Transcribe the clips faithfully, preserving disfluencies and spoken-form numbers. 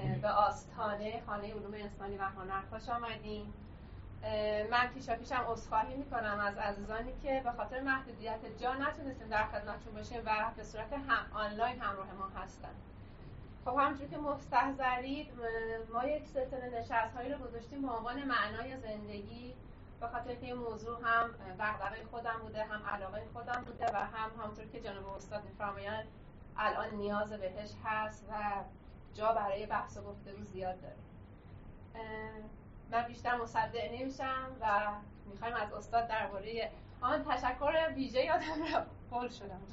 به آستانه خانه علوم انسانی و هنر خوش آمدین. من پیشا پیشم عذرخواهی میکنم از عزیزانی که به خاطر محدودیت جا نتونستیم در خدمتتون باشیم و به صورت هم آنلاین همراه ما هستن. خب همونجور که مستحضرید ما یک سلسله نشست‌هایی رو گذاشتیم به عنوان معنای زندگی، به خاطر که این موضوع هم دغدغه خودم بوده، هم علاقه خودم بوده و هم همونطور که جناب استاد می‌فرمایند الان نیاز بهش هست و جا برای بحث و گفتگو زیاد داره. من بیشتر مصدق نمیشم و میخوایم از استاد درباره آن تشکر ویژه یادم رفت قول شدم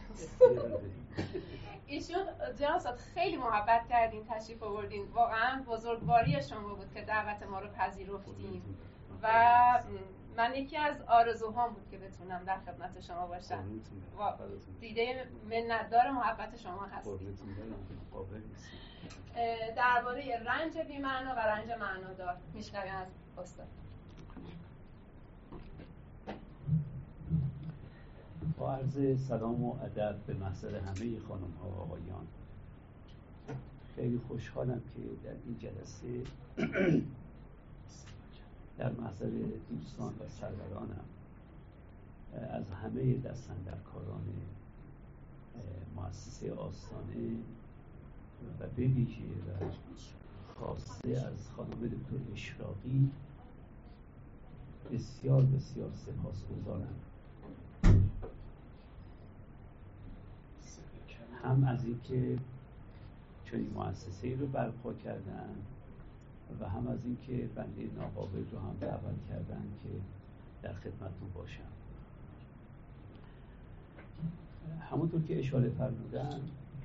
ایشون جناب استاد خیلی محبت کردین، تشریف آوردین، واقعا بزرگواری شما بود که دعوت ما رو پذیرفتین و من یکی از آرزوهام بود که بتونم در خدمت شما باشم و دیده منتدار محبت شما هستیم. درباره رنج بی‌معنا و رنج معنادار میشنویم از استاد. با عرض سلام و ادب به محضر همه خانم ها و آقایان، خیلی خوشحالم که در این جلسه در محضر دوستان و سرورانم از همه دستاندرکاران مؤسسه آستانه و به ویژه و خاصه از خانم دکتر اشراقی بسیار بسیار سپاسگزارم، هم از اینکه چنین مؤسسه‌ای رو برپا کردن و هم از اینکه بنده ناقابل رو هم دعوت کردن که در خدمتتون باشم. همونطور که اشاره فرمودن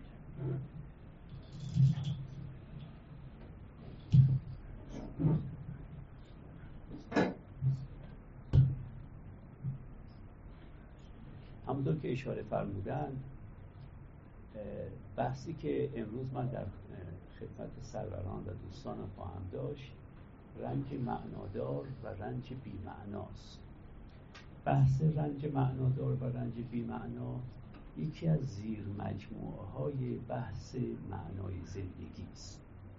همونطور که اشاره فرمودن بحثی که امروز من در خدمت سروران و دوستانم خواهم داشت رنج معنادار و رنج بی‌معناست. بحث رنج معنادار و رنج بی‌معنا یکی از زیر مجموعه های بحث معنای زندگی است.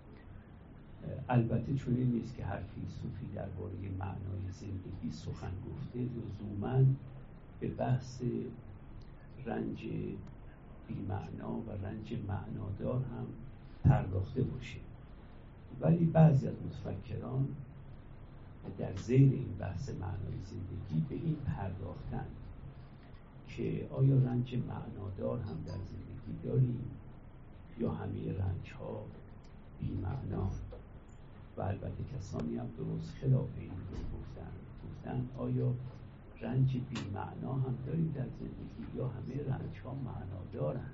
البته چنین نیست که هر فیلسوفی درباره معنای زندگی سخن گفته لزوماً به بحث رنج بی‌معنا و رنج معنادار هم پرداخته باشه، ولی بعضی از متفکران در ذیل این بحث معنای زندگی به این پرداختن که آیا رنج معنادار هم در زندگی داریم یا همه رنج ها بی‌معنا، و البته کسانی هم درست خلاف این رو گفتن گفتن آیا رنج بی‌معنا هم داریم در زندگی یا همه رنج ها معنا دارن.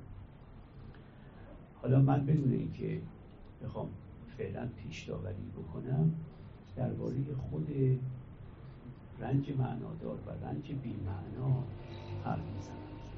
حالا من بدون اینکه بخوام فعلا پیش داوری بکنم درباره خود رنج معنادار و رنج بی‌معنا حرف میزنم.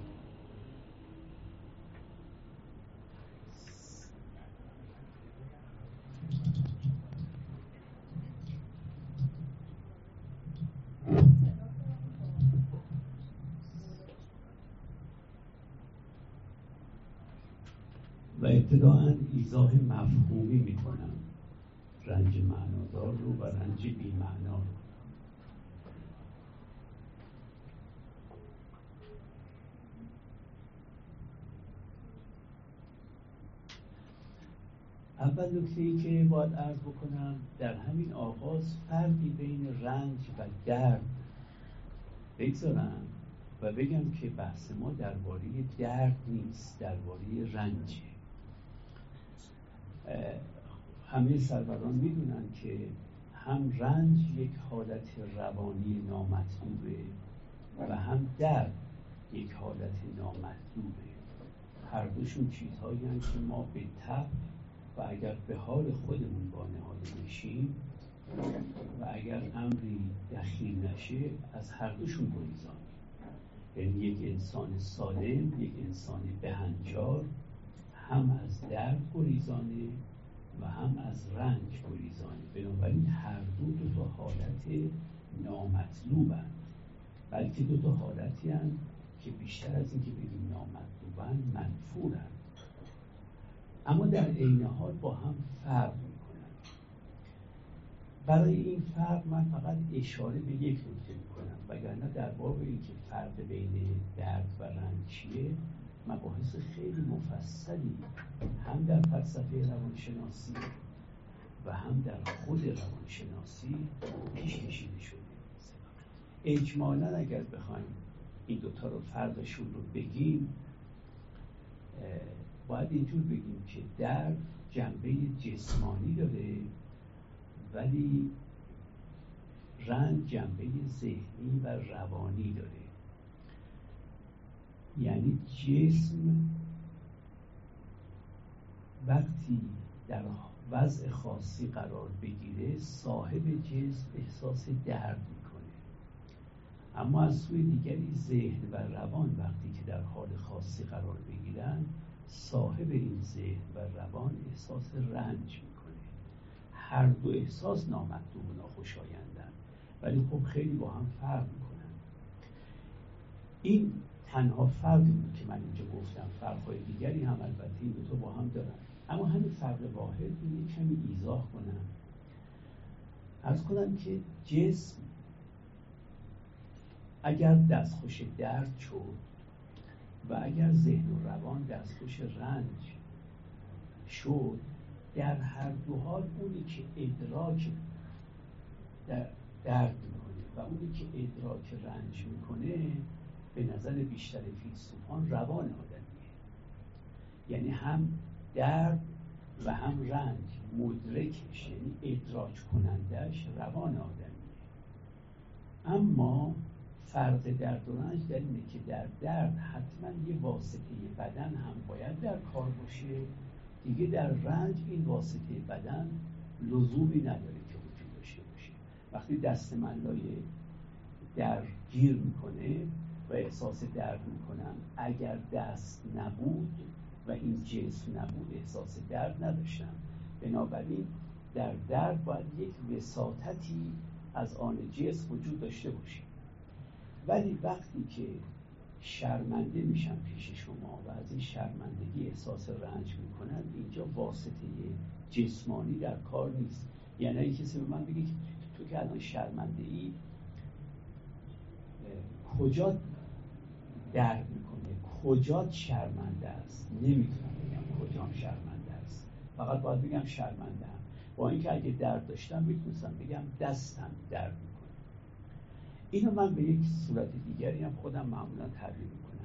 و ابتداءً ایضاح مفهومی میکنم رنج معنادار رو و رنج بی‌معنا رو. اول نکته‌ای که باید عرض بکنم در همین آغاز فرقی بین رنج و درد بگذارم و بگم که بحث ما درباره درد نیست، درباره رنجه. همه سروران میدونن که هم رنج یک حالت روانی نامطلوبه و هم درد یک حالت نامطلوبه. هر دوشون چیزهایی هستند که ما به طبع و اگر به حال خودمون با نهاده بشیم و اگر امری دخیل نشه از هر دوشون گریزانیم. یعنی یک انسان سالم، یک انسان بهنجار هم از درد گریزانه و هم از رنج گریزانه. بنابراین هر دو دو تا حالت نامطلوبند، بلکه دو تا حالتی هستند که بیشتر از این که بگیم نامطلوبند منفورند، اما در عین حال با هم فرق میکنند. برای این فرق من فقط اشاره به یک نکته میکنم، وگرنه در باب اینکه فرق بین درد و رنج چیه مباحث خیلی مفصلی هم در فلسفه روانشناسی و هم در خود روانشناسی پیش کشیده شده. اجمالاً اگر بخوایم این دوتا رو فرقشون رو بگیم، باید اینجور بگیم که درد جنبه جسمانی داره ولی رنج جنبه ذهنی و روانی داره. یعنی جسم وقتی در وضع خاصی قرار بگیره صاحب جسم احساس درد میکنه، اما از سوی دیگری ذهن و روان وقتی که در حال خاصی قرار بگیرن صاحب این ذهن و روان احساس رنج میکنه. هر دو احساس نامطلوب و ناخوشایندن ولی خب خیلی با هم فرق میکنن. این تنها فرقی بود که من اینجا گفتم، فرقهای دیگری هم البته این دو تا با هم دارن، اما همین فرق واحد رو یک کمی ایضاح کنم. عرض کنم که جسم اگر دستخوش درد شد و اگر ذهن و روان دستخوش رنج شد، در هر دو حال اونی که ادراک در درد میکنه و اونی که ادراک رنج میکنه به نظر بیشتر فیلسوفان روان آدمیه. یعنی هم درد و هم رنج مدرکش، یعنی ادراک کنندش روان آدمیه. اما فرق درد و رنج در اینه که در درد حتما یه واسطه بدن هم باید در کار باشه، دیگه در رنج این واسطه بدن لزومی نداره که وجود داشته باشه. وقتی دست من لای در گیر میکنه و احساس درد میکنم، اگر دست نبود و این جسم نبود احساس درد نداشتم. بنابراین در درد باید یک وساطتی از آن جسم وجود داشته باشه. ولی وقتی که شرمنده میشن پیش شما و از این شرمندگی احساس رنج میکنن، اینجا واسطه جسمانی در کار نیست. یعنی اگه کسی به من بگه تو که الان شرمنده ای کجا درد میکنه، کجا شرمنده است، نمیتونم بگم کجا شرمنده است، فقط باید بگم شرمنده هم. با اینکه اگه درد داشتم میتونستم بگم دستم درد میکنه. اینو من به یک صورت دیگری هم خودم معمولا تعبیر میکنم.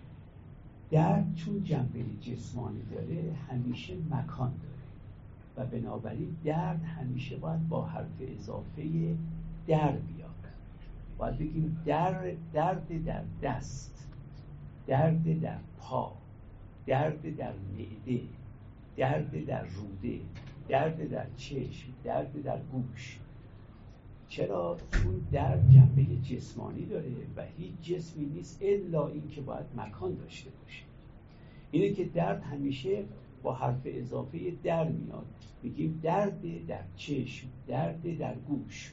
درد چون جنبه جسمانی داره همیشه مکان داره و بنابراین درد همیشه باید با حرف اضافه در بیاد. باید بگیم در درد در دست، درد در پا، درد در معده، درد در روده، درد در چشم، درد در گوش. چرا؟ چون درد جنبه جسمانی داره و هیچ جسمی نیست الا این که باید مکان داشته باشه. اینه که درد همیشه با حرف اضافه در میاد. میگیم درد در چشم، درد در گوش.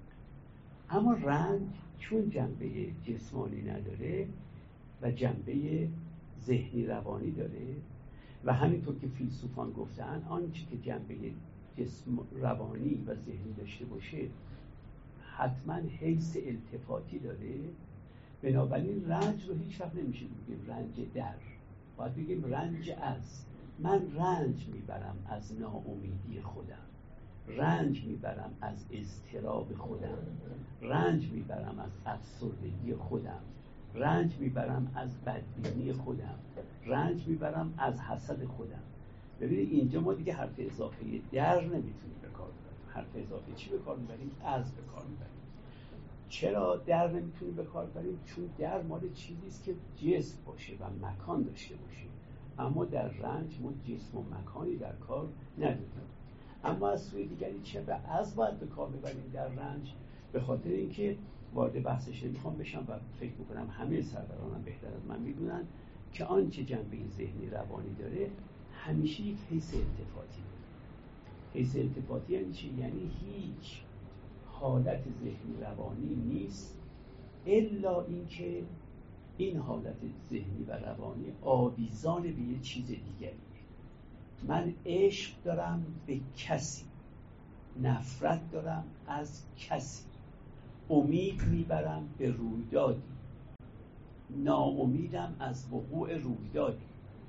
اما رنج چون جنبه جسمانی نداره و جنبه ذهنی روانی داره و همینطور که فیلسوفان گفتن آنچه که جنبه جسم روانی و ذهنی داشته باشه حتما حیث التفاتی داره، بنابراین رنج رو هیچ وقت نمیشه بگیم رنج در، باید بگیم رنج از. من رنج میبرم از ناامیدی خودم، رنج میبرم از اضطراب خودم، رنج میبرم از افسردگی خودم، رنج میبرم از بدبینی خودم، رنج میبرم از حسد خودم. ببینید اینجا ما دیگه حرف اضافه در نمیتونیم به کار ببریم. حرف اضافه چی به کار میبریم؟ از به کار میبریم. چرا در نمیتونیم به کار ببریم؟ چون در مال چیزیست که جسم باشه و مکان داشته باشه، اما در رنج ما جسم و مکانی در کار نداریم. اما از سوی دیگری چرا از باید به کار ببریم در رنج؟ به خاطر اینکه وارد بحثش نمیخوام بشم و فکر میکنم همه سرورانم بهتر از من میدونن که آنچه جنبه ذهنی روانی داره همیشه یک حیث التفاتی داره. حیث التفاتی یعنی چی؟ یعنی هیچ حالت ذهنی روانی نیست الا اینکه این حالت ذهنی و روانی آویزان به یه چیز دیگریه. من عشق دارم به کسی، نفرت دارم از کسی، امید میبرم به رویدادی، ناامیدم از وقوع رویدادی،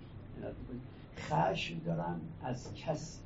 خشم دارم از کسی،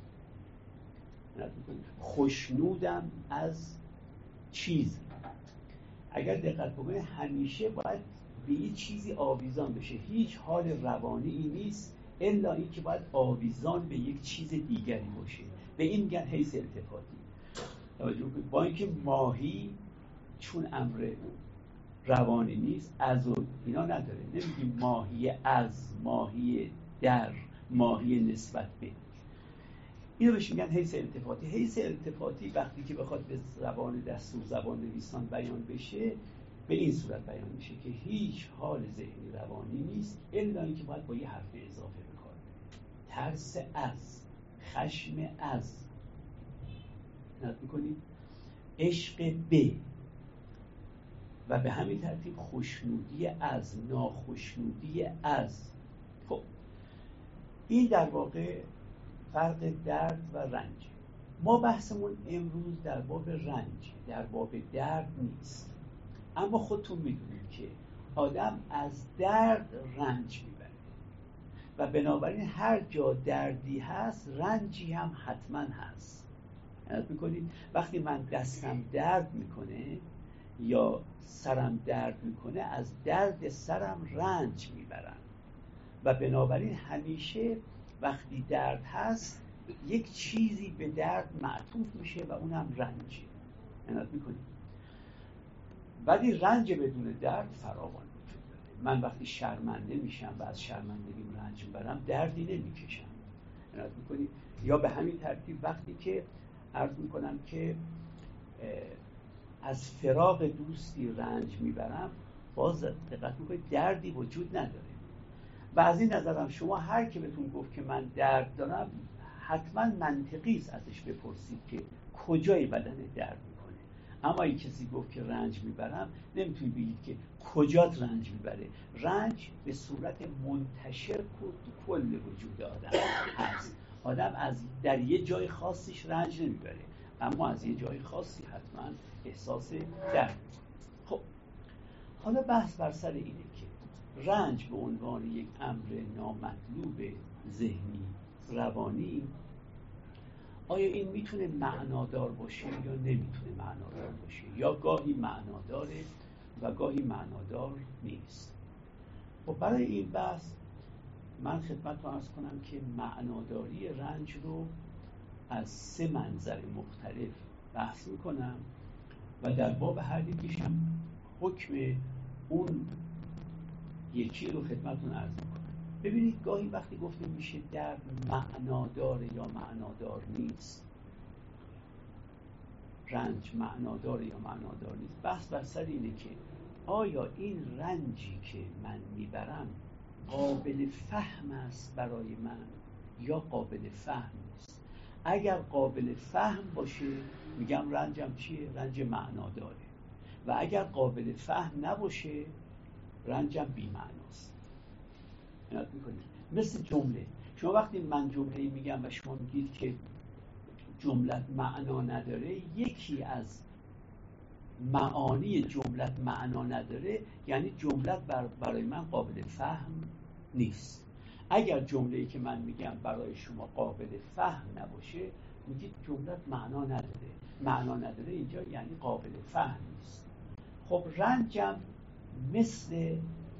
خوشنودم از چیزی. اگر دقت بکنید همیشه باید به یه چیزی آویزان بشه. هیچ حال روانی ای نیست الا این که باید آویزان به یک چیز دیگری باشه. به این میگن حیث التفاتی. با اینکه ماهی چون امر روانی نیست از و اینا نداره، نمیگیم ماهی از، ماهی در، ماهی نسبت به. اینو بهش میگن حیث التفاتی. حیث التفاتی وقتی که بخواد به زبان دستور زبان نویسان بیان بشه به این صورت بیان میشه که هیچ حال ذهنی روانی نیست الا اینکه باید با یه حرف اضافه بکنه. ترس از، خشم از، نت میکنید، عشق به، و به همین ترتیب خوشنودی از، ناخوشنودی از. خب این در واقع فرق درد و رنج. ما بحثمون امروز در باب رنج، در باب درد نیست. اما خودتون میدونید که آدم از درد رنج میبره و بنابراین هر جا دردی هست رنجی هم حتما هست. یاد میکنید وقتی من دستم درد میکنه یا سرم درد میکنه از درد سرم رنج میبرم و بنابراین همیشه وقتی درد هست یک چیزی به درد معطوف میشه و اونم رنجه. یاد میکنید ولی رنج بدون درد فراوان وجود داره. من وقتی شرمنده میشم و از شرمندگیم رنج میبرم دردی نمیکشم. یاد میکنید یا به همین ترتیب وقتی که عرض میکنم که از فراق دوستی رنج میبرم باز دقت میکنید دردی وجود نداره. و از این نظرم شما هر که بهتون گفت که من درد دارم حتما منطقی است ازش بپرسید که کجای بدن درد میکنه. اما این کسی گفت که رنج میبرم نمیتونید بگید که کجات رنج میبره. رنج به صورت منتشر کل وجود آدم هست. آدم از در یه جای خاصیش رنج نمیبره اما از یه جای خاصی حتما احساس درد. خب حالا بحث بر سر اینه که رنج به عنوان یک امر نامطلوب ذهنی روانی آیا این میتونه معنادار باشه یا نمیتونه معنادار باشه، یا گاهی معناداره و گاهی معنادار نیست. خب برای این بحث من خدمتتون عرض کنم که معناداری رنج رو از سه منظر مختلف بحث میکنم و در باب هر یکیش هم حکم اون یکی رو خدمتتون عرض میکنم. ببینید گاهی وقتی گفته میشه درد معناداره یا معنادار نیست، رنج معناداره یا معنادار نیست، بحث بر سر اینه که آیا این رنجی که من میبرم قابل فهم است برای من یا قابل فهم نیست. اگر قابل فهم باشه میگم رنجم چیه؟ رنج معناداره. و اگر قابل فهم نباشه رنجم بی معناست. یاد میکنید مثل جمله، شما وقتی من جمله میگم و شما میگید که جملت معنا نداره، یکی از معانی جملت معنا نداره یعنی جملت بر برای من قابل فهم نیست. اگر جمله‌ای که من میگم برای شما قابل فهم نباشه میگید جملت معنا نداره. معنا نداره اینجا یعنی قابل فهم نیست. خب رنجم مثل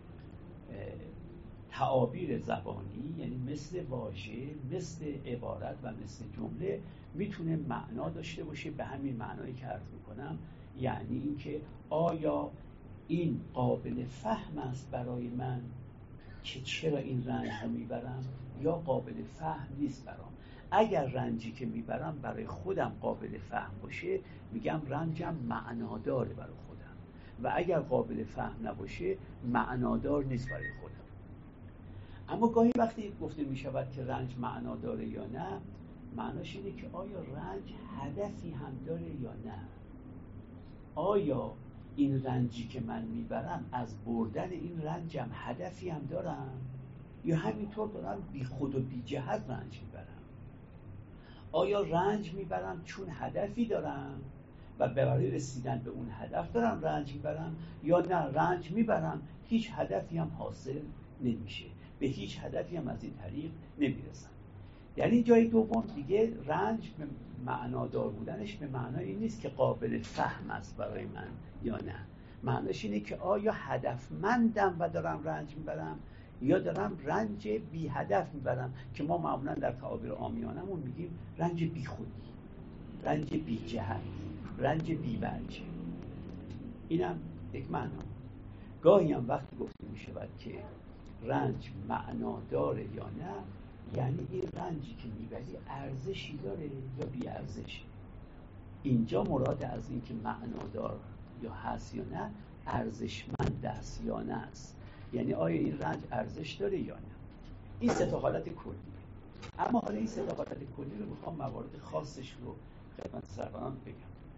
تعابیر زبانی، یعنی مثل واژه، مثل عبارت و مثل جمله میتونه معنا داشته باشه به همین معنایی که عرض میکنم، یعنی اینکه آیا این قابل فهم است برای من که چرا این رنج رو میبرم یا قابل فهم نیست برام. اگر رنجی که میبرم برای خودم قابل فهم باشه میگم رنجم معناداره برای خودم، و اگر قابل فهم نباشه معنادار نیست برای خودم. اما گاهی وقتی گفته میشود که رنج معناداره یا نه، معناش اینه که آیا رنج هدفی هم داره یا نه. آیا این رنجی که من میبرم از بردن این رنجم هدفی هم دارم یا همینطور دارم بی خود و بی جهت رنج میبرم. آیا رنج میبرم چون هدفی دارم و برای رسیدن به اون هدف دارم رنج میبرم، یا نه رنج میبرم هیچ هدفی هم حاصل نمیشه، به هیچ هدفی هم از این طریق نمیرسم. یعنی جای دوم دیگه رنج به معنادار بودنش به معنای این نیست که قابل فهم است برای من یا نه، معناش اینه که آیا هدفمندم و دارم رنج میبرم یا دارم رنج بی هدف میبرم، که ما معمولا در تعابیر عامیانمون میگیم رنج بی خودی، رنج بی جهت، رنج بی وجه. اینم یک معنا. گاهی هم وقتی گفته میشود که رنج معنا داره یا نه، یعنی این رنجی که میبری ارزشی داره یا بی ارزشه. اینجا مراد از این که معنادار یا هست یا نه، ارزشمند است یا نه است، یعنی آیا این رنج ارزش داره یا نه. این سه تا حالت کلیه. اما حالا این سه تا حالت کلی رو میخوام موارد خاصش رو خدمت سروران بگم.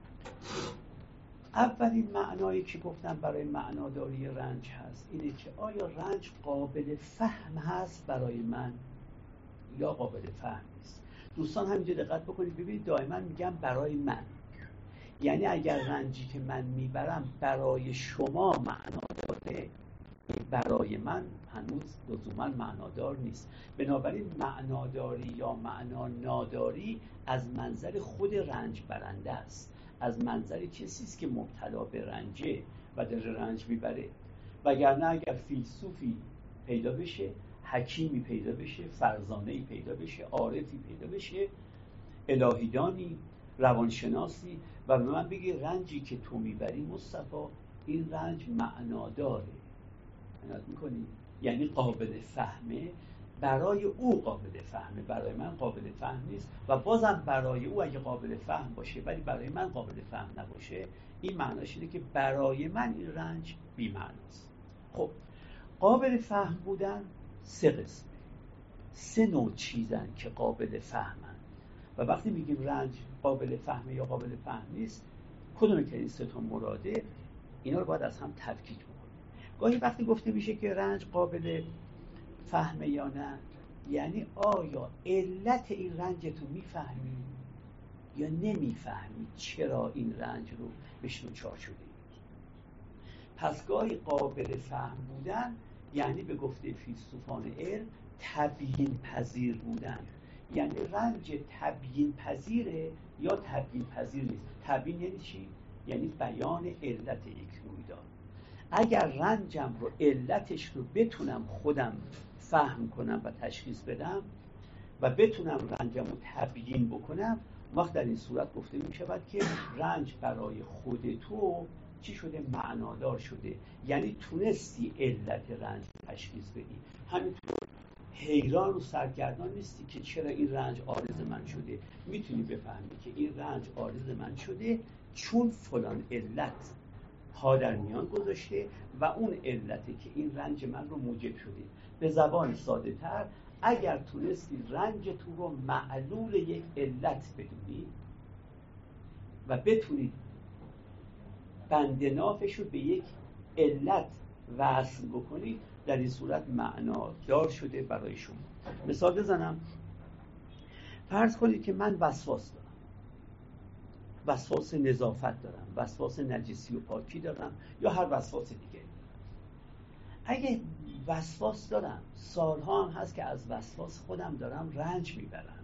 اولین معنایی که گفتم برای معناداری رنج هست اینه که آیا رنج قابل فهم هست برای من یا قابل فهم نیست. دوستان همینجا دقت بکنید ببینید، دائما میگم برای من، یعنی اگر رنجی که من میبرم برای شما معنا داره، برای من هنوز لزوما معنادار نیست. بنابراین معناداری یا معنا ناداری از منظر خود رنج برنده است، از منظر کسی است که مبتلا به رنجه و در رنج میبره. وگرنه اگر فیلسوفی پیدا بشه، حکیمی پیدا بشه، فرزانه‌ای پیدا بشه، عارفی پیدا بشه، الهیدانی، روانشناسی و به من بگی رنجی که تو میبری مصطفی این رنج معناداره، عنایت میکنی، یعنی قابل فهمه، برای او قابل فهمه، برای من قابل فهم نیست. و بازم برای او اگه قابل فهم باشه ولی برای من قابل فهم نباشه، این معناش اینه که برای من این رنج بی معناست. خب قابل فهم بودن سه قسمه، سه نوع چیزن که قابل فهمن. و وقتی میگیم رنج قابل فهمه یا قابل فهم نیست، کدوم که این سه تا مراده، اینا رو باید از هم تفکیک بکنیم. گاهی وقتی گفته میشه که رنج قابل فهمه یا نه، یعنی آیا علت این رنج تو میفهمی یا نمیفهمی، چرا این رنج رو بهش دچار شدی. پس گاهی قابل فهم بودن یعنی به گفته فیلسوفان علم تبیین پذیر بودن، یعنی رنج تبیین پذیره یا تبیین پذیر نیست. تبیین یعنی چی؟ یعنی بیان علت یک رویداد. اگر رنجم رو علتش رو بتونم خودم فهم کنم و تشخیص بدم و بتونم رنجم رو تبیین بکنم، وقت در این صورت گفته می شود که رنج برای خود تو چی شده؟ معنادار شده، یعنی تونستی علت رنج رو تشخیص بدی. همینطور حیران و سرگردان نیستی که چرا این رنج عارض من شده، میتونی بفهمی که این رنج عارض من شده چون فلان علت ها در میان گذاشته و اون علته که این رنج من رو موجب شده. به زبان ساده تر، اگر تونستی رنج تو رو معلول یک علت بدونی و بتونی بند نافش رو به یک علت وصل بکنی، در این صورت معنا دار شده برای شما. مثال بزنم، فرض کنید که من وسواس دارم، وسواس نظافت دارم، وسواس نجسی و پاکی دارم یا هر وسواس دیگه. اگه وسواس دارم، سالها هم هست که از وسواس خودم دارم رنج میبرم،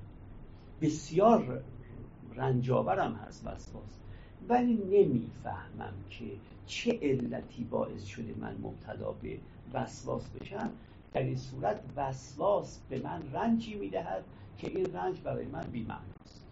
بسیار رنجاورم هست وسواس، ولی نمیفهمم که چه علتی باعث شده من مبتلا به وسواس بشم. در این صورت وسواس به من رنجی میدهد که این رنج برای من بی معناست.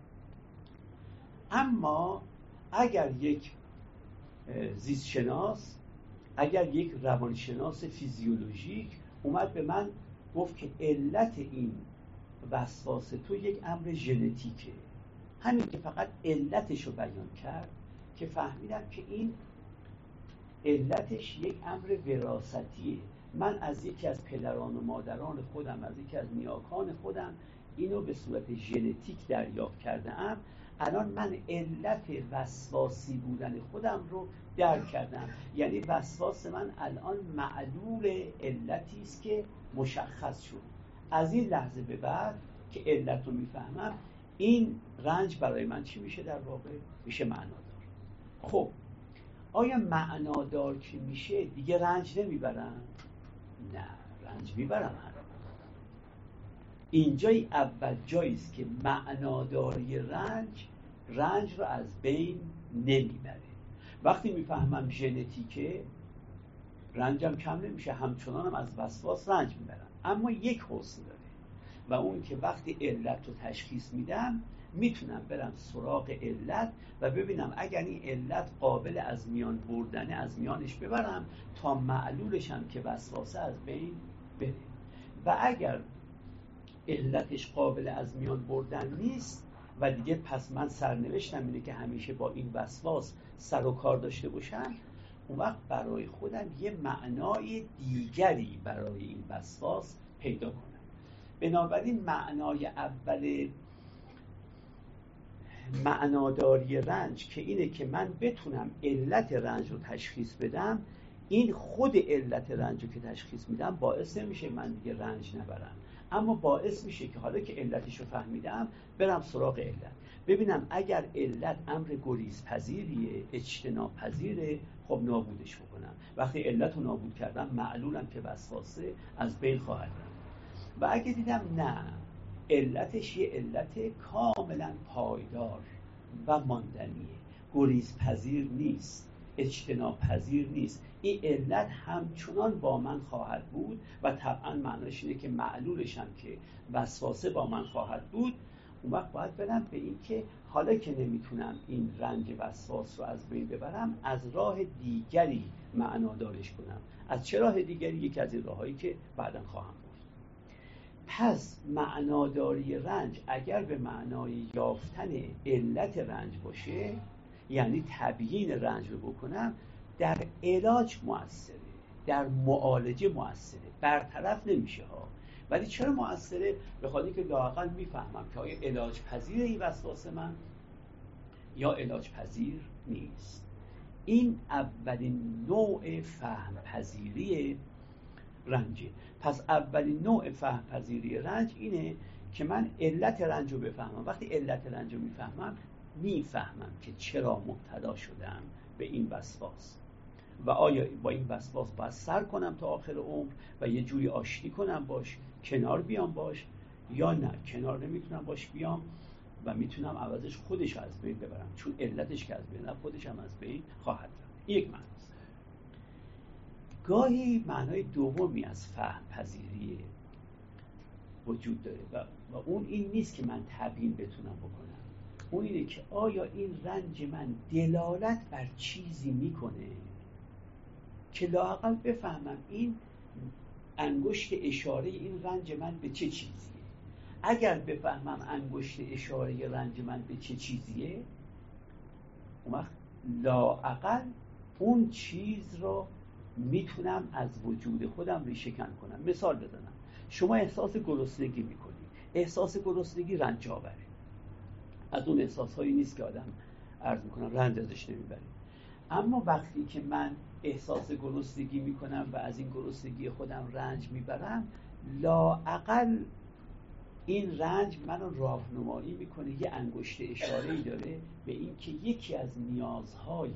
اما اگر یک زیستشناس، اگر یک روانشناس فیزیولوژیک اومد به من گفت که علت این وسواس تو یک امر ژنتیکه، همین که فقط علتش رو بیان کرد که فهمیدم که این علتش یک امر وراثتیه. من از یکی از پدران و مادران خودم، از یکی از نیاکان خودم اینو به صورت ژنتیک دریافت کردم. الان من علت وسواسی بودن خودم رو درک کردم، یعنی وسواس من الان معلول علتی است که مشخص شد. از این لحظه به بعد که علت رو میفهمم، این رنج برای من چی میشه در واقع؟ میشه معنادار. خب آیا معنادار که میشه دیگه رنج نمیبرم؟ نه، رنج میبرم. هم اینجای اول جاییست که معناداری رنج رنج رو از بین نمیبره. وقتی میفهمم ژنتیکه، رنجم کم نمیشه، همچنانم از وسواس رنج میبرم. اما یک حسن داره و اون که وقتی علت رو تشخیص میدم میتونم برم سراغ علت و ببینم اگر این علت قابل از میان بردنه از میانش ببرم تا معلولش هم که وسواسه از بین بره، و اگر علتش قابل از میان بردن نیست و دیگه پس من سرنوشتم اینه که همیشه با این وسواس سر و کار داشته باشم، اون وقت برای خودم یه معنای دیگری برای این وسواس پیدا کنم. بنابراین معنای اول معناداری رنج که اینه که من بتونم علت رنج رو تشخیص بدم، این خود علت رنج رو که تشخیص میدم باعث نمیشه من دیگه رنج نبرم، اما باعث میشه که حالا که علتش رو فهمیدم برم سراغ علت، ببینم اگر علت امر گریزپذیریه، اجتناب پذیره، خب نابودش بکنم. وقتی علت رو نابود کردم معلولم که وسواسه از بین خواهد رفت. و اگه دیدم نه، علتش یه علت کاملا پایدار و ماندنیه، گریزپذیر نیست، اجتناب پذیر نیست، این علت همچنان با من خواهد بود و طبعا معناش اینه که معلولش هم که وسواسه با من خواهد بود، اون وقت باید برم به این که حالا که نمیتونم این رنج وسواس رو از بین ببرم، از راه دیگری معنادارش کنم. از چه راه دیگری؟ یکی از این راهایی که بعداً خواهم گفت. پس معناداری رنج اگر به معنای یافتن علت رنج باشه، یعنی تبیین رنج رو بکنم، در علاج مؤثره، در معالجه مؤثره، برطرف نمیشه ها. ولی چرا مؤثره؟ به خاطر که لااقل میفهمم که آیا علاج پذیر این وسواس من یا علاج پذیر نیست. این اولین نوع فهم پذیری رنجه. پس اولین نوع فهم پذیری رنج اینه که من علت رنج رو بفهمم. وقتی علت رنج رو میفهمم، میفهمم که چرا مبتلا شدم به این وسواس و آیا با این وسواس باید سر کنم تا آخر عمر و یه جوری آشتی کنم باش، کنار بیام باش، یا نه کنار نمیتونم باش بیام و میتونم عوضش خودش از بین ببرم، چون علتش که از بین رفت خودش هم از بین خواهد رفت. یک معناست. گاهی معنای دومی از فهم پذیری وجود داره و, و اون این نیست که من تبیین بتونم بکنم، اون اینه که آیا این رنج من دلالت بر چیزی میکنه که لااقل بفهمم این انگشت اشاره این رنج من به چه چیزیه. اگر بفهمم انگشت اشاره رنج من به چه چیزیه، اون وقت لااقل اون چیز رو میتونم از وجود خودم ریشه‌کن کنم. مثال بزنم، شما احساس گرسنگی میکنید. احساس گرسنگی رنج آوره، از اون احساسهایی نیست که آدم عرض میکنم رنج ازش نمیبره. اما وقتی که من احساس گرسنگی میکنم و از این گرسنگی خودم رنج میبرم، لااقل این رنج منو راهنمایی میکنه، یه انگشت اشاره‌ای داره به این که یکی از نیازهای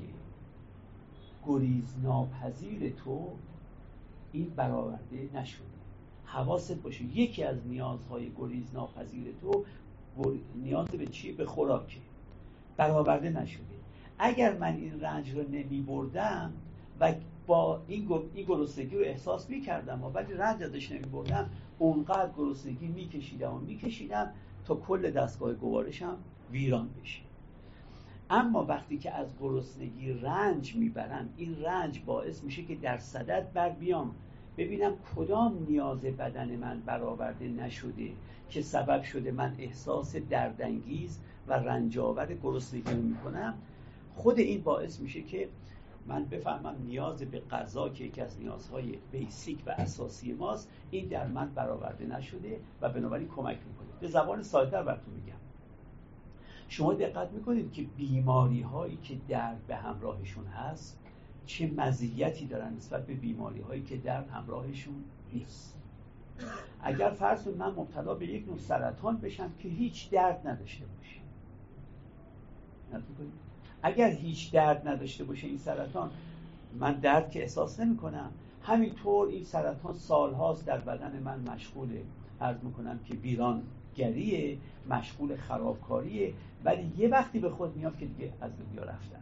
گریزناپذیر تو این برآورده نشده. حواست باشه یکی از نیازهای گریزناپذیر تو نیاز به چیه؟ به خوراکه، برآورده نشده. اگر من این رنج رو نمی بردم و با این گرسنگی رو احساس می کردم ولی رنج ازش نمی بردم، اونقدر گرسنگی می کشیدم و می کشیدم تا کل دستگاه گوارشم ویران بشه. اما وقتی که از گرسنگی رنج میبرم، این رنج باعث میشه که در صدد بر بیام ببینم کدام نیاز بدن من برآورده نشده که سبب شده من احساس دردانگیز و رنجاور گرسنگی رو میکنم. خود این باعث میشه که من بفهمم نیاز به غذا که یکی از نیازهای بیسیک و اساسی ماست، این در من برآورده نشده و بنابراین کمک میکنه. به زبان ساده‌تر براتون میگم، شما دقت میکنید که بیماری هایی که درد به همراهشون هست چه مزیتی دارن نسبت به بیماری هایی که درد همراهشون نیست. اگر فرض کنید من مبتلا به یک نوع سرطان بشم که هیچ درد نداشته باشه، اگر هیچ درد نداشته باشه این سرطان، من درد که احساس نمی کنم، همینطور این سرطان سالهاست در بدن من مشغوله، عرض میکنم که ویرانگریه، مشغول خرابکاریه، ولی یه وقتی به خود میاد که دیگه از دنیا رفتن.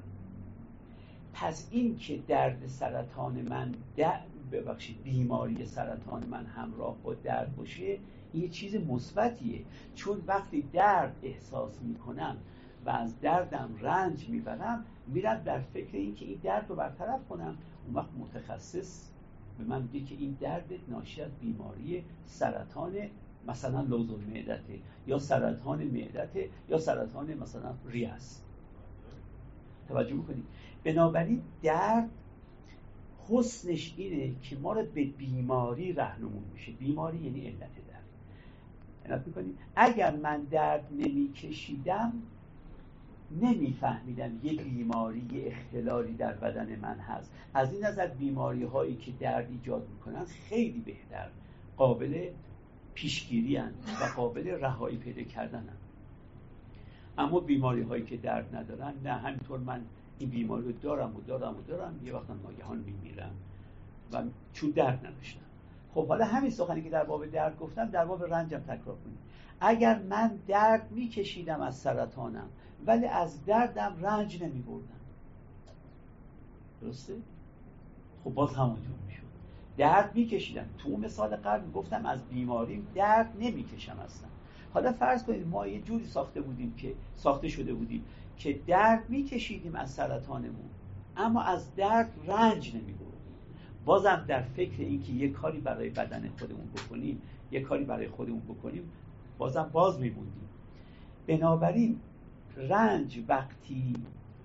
پس این که درد سرطان من ببخشید بیماری سرطان من همراه با درد باشه، این چیز مثبتیه، چون وقتی درد احساس میکنم و از دردم رنج میبرم، میرم در فکر این که این درد رو برطرف کنم. اون وقت متخصص به من میگه که این درد ناشی از بیماری سرطان مثلا لوز المعدته، یا سرطان معدته، یا سرطان مثلا ریه است. توجه میکنید؟ بنابراین درد حسنش اینه که ما رو به بیماری رهنمون میشه. بیماری یعنی علت درد. علت میکنید؟ اگر من درد نمیکشیدم، نمیفهمیدم یه بیماری، یه اختلالی در بدن من هست. از این نظر بیماری هایی که درد ایجاد میکنن خیلی بهتر قابل پیشگیری هستند و قابل رهایی پیدا کردن هستند. اما بیماری هایی که درد ندارن، نه، همینطور من این بیماری رو دارم و دارم و دارم، یه وقتا ناگهان میمیرم و چون درد نداشتم. خب حالا همین سخنی که در باب درد گفتم در باب رنجم تکرار کنیم. اگر من درد میکشیدم از سرطانم ولی از دردم رنج نمیبردم، درسته؟ خب باز همونجور میشد. درد میکشیدم، تو اون مثال قبل گفتم از بیماریم درد نمیکشم اصلا. حالا فرض کنید ما یه جوری ساخته بودیم که ساخته شده بودیم که درد میکشیدیم از سرطانمون اما از درد رنج نمیبردیم. بازم در فکر این که یه کاری برای بدن خودمون بکنیم، یه کاری برای خودمون بکنیم، بازم باز میبودیم. بنابراین رنج وقتی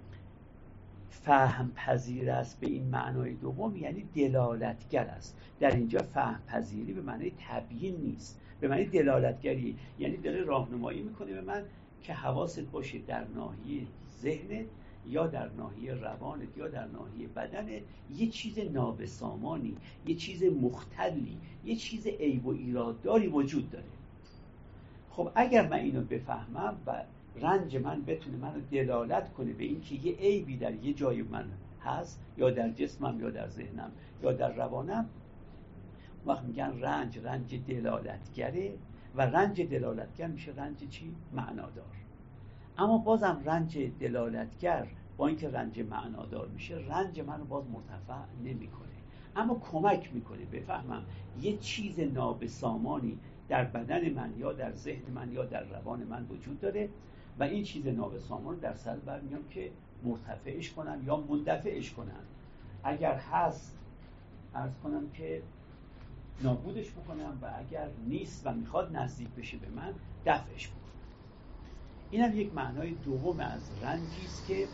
فهم پذیر است به این معنای دوم، یعنی دلالتگر است. در اینجا فهم پذیری به معنای تبیین نیست، به معنی دلالتگری، یعنی داره راهنمایی میکنه به من که حواست باشه در ناحیه ذهنت یا در ناحیه روانت یا در ناحیه بدنت یه چیز نابسامانی، یه چیز مختلی، یه چیز عیب و ایرادداری وجود داره. خب اگر من اینو بفهمم و رنج من بتونه منو دلالت کنه به این که یه عیبی در یه جای من هست، یا در جسمم یا در ذهنم یا در روانم، وقت میگن رنج رنج دلالتگره و رنج دلالتگر میشه رنج چی؟ معنادار. اما بازم رنج دلالتگر با اینکه رنج معنادار میشه، رنج منو باز مرتفع نمیکنه، اما کمک میکنه بفهمم یه چیز نابسامانی در بدن من یا در ذهن من یا در روان من وجود داره و این چیز نابسامان رو در سر برمیام که مرتفعش کنم یا مندفعش کنم. اگر هست عرض کنم که نابودش بکنم و اگر نیست و میخواد نزدیک بشه به من دفعش بکنم. این هم یک معنای دوم از رنجی است که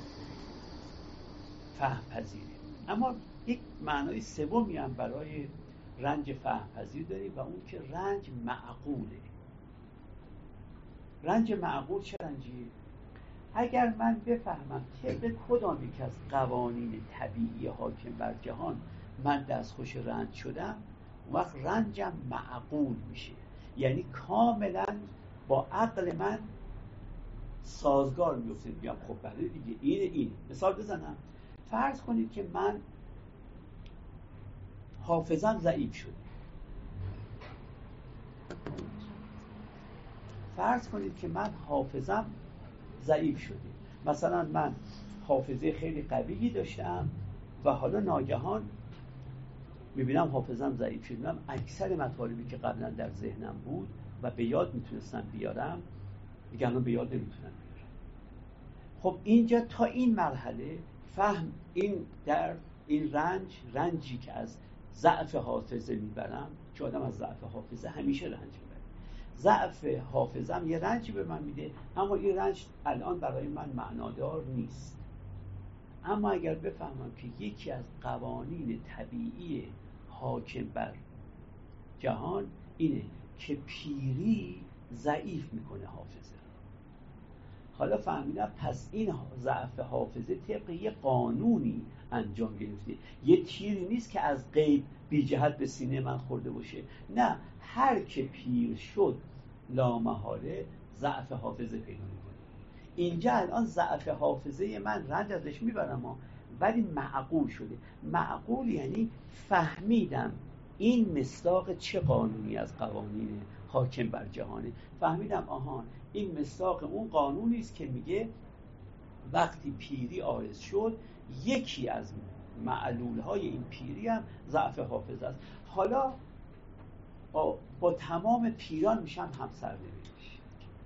فهم پذیره. اما یک معنای سومی هم برای رنج فهم پذیر داریم و اون که رنج معقوله. رنج معقول چه رنجیه؟ اگر من بفهمم طبق کدام یک از قوانین طبیعی حاکم بر جهان من دستخوش رنج شدم، اون وقت رنجم معقول میشه، یعنی کاملا با عقل من سازگار میفته. میگم خب بله دیگه اینه. این مثال بزنم، فرض کنید که من حافظم ضعیف شده. فرض کنید که من حافظم ضعیف شده، مثلا من حافظه خیلی قویی داشتم و حالا ناگهان میبینم حافظم ضعیف شده، من اکثر مطالبی که قبلا در ذهنم بود و به یاد میتونستم بیارم دیگه الان به یاد نمیتونم بیارم. خب اینجا تا این مرحله فهم این در این رنج رنجی که از ضعف حافظه میبرم، چون آدم از ضعف حافظه همیشه رنج میبره، ضعف حافظم یه رنجی به من میده، اما این رنج الان برای من معنادار نیست. اما اگر بفهمم که یکی از قوانین طبیعی حاکم بر جهان اینه که پیری ضعیف میکنه حافظه. حالا فهمیدم پس این ضعف حافظه طبق یه قانونی انجام گرفته، یه تیری نیست که از غیب بی جهت به سینه من خورده باشه، نه، هر که پیر شد لامحاله ضعف حافظه پیدا میکنه. اینجا الان ضعف حافظه من رنج ازش میبرم، ولی معقول شده. معقول یعنی فهمیدم این مصداق چه قانونی از قوانین حاکم بر جهانه. فهمیدم آها این مصداق اون قانونی است که میگه وقتی پیری عارض شد یکی از معلولهای این پیری هم ضعف حافظه است. حالا با, با تمام پیران میشم هم سرنوشت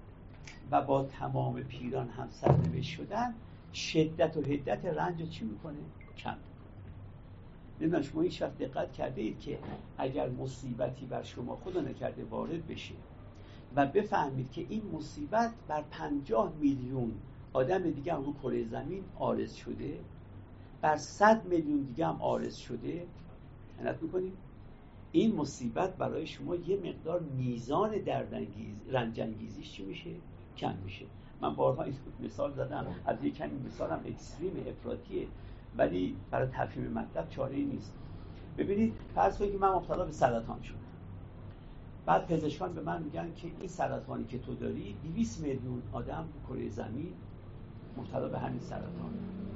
و با تمام پیران هم سرنوشت شدن شدت و حدت رنج رو چی میکنه؟ کم میکنه. نمیدونم شما هیچ وقت دقت کرده اید که اگر مصیبتی بر شما خدا نکرده وارد بشه و بفهمید که این مصیبت بر پنجاه میلیون آدم دیگه هم رو کره زمین عارض شده، بر صد میلیون دیگه هم عارض شده، عنایت میکنید این مصیبت برای شما یه مقدار میزان دردانگیز رنجانگیزیش چی میشه؟ کم میشه. من بارها این مثال زدم، از یک کمی مثالم اکستریم افراطیه ولی برای تفهیم مطلب چاره‌ای نیست. ببینید فرض کنید که من مبتلا به سرطان شدم، بعد پزشکان به من میگن که این سرطانی که تو داری دویست میلیون آدم تو کره زمین مبتلا به همین سرطان.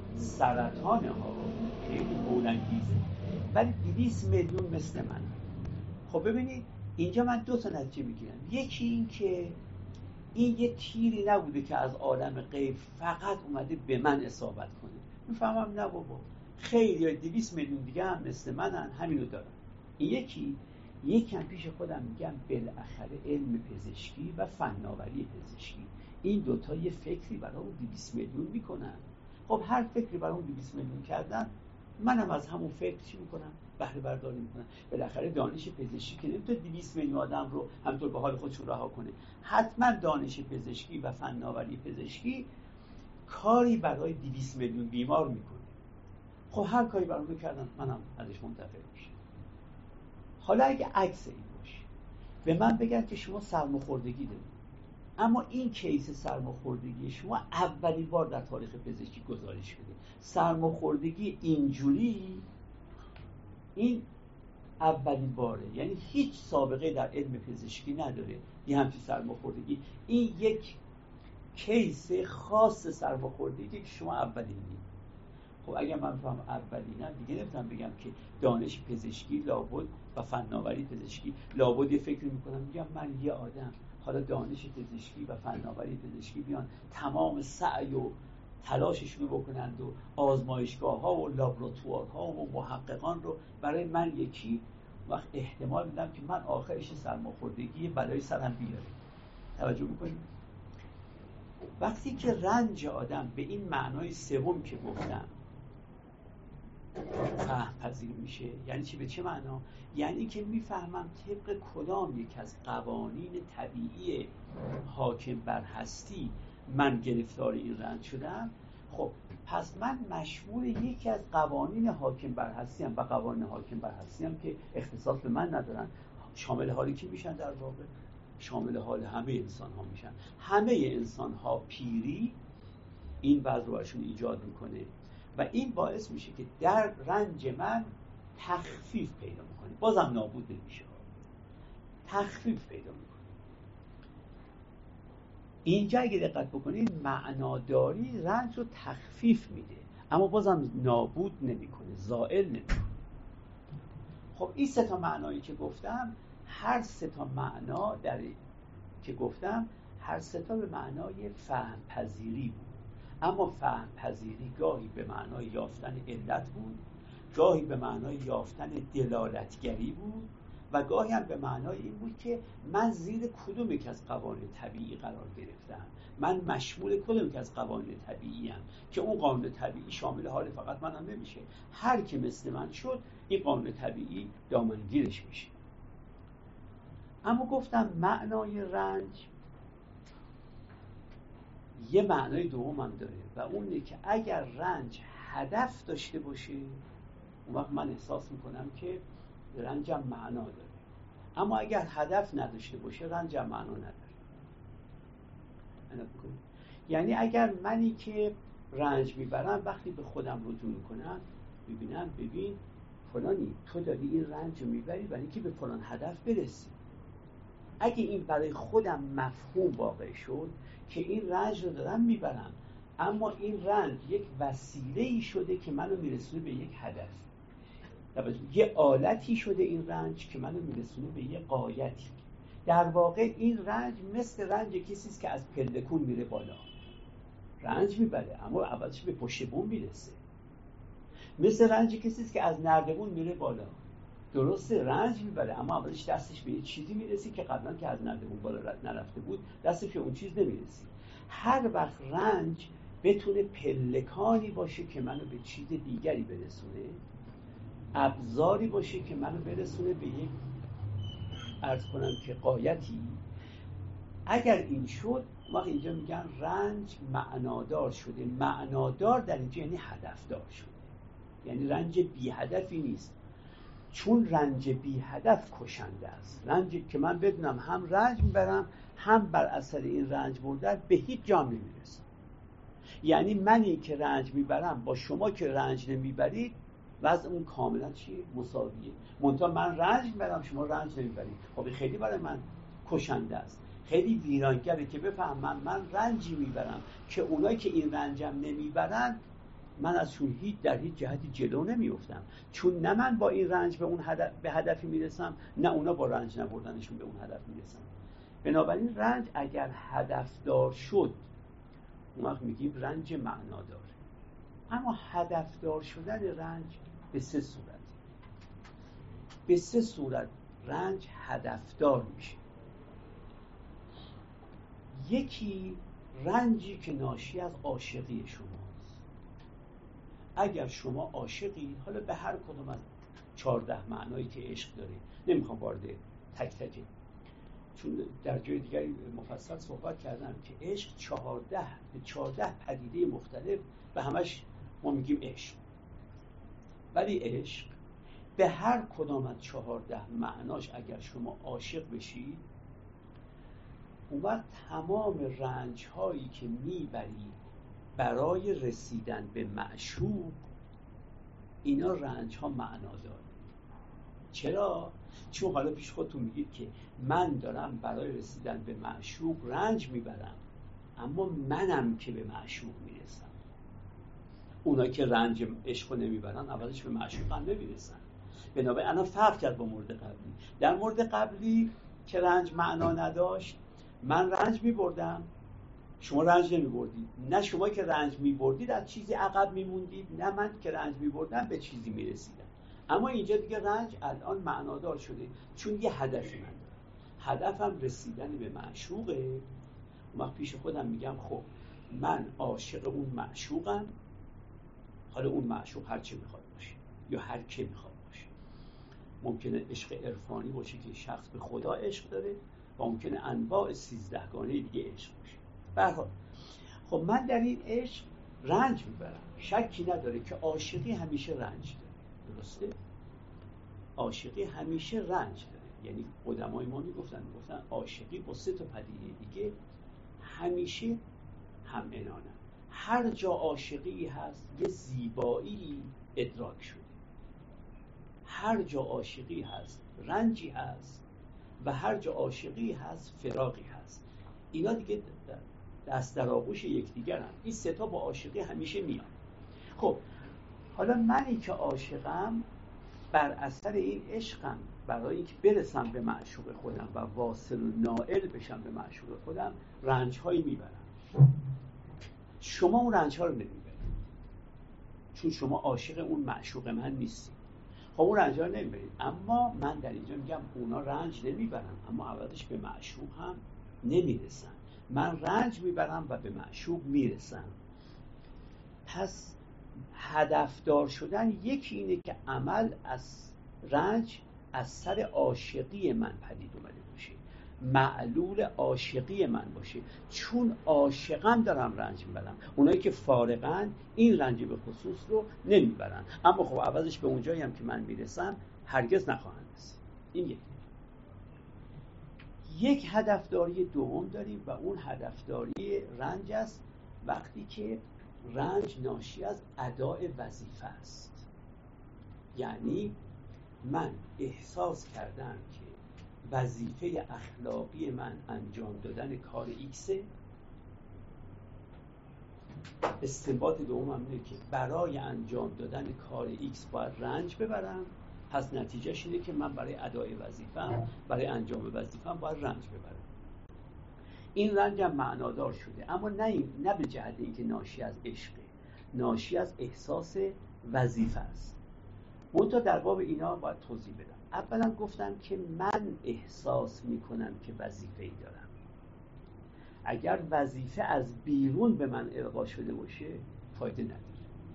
سرطان ها خیلی هولانگیزه ولی دویست میلیون مثل من. خب ببینید اینجا من دو تا نتیجه میگیرم. یکی این که این یه تیری نبوده که از عالم غیب فقط اومده به من اصابت کنه. میفهمم نه بابا خیلی یا دویست میلیون دیگه هم مثل منن همینو دارن. این یکی یکم پیش خودم میگم بالاخره علم پزشکی و فناوری پزشکی این دوتا یه فکری برای اون دویست میلیون میکنن. خب هر فکری برای اون دویست میلیون کردن منم از همون فکر چی میکنم؟ بهره برداری میکنم. بالاخره دانش پزشکی که نمیتونه دویست میلیون آدم رو همینطور به حال خودشون رها کنه. حتما دانش پزشکی و فناوری پزشکی کاری برای دویست میلیون بیمار میکنه. خب هر کاری برای اون کردن منم ازش منتفع میشم. حالا اگه عکس این باشه به من بگن که شما سرماخوردگی دارید، اما این کیس سرماخوردگی شما اولین بار در تاریخ پزشکی گزارش شده. سرماخوردگی اینجوری این اولین باره، یعنی هیچ سابقه در علم پزشکی نداره یه همچین سرماخوردگی. این یک کیس خاص سرماخوردگی که شما اولینی. خب اگر من فهم اولینم دیگه نمیتونم بگم که دانش پزشکی لابد و فناوری پزشکی لابد یه فکر میکنم میگم من یه آدم حالا دانش پزشکی و فناوری پزشکی بیان تمام سعی و تلاششون رو بکنند و آزمایشگاه ها و لابراتوار ها و محققان رو برای من یکی وقت احتمال میدم که من آخرش سرماخوردگی بلای سرم بیاره. توجه میکنید؟ وقتی که رنج آدم به این معنای سوم که گفتم فهم پذیر میشه، یعنی چی؟ به چه معنا؟ یعنی که میفهمم طبق کدام یک از قوانین طبیعی حاکم بر هستی من گرفتار این رنج شدم. خب پس من مشمول یکی از قوانین حاکم بر هستی هم و قوانین حاکم بر هستی هم که اختصاص به من ندارن شامل حالی کی میشن؟ در واقع شامل حال همه انسان ها میشن. همه انسان ها پیری این وضع رو برشون ایجاد میکنه و این باعث میشه که در رنج من تخفیف پیدا میکنه. بازم نابود نمیشه، تخفیف پیدا میکنه. اینجا اگه دقت بکنید معناداری رنج رو تخفیف میده اما بازم نابود نمیکنه، زائل نمیکنه. خب این سه تا معنایی که گفتم، هر سه تا معنا در که گفتم هر سه تا به معنای فهم پذیری بود. اما فهم پذیری گاهی به معنای یافتن علت بود، گاهی به معنای یافتن دلالتگری بود و گاهی هم به معنای این بود که من زیر کدوم یک از قوانین طبیعی قرار گرفتم، من مشمول کدوم یک از قوانین طبیعی ام که اون قانون طبیعی شامل حال فقط منم نمیشه، هر که مثل من شد این قانون طبیعی دامنگیرش میشه. اما گفتم معنای رنج یه معنای دوم هم داره و اونه که اگر رنج هدف داشته باشه اون وقت من احساس میکنم که رنجم معنا داره، اما اگر هدف نداشته باشه رنجم معنا نداره. یعنی اگر منی که رنج میبرم وقتی به خودم رجوع کنم ببینم ببین فلانی تو داری این رنج رو میبری برای اینکه به فلان هدف برسی. اگه این برای خودم مفهوم واقع شد که این رنج رو دارم میبرم اما این رنج یک وسیله‌ای شده که منو میرسونه به یک هدف، یه آلتی شده این رنج که منو میرسونه به یه غایتی. در واقع این رنج مثل رنج کسی است که از پلکون میره بالا، رنج میبره اما اولش به پشت بوم میرسه. مثل رنج کسی است که از نردبون میره بالا، درسته رنج میبره اما اولش دستش به یه چیزی میرسی که قبلا که از نردبون بالا نرفته بود دستش به اون چیز نمیرسی. هر وقت رنج بتونه پلکانی باشه که منو به چیز دیگری برسونه، ابزاری باشه که منو برسونه به یک عرض کنم که غایتی، اگر این شد وقت اینجا میگن رنج معنادار شده. معنادار در اینجا یعنی هدفدار شده، یعنی رنج بی هدفی نیست، چون رنج بی هدف کشنده است. رنجی که من بدونم هم رنج میبرم هم بر اثر این رنج بردن به هیچ جا نمیرسم. یعنی منی که رنج میبرم با شما که رنج نمیبرید وضع اون کاملا چیه؟ مساویه. منتها من رنج میبرم شما رنج نمیبرید، خب خیلی برای من کشنده است، خیلی ویرانگره که بفهمم من رنجی میبرم که اونایی که این رنجم نمیبرن من ازشون هیچ در هیچ جهتی جلو نمیافتم، چون نه من با این رنج به اون هدف به هدفی میرسم نه اونا با رنج نبردنشون به اون هدف میرسن. بنابراین رنج اگر هدفدار شد اون وقت میگیم رنج معنادار. اما هدفدار شدن رنج به سه صورت به سه صورت رنج هدفدار میشه. یکی رنجی که ناشی از عاشقی شماست. اگر شما عاشقی، حالا به هر کدوم از چهارده معنایی که عشق داره، نمیخوام وارد تک تک، چون در جای دیگری مفصل صحبت کردم که عشق چهارده به چهارده پدیده مختلف به همش ما میگیم عشق، ولی عشق به هر کدام از چهارده معناش اگر شما عاشق بشید اون وقت تمام رنج هایی که میبرید برای رسیدن به معشوق اینا رنج ها معنا داره. چرا؟ چون حالا پیش خودتون میگید که من دارم برای رسیدن به معشوق رنج میبرم اما منم که به معشوق میرسم. اونا که رنج عشق رو نمیبرن اولش به معشوق هم نمیرسن. بنابراین الان فرق کرد با مورد قبلی. در مورد قبلی که رنج معنا نداشت من رنج میبردم شما رنج نمیبردید، نه شما که رنج میبردید از چیزی عقب میموندید نه من که رنج میبردم به چیزی میرسیدم. اما اینجا دیگه رنج الان معنادار شده چون یه هدفی من دارم، هدفم رسیدن به معشوقه. اون وقت پیش خودم میگم خب من عاشق اون معشوقم، حالا اون معشوق هر چه میخواد باشه یا هر که میخواد باشه. ممکنه عشق عرفانی باشه که شخص به خدا عشق داره و ممکنه انواع سیزدهگانه دیگه عشق باشه. به هر حال خب من در این عشق رنج میبرم، شکی نداره که عاشقی همیشه رنج داره، درسته؟ عاشقی همیشه رنج داره. یعنی قدمای ما میگفتن میگفتن عاشقی با سه تا پدیده دیگه همیشه هم انانه. هر جا عاشقی هست یه زیبایی ادراک شده، هر جا عاشقی هست رنجی هست و هر جا عاشقی هست فراقی هست. اینا دیگه دست در آغوش یکدیگرن. این سه تا با عاشقی همیشه میان. خب حالا منی که عاشقم بر اثر این عشقم برای اینکه برسم به معشوق خودم و واصل و نائل بشم به معشوق خودم رنج‌هایی میبرم. شما اون رنج‌ها رو نمیبرید چون شما عاشق اون معشوق من نیستید. خب اون رنج‌ها رو نمیبرید، اما من در اینجا میگم اونا رنج نمیبرن اما عوضش به معشوق هم نمیرسن. من رنج میبرم و به معشوق میرسم. پس هدفدار شدن یکی اینه که عمل از رنج از سر عاشقی من پدید اومده باشه، معلول عاشقی من باشه، چون عاشقم دارم رنج میبرم. اونایی که فارغن این رنج به خصوص رو نمیبرن، اما خب عوضش به اونجایی هم که من میرسم هرگز نخواهند رسید. این یک یک هدفداری دوم داریم و اون هدفداری رنج است وقتی که رنج ناشی از اداء وظیفه است. یعنی من احساس کردم که وظیفه اخلاقی من انجام دادن کار ایکسه. استنباط دومم اینه که برای انجام دادن کار ایکس باید رنج ببرم، پس نتیجهش اینه که من برای ادای وظیفه‌ام، برای انجام وظیفه‌ام باید رنج ببرم. این رنج هم معنادار شده، اما نه نه به جهت اینکه ناشی از عشقه، ناشی از احساس وظیفه است. منتها در باب اینا باید توضیح بدم. اولا گفتم که من احساس میکنم که وظیفه‌ای دارم. اگر وظیفه از بیرون به من القا شده باشه فایده نداره.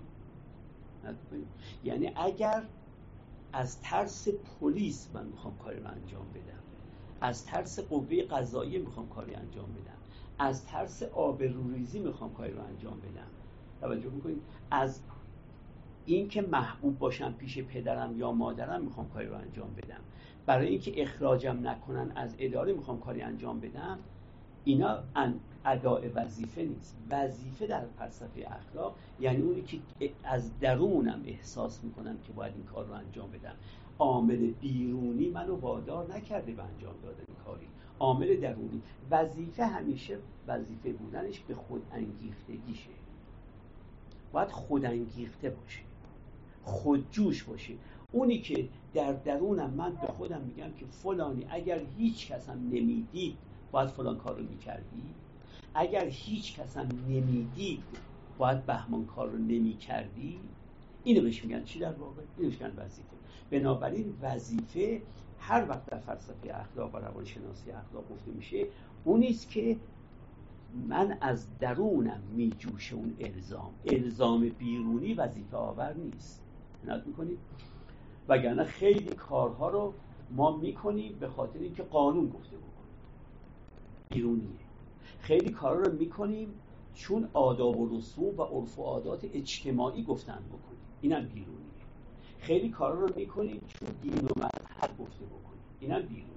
یعنی اگر از ترس پلیس من میخوام کاری رو انجام بدم، از ترس قوه قضاییه میخوام کاری انجام بدم، از ترس آبروریزی میخوام کاری رو انجام بدم، توجه میکنید، از این که محبوب باشم پیش پدرم یا مادرم میخوام کاری رو انجام بدم، برای اینکه اخراجم نکنن از اداره میخوام کاری انجام بدم، اینا اداء وظیفه نیست. وظیفه در فلسفه اخلاق یعنی اونی که از درونم احساس میکنم که باید این کار رو انجام بدم. عامل بیرونی منو وادار نکرده به انجام دادن کاری، عامل درونی. وظیفه همیشه وظیفه بودنش به خود انگیختگیشه، باید خود انگیخته باشه، خودجوش باشه. اونی که در درونم من به خودم میگم که فلانی اگر هیچ کس هم نمیدید باید فلان کار رو میکردی، اگر هیچ کس هم نمیدید باید بهمان کار رو نمیکردی، اینو بهش میگن چی در واقع؟ اینو بهش میگن وظیفه. بنابراین وظیفه هر وقت در فلسفه اخلاق و روانشناسی اخلاق گفته میشه اونیست که من از درونم میجوشه اون الزام. الزام بیرونی وظیفه آور نیست. عنایت میکنید؟ وگرنه خیلی کارها رو ما میکنیم به خاطر اینکه قانون گفته بکنیم، بیرونیه. خیلی کارها رو میکنیم چون آداب و رسوم و عرف و عادات اجتماعی گفتن بکنیم، اینم بیرونیه. خیلی کارها رو میکنیم چون دین و مذهب گفته بکنیم، اینم بیرونیه.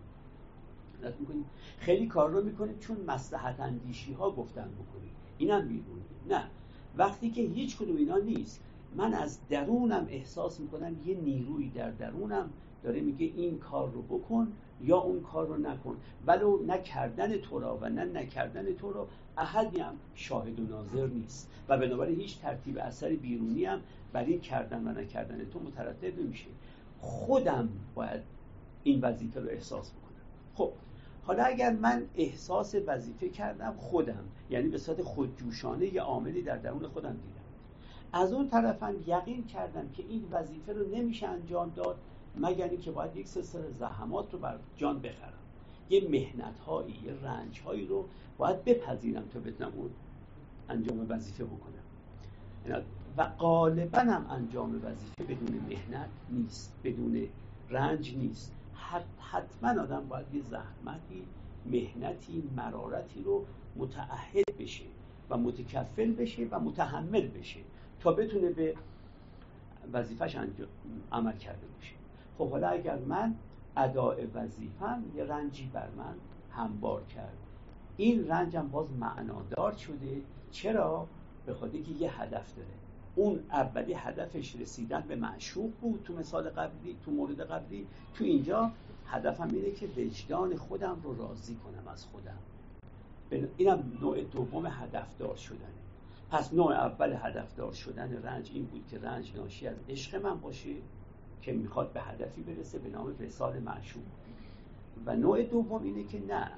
عنایت میکنید؟ خیلی کارها رو میکنیم چون مصلحت اندیشی ها گفتن بکنیم، اینم بیرونیه. نه، وقتی که هیچ کدوم اینا نیست، من از درونم احساس میکنم یه نیروی در درونم داره میگه این کار رو بکن یا اون کار رو نکن، ولو نکردن تو را و نه نکردن تو را احدی هم شاهد و ناظر نیست و بنابراین هیچ ترتیب اثری بیرونی هم بر این کردن و نکردن تو مترتب نمیشه. خودم باید این وظیفه رو احساس بکنم. خب حالا اگر من احساس وظیفه کردم خودم، یعنی به صورت خودجوشانه یه عاملی در درون خودم دیدم، از اون طرفم یقین کردم که این وظیفه رو نمیشه انجام داد مگر اینکه باید یک سلسله زحمات رو بر جان بخرم، یه مهنت‌هایی، یه رنج‌هایی رو باید بپذیرم تا بتونم اون انجام وظیفه بکنم. و غالباً هم انجام وظیفه بدون مهنت نیست، بدون رنج نیست. حتما آدم باید یه زحمتی، مهنتی، مرارتی رو متعهد بشه و متکفل بشه و متحمل بشه تا بتونه به وظیفه‌اش انجام عمل کرده باشه. خب حالا اگر من اداء وظیفه‌ام یه رنجی بر من هموار کرد، این رنجم باز معنادار شده. چرا؟ به خاطر اینکه یه هدف داره. اون اولی هدفش رسیدن به معشوق بود تو مثال قبلی، تو مورد قبلی. تو اینجا هدفم اینه که وجدان خودم رو راضی کنم از خودم. اینم نوع دوم هدفدار شدنه. پس نوع اول هدفدار شدن رنج این بود که رنج ناشی از عشق من باشه که میخواد به هدفی برسه به نام وصال معشوق. و نوع دوم اینه که نه،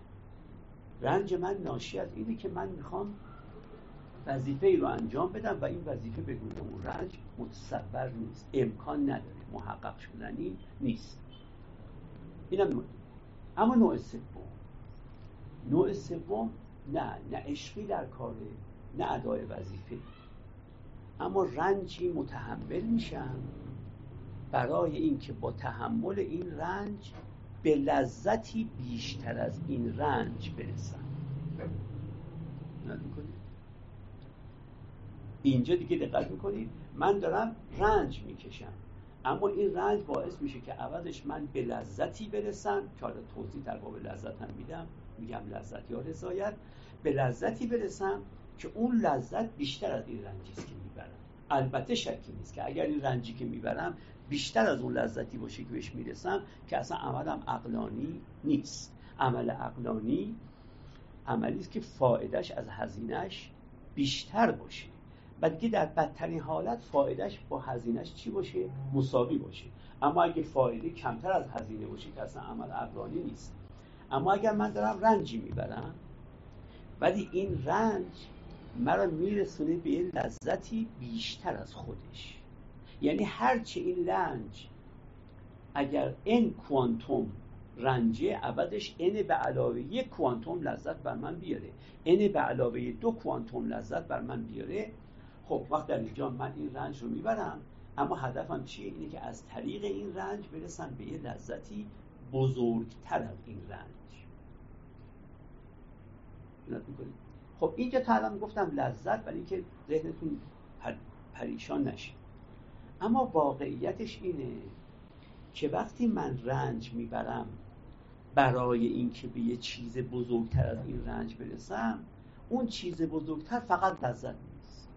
رنج من ناشی از اینه که من میخوام وظیفه‌ای رو انجام بدم و این وظیفه بدون اون رنج متصور نیست، امکان نداره، محقق شدنی نیست. اینم نوع. اما نوع سوم، نوع سوم نه نه عشقی در کاره، نه ادای وظیفه، اما رنجی متحمل میشم برای اینکه با تحمل این رنج به لذتی بیشتر از این رنج برسم. اینجا دیگه دقت میکنید، من دارم رنج میکشم اما این رنج باعث میشه که عوضش من به لذتی برسم که حالا توضیح در باب لذت هم میدم، میگم لذت یا رضایت، به لذتی برسم که اون لذت بیشتر از این رنجی است که میبرم. البته شکی نیست که اگر این رنجی که میبرم بیشتر از اون لذتی باشه که بهش میرسم، که اصلا عملم عقلانی نیست. عمل عقلانی عملی است که فایدهش از هزینهش بیشتر باشه و دیگه در بدترین حالت فایدهش با هزینهش چی باشه؟ مساوی باشه. اما اگه فایده کمتر از هزینه باشه که اصلا عمل عقلانی نیست. اما اگر من دارم رنجی میبرم ولی این رنج مرا میرسونه به یه لذتی بیشتر از خودش، یعنی هرچه این رنج اگر n کوانتوم رنجه، عوضش n به علاوه یک کوانتوم لذت بر من بیاره، n به علاوه دو کوانتوم لذت بر من بیاره. خب وقت در اینجا من این رنج رو میبرم، اما هدفم چیه؟ اینه که از طریق این رنج برسم به یه لذتی بزرگتر از این رنج. خب اینجا تا الان گفتم لذت برای اینکه ذهنتون پر... پریشان نشه. اما واقعیتش اینه که وقتی من رنج میبرم برای اینکه به یه چیز بزرگتر از این رنج برسم، اون چیز بزرگتر فقط لذت نیست.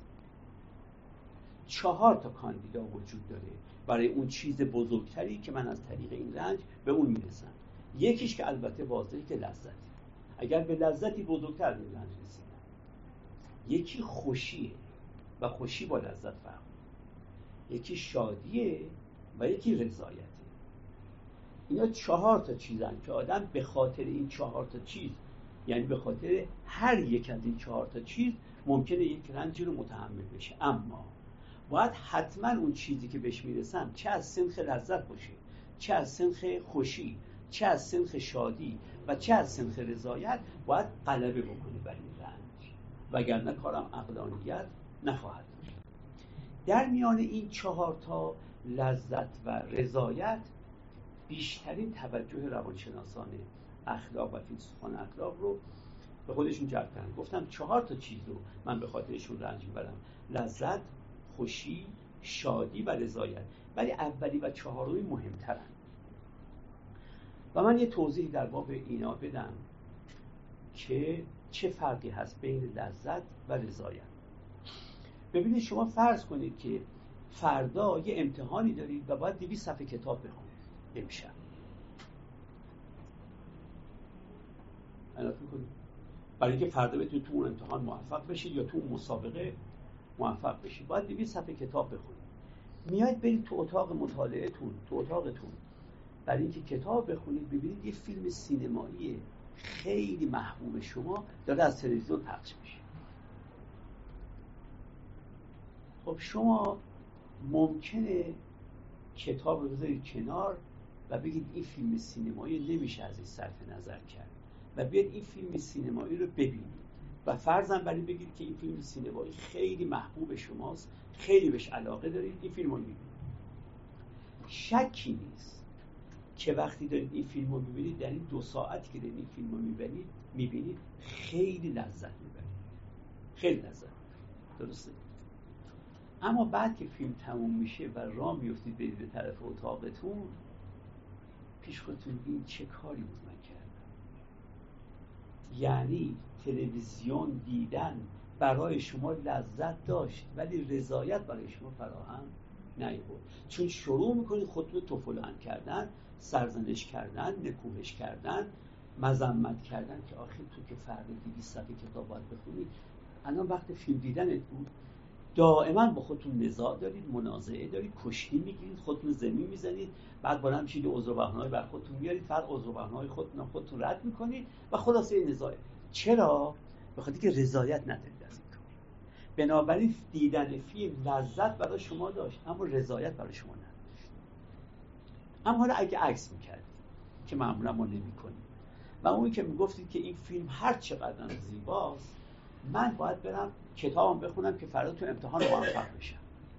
چهار تا کاندیدا وجود داره برای اون چیز بزرگتری که من از طریق این رنج به اون میرسم. یکیش که البته واضحه که لذته، اگر به لذتی بزرگتر از این رنج رسیدم. یکی خوشیه و خوشی با لذت فرق. یکی شادیه و یکی رضایته. اینا چهار تا چیزن که آدم به خاطر این چهار تا چیز، یعنی به خاطر هر یک از این چهار تا چیز ممکنه یک رنجی رو متحمل بشه. اما باید حتما اون چیزی که بهش میرسم چه از سنخ لذت باشه، چه از سنخ خوشی، چه از سنخ شادی و چه از سنخ رضایت، باید غلبه بکنه بر این رنج، وگرنه کارم عقلانیت نخواهد داشت. در میان این چهار تا لذت و رضایت بیشترین توجه روانشناسان اخلاق و فیلسوفان اخلاق رو به خودشون جلب کردن. گفتم چهار تا چیز رو من به خاطرشون رنج میبرم: لذت، خوشی، شادی و رضایت. ولی اولی و چهارمی مهمترن و من یه توضیح در باب اینا بدم که چه فرقی هست بین لذت و رضایت. ببینید، شما فرض کنید که فردا یه امتحانی دارید و باید دویست صفحه کتاب بخونید امشب. عنایت میکنید برای اینکه فردا بتونید تو اون امتحان موفق بشید یا تو اون مسابقه موفق بشید، باید دویست صفحه کتاب بخونید. میاید برید تو اتاق مطالعه‌تون، تو اتاقتون، برای اینکه کتاب بخونید، ببینید یه فیلم سینمایی خیلی محبوب شما داره از تلویزیون پخش میشه. خب شما ممکنه کتاب رو بذارید کنار و بگید این فیلم سینمایی نمیشه از این صرف نظر کرد و بیاید این فیلم سینمایی رو ببینید و فرضاً برای بگید که این فیلم سینمایی خیلی محبوب شماست، خیلی بهش علاقه دارید، این فیلم رو میبینید. شکی نیست که وقتی دارید این فیلم رو میبینید، در این دو ساعتی که دارید این فیلم رو میبینید میبینید خیلی لذت میبرید، خیلی لذت میبرید. درسته؟ اما بعد که فیلم تموم میشه و راه میفتید برید به طرف اتاقتون، پیش خودتون بگید چه کاری بود من کردم. یعنی تلویزیون دیدن برای شما لذت داشت ولی رضایت برای شما فراهم نیاورد، چون شروع میکنید خودتون رو طفولان کردن، سرزنش کردن، نکوهش کردن، مذمت کردن که آخه تو که فردا دویست صفحه کتاب باید بخونی، الان وقت فیلم دیدنت بود. دائما با خودتون نزاع دارید، منازعه دارید، کشتی میگیرید، خودتون زمین میزنید، بعد بالا میشید عذر و بهانه‌ای بر خودتون میارید، فقط عذر و بهانه‌های خودتون خودتون رد میکنید و خلاصه نزاع. چرا؟ به خاطر که رضایت ندارید از این کار. بنابراین دیدن فیلم لذت برای شما داشت اما رضایت برای شما نداشت. اما حالا اگه عکس میکردید که معمولا ما نمیکنیم و اونی که میگفتید که این فیلم هر چقدر زیباست، من باید برم کتابم بخونم که فردا تو امتحان موفق بشم.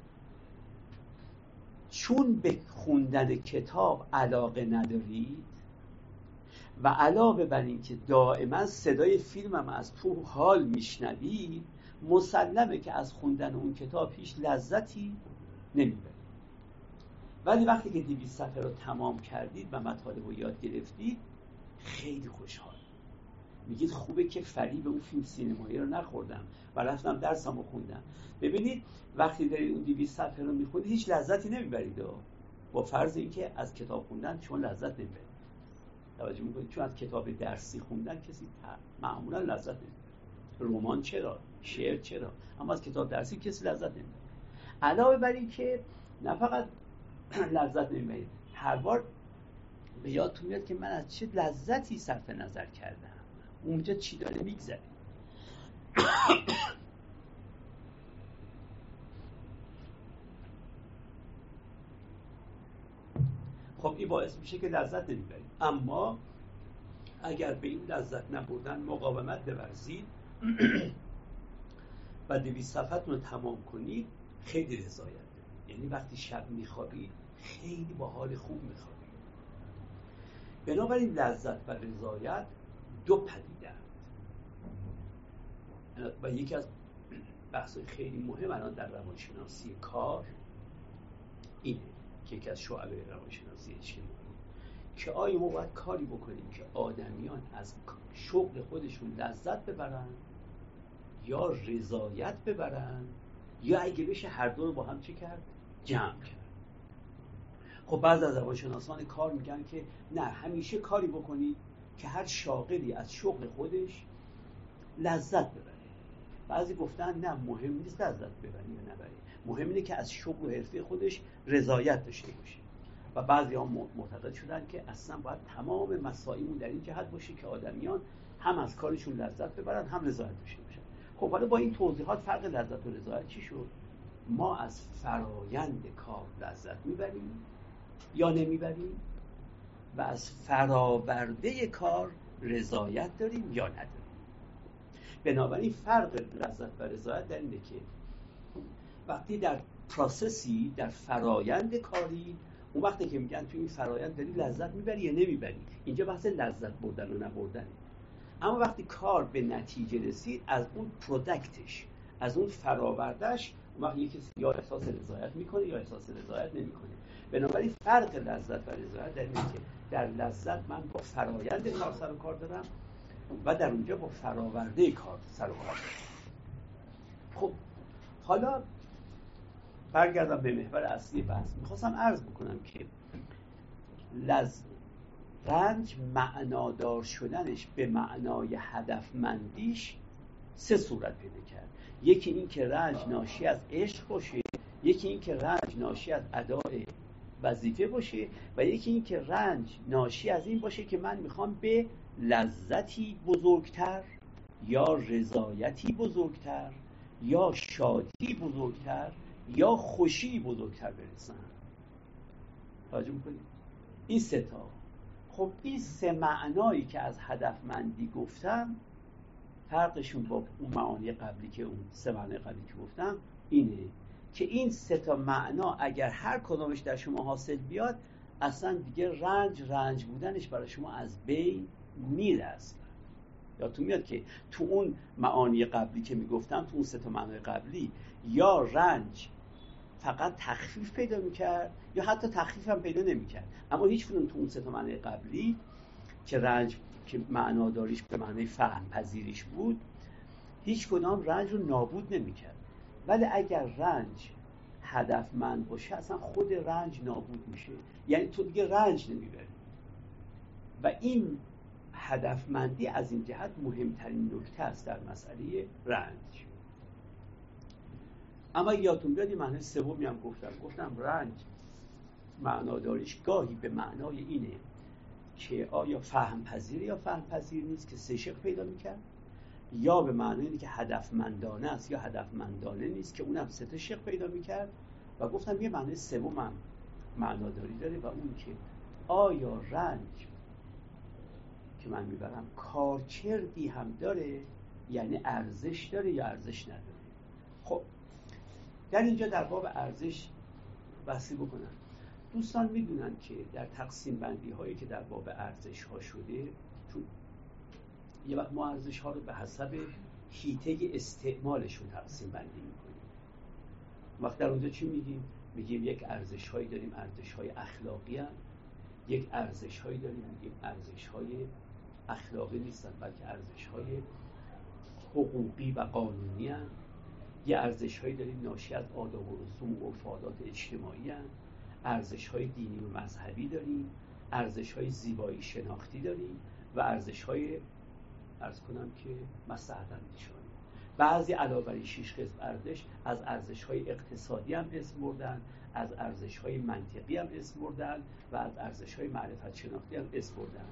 چون به خوندن کتاب علاقه ندارید و علاوه بر این که دائما صدای فیلمم از تو حال میشنوید، مسلمه که از خوندن اون کتاب هیچ لذتی نمیبرید. ولی وقتی که دویست صفحه رو تمام کردید و مطالب رو یاد گرفتید، خیلی خوشحال میگید خوبه که فریب اون فیلم سینمایی رو نخوردم و رفتم درسمو خوندم. ببینید وقتی دارید اون دویست صفحه رو میخونید هیچ لذتی نمیبرید، با فرض اینکه از کتاب خوندن چون لذت نمیبرید. توجه میکنید؟ چون از کتاب درسی خوندن کسی معمولا لذت نمیبره. رمان چرا، شعر چرا، اما از کتاب درسی کسی لذت نمیبره. علاوه بر این که نه فقط لذت نمیبرید، هر بار به یادتون میاد که من از چه لذتی صرف نظر کردم، اونجا چی داره میگذره. خب این باعث میشه که لذت نمیبرید. اما اگر به این لذت نبردن مقاومت بورزید و دویست صفحتون رو تمام کنید، خیلی رضایت دارید. یعنی وقتی شب میخوابید خیلی با حال خوب میخوابید. بنابراین لذت و رضایت دو پدیده و یکی از بحث‌های خیلی مهم الان در روانشناسی کار اینه که یکی از شعبه روانشناسی اجتماعی که آیا ما باید کاری بکنیم که آدمیان از شغل خودشون لذت ببرن یا رضایت ببرن، یا اگه بشه هر دو رو با هم چی کرد؟ جمع کرد. خب بعضی از روانشناسان کار میگن که نه، همیشه کاری بکنید که هر شاغلی از شغل خودش لذت ببره. بعضی گفتن نه، مهم نیست لذت ببری یا نبری، مهم اینه که از شغل و حرفه خودش رضایت داشته باشه. و بعضی ها معتقد شدن که اصلا باید تمام مساعیمون در این جهت باشه که آدمیان هم از کارشون لذت ببرن هم رضایت داشته باشن. خب حالا با این توضیحات فرق لذت و رضایت چی شد؟ ما از فرایند کار لذت میبریم یا نمیبریم و از فراورده کار رضایت داریم یا نداریم. بنابراین فرق لذت و رضایت در اینه که وقتی در پروسسی، در فرایند کاری، اون وقتی که میگن تو این فرایند داری لذت میبری یا نمیبری، اینجا بحث لذت بردن و نبردنه. اما وقتی کار به نتیجه رسید، از اون پروداکتش، از اون فراوردهش، اون وقت یکی یا احساس رضایت میکنه یا احساس رضایت نمیکنه. بنابراین فرق لذت و رضایت در اینه که در لذت من با فرایند کار سر و کار دارم و در اونجا با فراورده کار سر و کار دارم. خب حالا برگردم به محور اصلی بحث. میخواستم عرض بکنم که لذت رنج معنادار شدنش به معنای هدفمندیش سه صورت پیدا کرد. یکی این که رنج ناشی از عشق باشه، یکی این که رنج ناشی از ادای وظیفه باشه و یکی این که رنج ناشی از این باشه که من میخوام به لذتی بزرگتر یا رضایتی بزرگتر یا شادی بزرگتر یا خوشی بزرگتر برسن. توجه میکنید؟ این سه تا. خب این سه معنایی که از هدفمندی گفتم، فرقشون با اون معانی قبلی که اون سه معنی قبلی که گفتم اینه که این سه تا معنا اگر هر کدامش در شما حاصل بیاد، اصلا دیگه رنج رنج بودنش برای شما از بین میره. اصلا یادتون میاد که تو اون معانی قبلی که میگفتم، تو اون سه تا معنای قبلی، یا رنج فقط تخفیف پیدا میکرد یا حتی تخفیف هم پیدا نمیکرد، اما هیچ کدوم تو اون سه تا معنای قبلی که رنج که معناداریش به معنای فهم پذیریش بود، هیچ کدام رنج رو نابود نمیکرد. ولی اگر رنج هدفمند باشه، اصلا خود رنج نابود میشه، یعنی تو دیگه رنج نمیبری. و این هدفمندی از این جهت مهمترین نکته است در مسئله رنج. اما یادتون بیاد معنی سومی هم گفتم گفتم رنج معناداریش گاهی به معنای اینه که آیا فهم پذیر یا فهم پذیر نیست که سه شق پیدا میکرد، یا به معنای اینه که هدفمندانه است یا هدفمندانه نیست که اونم سه تا شق پیدا میکرد. و گفتم یه معنی سوم هم معناداری داره و اون که آیا رنج که من میبرم کارکردی هم داره، یعنی ارزش داره یا ارزش نداره. خب در اینجا در باب ارزش بحثی بکنم. دوستان میدونن که در تقسیم بندی هایی که در باب ارزش ها شده، چون یه وقت ما ارزش ها رو به حسب حیطه استعمالشون تقسیم بندی میکنیم. وقت در اونجا چی میگیم؟ میگیم یک ارزش هایی داریم ارزش های اخلاقی هم، یک ارزش هایی داریم میگیم ارزش های اخلاقی نیستن، بلکه ارزش‌های حقوقی و قانونی هستند. یه ارزش‌هایی داریم ناشی از آداب و رسوم و عرف‌وعادات اجتماعی هستند، ارزش‌های دینی و مذهبی داریم، ارزش‌های زیبایی شناختی داریم و ارزش‌های عرض کنم که مصلحت اندیشانه. بعضی علاوه بر این شش قسم ارزش از ارزش‌های اقتصادی هم اسم بردن، از ارزش‌های منطقی هم اسم بردن و از ارزش‌های معرفت شناختی هم اسم بردن.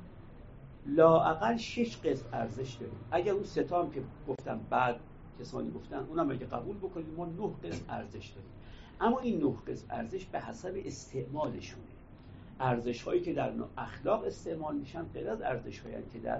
لااقل شش قسم ارزش داریم. اگر اون سه تا هم که گفتم بعد کسانی گفتن اونم اگه قبول بکنید ما نه قسم ارزش داریم. اما این نه قسم ارزش به حسب استعمالشونه. ارزش‌هایی که در اخلاق استعمال میشن غیر از ارزش‌هایی که در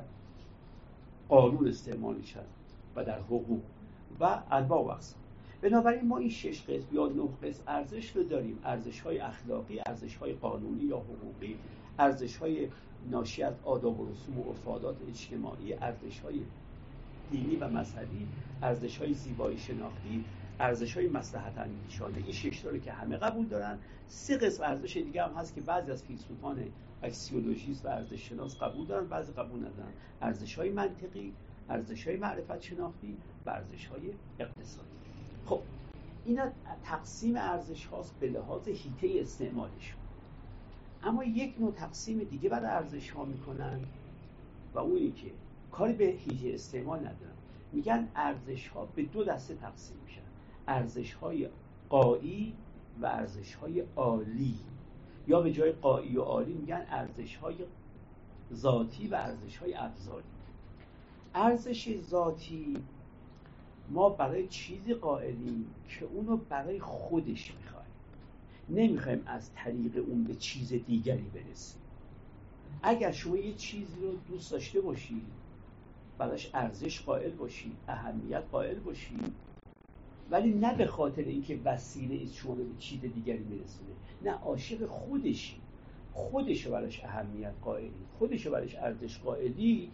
قانون استعمال میشن و در حقوق و انواع و اقسام. بنابراین ما این شش قسم یا نه قسم ارزش رو داریم: ارزش‌های اخلاقی، ارزش‌های قانونی یا حقوقی، ارزش‌های ناشی از آداب و رسوم و عرف‌وعادات اجتماعی، ارزش‌های دینی و مذهبی، ارزش‌های زیبایی شناختی، ارزش‌های مصلحت اندیشانه. این شش تا رو که همه قبول دارن. سه قسم ارزش دیگه هم هست که بعضی از فیلسوفان اکسیولوژیست و ارزش شناس قبول دارن، بعضی قبول ندارن: ارزش‌های منطقی، ارزش‌های معرفت شناختی و ارزش‌های اقتصادی. خب اینا تقسیم ارزش هاست به لحاظ حیطه استعمالشون. اما یک نوع تقسیم دیگه برای ارزش ها میکنن و اونی که کاری به حیطه استعمال ندارن. میگن ارزش ها به دو دسته تقسیم میشن: ارزش های غایی و ارزش های عالی، یا به جای غایی و عالی میگن ارزش های ذاتی و ارزش های ابزاری. ارزش ذاتی ما برای چیزی قائلیم که اونو برای خودش میخوایم، نمیخوایم از طریق اون به چیز دیگری برسیم. اگر شما یه چیزی رو دوست داشته باشید، براش ارزش قائل باشید، اهمیت قائل باشید، ولی نه به خاطر اینکه وسیله ای شما رو به چیز دیگری برسونه، نه، عاشق خودشی، خودشو براش اهمیت قائلی، خودشو براش ارزش قائلی،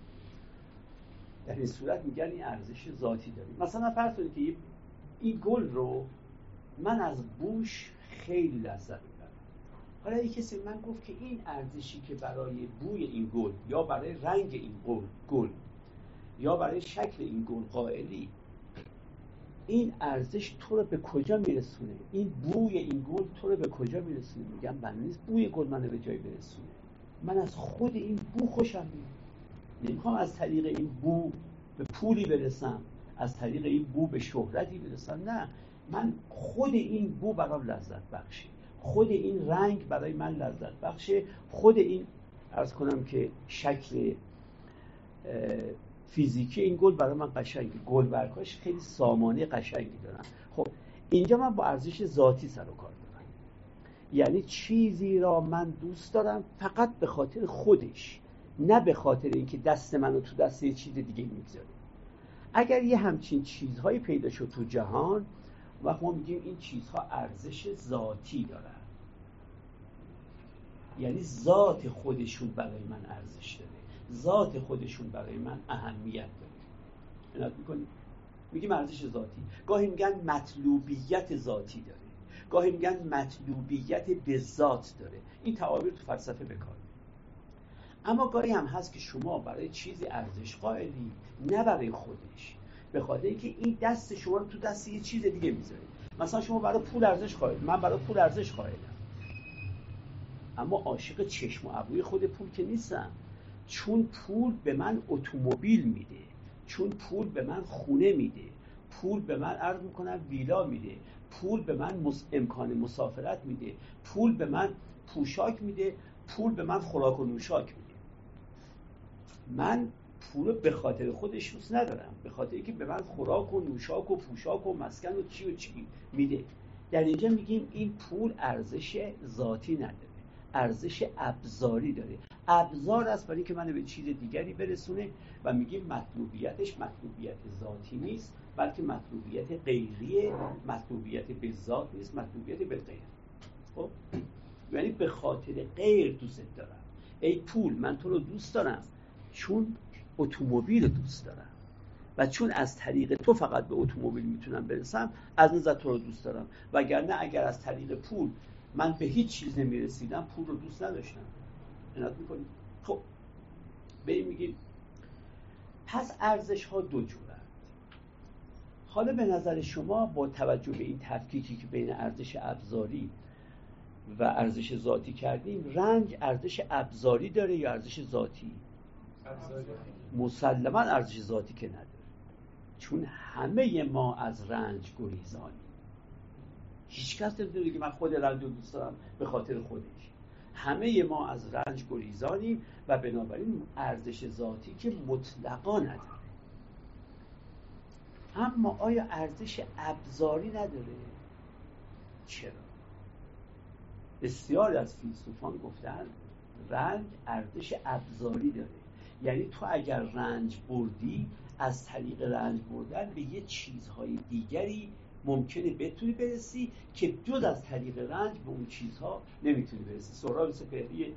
در این صورت میگن این ارزش ذاتی داریم. مثلا فرض کنید که این گل رو من از بوش خیلی لذت میبرم. حالا یک کسی من گفت که این ارزشی که برای بوی این گل یا برای رنگ این گل گل یا برای شکل این گل قائلی، این ارزش تو رو به کجا میرسونه؟ این بوی این گل تو رو به کجا میرسونه؟ میگم من نیست بوی گل منو به جای برسونه، من از خود این بو خوشم میاد. نمیخوام از طریق این بو به پولی برسم، از طریق این بو به شهرتی برسم، نه، من خود این بو برام لذت بخشه، خود این رنگ برای من لذت بخشه، خود این عرض کنم که شکل فیزیکی این گل برای من قشنگه، گل برگاش خیلی سامانه قشنگی دارن. خب اینجا من با ارزش ذاتی سر و کار دارم، یعنی چیزی را من دوست دارم فقط به خاطر خودش، نه به خاطر اینکه دست منو تو دست یه چیز دیگه میگذاره. اگر یه همچین چیزهایی پیدا شد تو جهان، وقت ما میگیم این چیزها ارزش ذاتی دارن، یعنی ذات خودشون برای من ارزش داره، ذات خودشون برای من اهمیت داره. عنایت میکنیم میگیم ارزش ذاتی. گاهی میگن مطلوبیت ذاتی داره، گاهی میگن مطلوبیت به ذات داره. این تعابیر تو فلسفه بکار. اما گاهی هم هست که شما برای چیزی ارزش قائلی، نه برای خودش، به خاطر اینکه این دست شما رو تو دست یه چیز دیگه میذاره. مثلا شما برای پول ارزش قائل، من برای پول ارزش قائلم، اما عاشق چشم و ابروی خود پول که نیستم، چون پول به من اتومبیل میده، چون پول به من خونه میده، پول به من عرض میکنم ویلا میده، پول به من مس... امکان مسافرت میده، پول به من پوشاک میده، پول به من خوراک و نوشاک میده. من پول به خاطر خودش دوست ندارم، به خاطر اینکه به من خوراک و نوشاک و پوشاک و مسکن و چی و چی میده. در اینجا میگیم این پول ارزش ذاتی نداره، ارزش ابزاری داره. ابزار است برای اینکه منو به چیز دیگری برسونه و میگیم مطلوبیتش مطلوبیت ذاتی نیست، بلکه مطلوبیت غیریه، مطلوبیت به ذات نیست، مطلوبیت به غیر. خب یعنی به خاطر غیر دوست دارم. ای پول، من تو رو دوست دارم چون اتومبیل دوست دارم و چون از طریق تو فقط به اتومبیل میتونم برسم، از نظر تو رو دوست دارم. وگرنه اگر از طریق پول من به هیچ چیز نمیرسیدم، پول رو دوست نداشتم. عنایت میکنید؟ خب به این میگیم پس ارزش ها دو جورند. حالا به نظر شما با توجه به این تفکیکی که بین ارزش ابزاری و ارزش ذاتی کردیم، رنج ارزش ابزاری داره یا ارزش ذاتی؟ ابزاری. مسلما ارزش ذاتی که نداره، چون همه ما از رنج گریزانیم. هیچ کس نمی‌دونه که من خود رنج رو دوست دارم به خاطر خودش. همه ما از رنج گریزانیم و بنابراین ارزش ذاتی که مطلقا نداره. اما آیا ارزش ابزاری نداره؟ چرا؟ بسیاری از فیلسوفان گفتن رنج ارزش ابزاری داره. یعنی تو اگر رنج بردی، از طریق رنج بردن به یه چیزهای دیگری ممکنه بتونی برسی که جز از طریق رنج به اون چیزها نمیتونی برسی. سهراب سپهری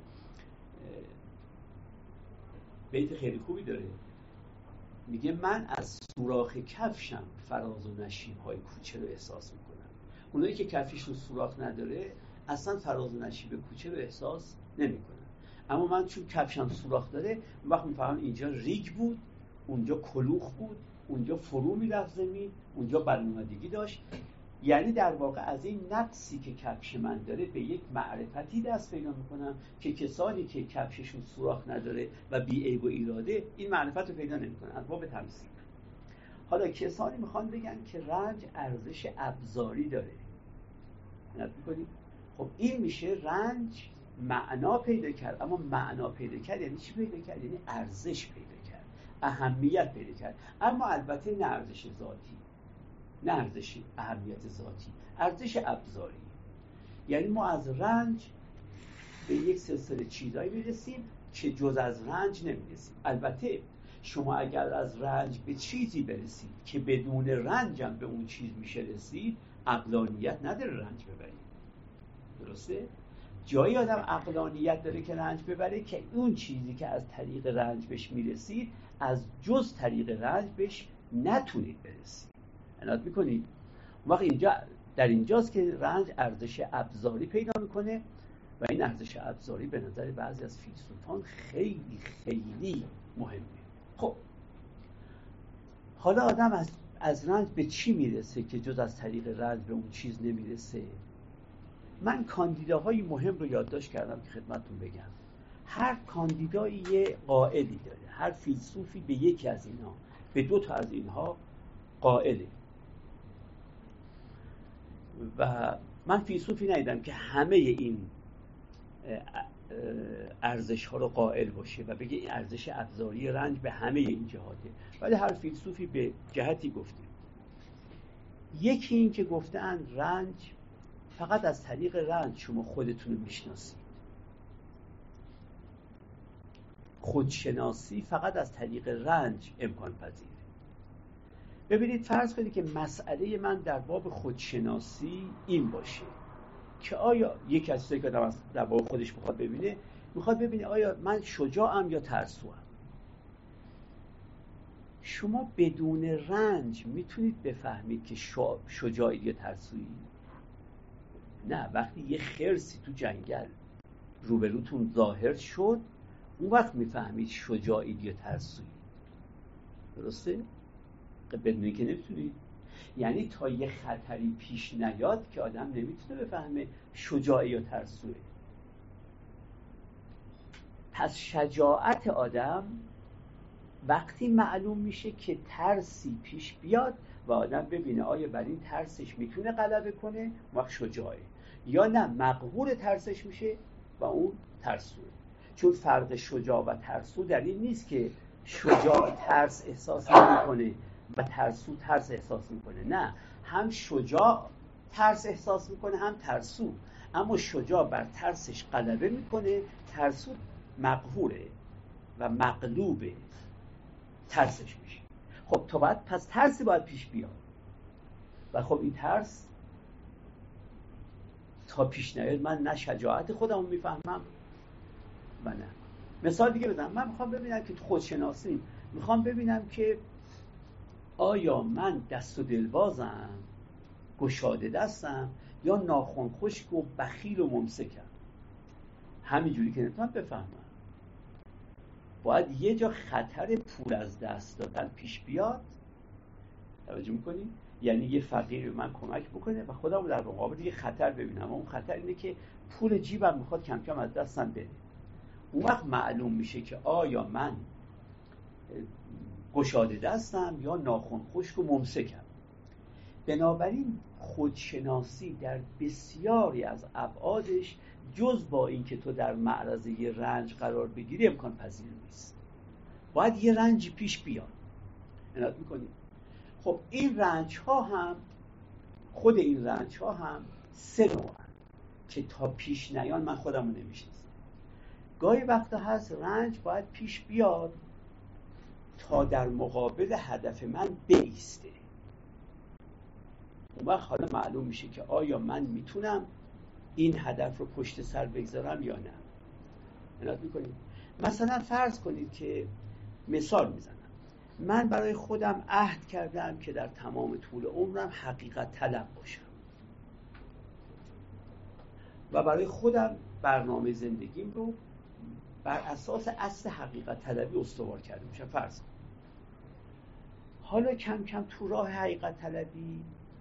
بیت خیلی خوبی داره، میگه من از سوراخ کفشم فراز و نشیب‌های کوچه رو احساس میکنم. اونایی که کفششون سوراخ نداره اصلا فراز و نشیب کوچه رو احساس نمیکنن. اما من چون کفشم سوراخ داره، اون وقت میفهمم اینجا ریگ بود، اونجا کلوخ بود، اونجا فرو میرفت زمین، اونجا برنامه‌ریزی داشت. یعنی در واقع از این نقصی که کفش من داره به یک معرفتی دست پیدا میکنم که کسانی که کفششون سوراخ نداره و بی عیب و ایراده این معرفت رو پیدا نمیکنن. از باب تمثیل. حالا کسانی میخوان بگن که رنج ارزش ابزاری داره. نگاه میکنید؟ خب این میشه رنج معنا پیدا کرد. اما معنا پیدا کرد یعنی چی پیدا کرد؟ یعنی ارزش پیدا کرد، اهمیت پیدا کرد. اما البته نه ارزش ذاتی، نه ارزش اهمیت ذاتی، ارزش ابزاری. یعنی ما از رنج به یک سلسله چیزایی میرسیم که جز از رنج نمیرسیم. البته شما اگر از رنج به چیزی برسید که بدون رنج هم به اون چیز میشه رسید، عقلانیت نداره رنج ببرید. درسته؟ جایی آدم عقلانیت داره که رنج ببره که اون چیزی که از طریق رنج بهش میرسید از جز طریق رنج بهش نتونید برسید. عنایت میکنید؟ اون وقت اینجا در اینجاست که رنج ارزش ابزاری پیدا میکنه و این ارزش ابزاری به نظر بعضی از فیلسوفان خیلی خیلی مهمه. خب حالا آدم از از رنج به چی میرسه که جز از طریق رنج به اون چیز نمیرسه؟ من کاندیداهای مهم رو یادداشت کردم که خدمتتون بگم. هر کاندیدایی یه قائلی داره. هر فیلسوفی به یکی از اینها، به دو تا از اینها قائله. و من فیلسوفی ندیدم که همه این ارزش ها رو قائل باشه و بگه این ارزش ابزاری رنج به همه این جهاته، ولی هر فیلسوفی به جهتی گفته. یکی این که گفتن رنج فقط از طریق رنج شما خودتون رو میشناسید. خودشناسی فقط از طریق رنج امکان پذیره. ببینید فرض کنید که مسئله من در باب خودشناسی این باشه که آیا یک کسی که در باب خودش میخواد ببینه، میخواد ببینه آیا من شجاعم یا ترسوام. شما بدون رنج میتونید بفهمید که شجاعی یا ترسویی؟ نه. وقتی یه خرسی تو جنگل روبروتون ظاهر شد، اون وقت میفهمید شجاعی یا ترسویی. درسته؟ بدون اینکه نمیتونید. یعنی تا یه خطری پیش نیاد که آدم نمیتونه بفهمه شجاعی یا ترسویی. پس شجاعت آدم وقتی معلوم میشه که ترسی پیش بیاد و آدم ببینه آیا بر این ترسش میتونه غلبه کنه، وقت شجاعه، یا نه مقهور ترسش میشه و اون ترسوه. چون فرق شجاع و ترسو در این نیست که شجاع ترس احساس نمیکنه و ترسو ترس احساس میکنه. نه، هم شجاع ترس احساس میکنه هم ترسو، اما شجاع بر ترسش غلبه میکنه، ترسو مقهوره و مغلوبه ترسش میشه. خب تا بعد پس ترسی باید پیش بیاد و خب این ترس تا پیش نیاد من نه شجاعت خودم رو میفهمم و نه. مثال دیگه بزنم. من میخوام ببینم که تو خودشناسی میخوام ببینم که آیا من دست و دلبازم، گشاده دستم، یا ناخن خشک و بخیل و ممسکم. همینجوری که نمیتونم بفهمم. باید یه جا خطر پول از دست دادن پیش بیاد. توجه میکنی؟ یعنی یه فقیر به من کمک بکنه و خودم در مقابل یه خطر ببینم، اون خطر اینه که پول جیبم میخواد کم کم از دستم بره. اون وقت معلوم میشه که آیا من گشاده دستم یا ناخن خشک و ممسکم. بنابراین خودشناسی در بسیاری از ابعادش جز با اینکه تو در معرض یه رنج قرار بگیری امکان پذیر نیست. باید یه رنجی پیش بیاد. عنایت میکنی؟ خب این رنج ها هم خود این رنج ها هم سه نوع که تا پیش نیان من خودمو نمیشناسم. گاهی وقتا هست رنج باید پیش بیاد تا در مقابل هدف من بایسته. اون وقت حالا معلوم میشه که آیا من میتونم این هدف رو پشت سر بگذارم یا نه. عنایت میکنید؟ مثلا فرض کنید که مثال میزنم، من برای خودم عهد کردم که در تمام طول عمرم حقیقت طلب باشم و برای خودم برنامه زندگیم رو بر اساس اصل حقیقت طلبی استوار کرده باشم. فرض کنید حالا کم کم تو راه حقیقت طلبی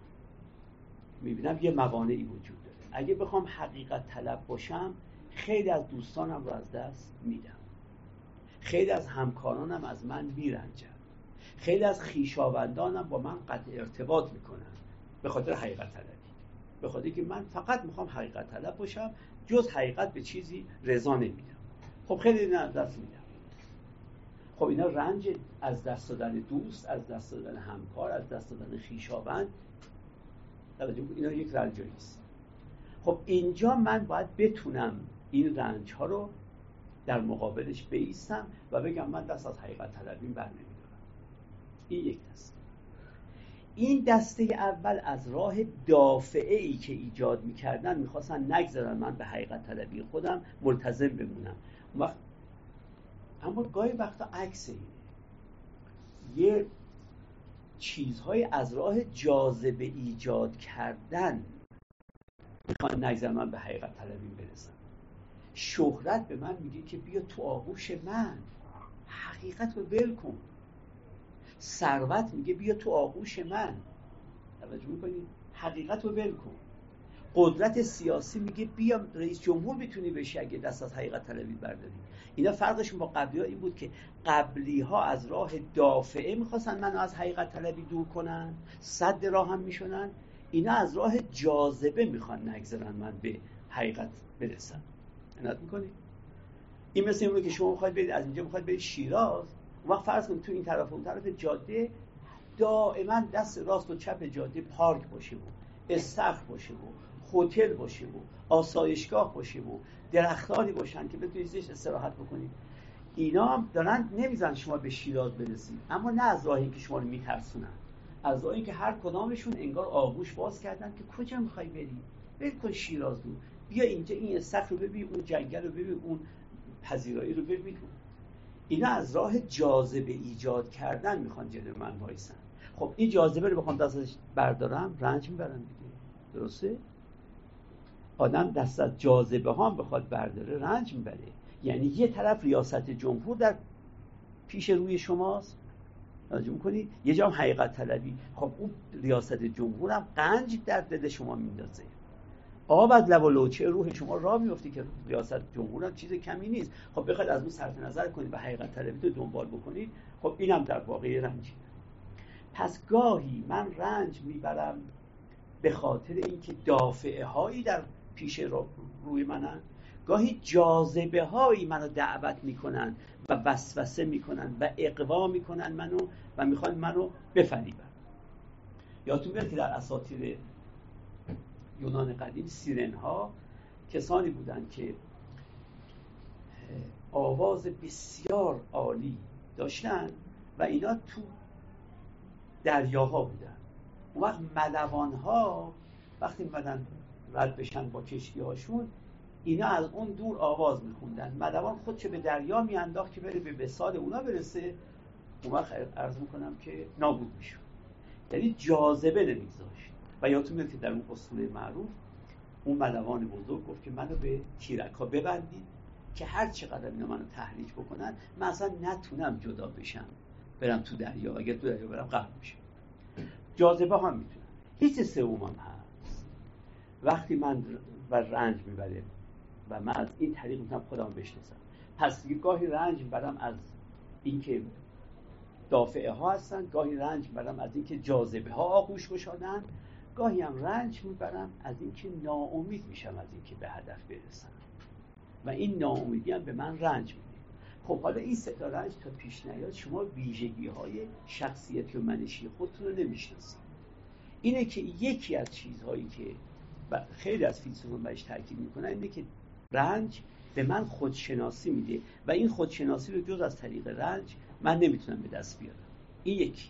میبینم یه موانعی وجود داره. اگه بخوام حقیقت طلب باشم خیلی از دوستانم رو از دست میدم، خیلی از همکارانم از من میرنجن، خیلی از خویشاوندانم با من قطع ارتباط میکنن به خاطر حقیقت طلبی، به خاطر که من فقط میخوام حقیقت طلب باشم، جز حقیقت به چیزی رضا نمیدم. خب خیلی اینا از دست میدم. خب اینا رنج از دست دادن دوست، از دست دادن همکار، از دست دادن خویشاوند، اینا یک رنجایی است. خب اینجا من باید بتونم این رنج ها رو در مقابلش بایستم و بگم من دست از حقیقت طلبیم بر نمیدارم. این یک دسته. این دسته اول از راه دافعه ای که ایجاد میکردن میخواستن نگذارن من به حقیقت طلبی خودم ملتزم بمونم. وقت اما گاهی وقتا عکس اینه، یه چیزهای از راه جاذبه ایجاد کردن میخوان نگذارن من به حقیقت طلبیم برسم. شهرت به من میگه که بیا تو آغوش من، حقیقت رو ول کن. ثروت میگه بیا تو آغوش من، توجه میکنی؟ حقیقت رو ول کن. قدرت سیاسی میگه بیا رئیس جمهور میتونی بشی اگه دست از حقیقت طلبی برداری. اینا فرقشون با قبلی ها این بود که قبلی ها از راه دافعه میخواستن منو از حقیقت طلبی دور کنن، صد راه هم میشونن. اینا از راه جاذبه میخوان نگذارن من به حقیقت برسم. عنایت میکنی؟ این مثل اینه که شما میخواید برید از اینجا میخواید برید شیراز، اون وقت فرض کنید تو این طرف و اون طرف جاده دائما دست راست و چپ جاده پارک باشه و استخر باشه و هتل باشه و آسایشگاه باشه و درختانی باشن که بتونید زیرش استراحت بکنید. اینا هم دارن نمیزن شما به شیراز برسید، اما نه از راهی که شما رو میترسونن، از راهی که هر کدامشون انگار آغوش باز کردن که کجا میخوای بری؟ ول کن شیراز رو، بیا اینجا این استخر رو ببین، اون جنگل رو ببین، اون پذیرایی رو ببین. اینا از راه جاذبه ایجاد کردن میخوان جلوی من وایسن. خب این جاذبه رو بخوام دستش بردارم رنج میبرم دیگه، درسته؟ آدم دست از جاذبه ها هم بخواد برداره رنج میبره. یعنی یه طرف ریاست جمهور در پیش روی شماست، توجه می‌کنی؟ یه جام حقیقت طلبی. خب اون ریاست جمهور هم قنج در دل شما میندازه، آب از لب و لوچه روح شما راه میفته که ریاست جمهور هم چیز کمی نیست. خب بخواید از اون صرف نظر کنید و حقیقت طلبی رو دنبال بکنید، خب اینم در واقع رنج. پس گاهی من رنج میبرم به خاطر اینکه دافعه هایی در پیش رو روی منن، گاهی جاذبه هایی منو دعوت میکنن و وسوسه میکنن و اغوا میکنن منو و میخوان منو بفریبن. یادتون میاد که در اساطیر یونان قدیم سیرن ها کسانی بودن که آواز بسیار عالی داشتن و اینا تو دریاها بودن. اون وقت ملوان ها وقتی میمدن رد بشن با کشتی هاشون، اینا از اون دور آواز میخوندن. ملوان خودشو به دریا میانداخت که بره به وصال اونا برسه. اون وقت عرض میکنم که نابود میشون، یعنی جاذبه نمیگذاشت. و یادتون میاد که در اون اسطوره معروف اون ملوان بزرگ گفت که منو به تیرک ها ببندید که هر چقدر اینا منو تحریک بکنن من اصلا نتونم جدا بشم برم تو دریا. اگه تو دریا برم غرق میشم. جاذبه هم میتونم. هیچ سوم هم هست وقتی من و رنج میبره و من از این طریق میتونم خودم بشناسم. پس یه گاهی رنج میبرم از اینکه دافعه ها هستن، گاهی رنج میبرم از اینکه جاذبه ها آغوش گشادن، گاهی هم رنج میبرم از اینکه ناامید میشم از اینکه به هدف برسم و این ناامیدی هم به من رنج میده. خب حالا این سه تا رنج تا پیش نیاد شما ویژگی های شخصیتی و منشی خودتون رو نمیشناسید. اینه که یکی از چیزهایی که خیلی از فیلسوفان بهش تاکید میکنن اینه که رنج به من خودشناسی میده و این خودشناسی رو جز از طریق رنج من نمیتونم به دست بیارم. این یکی.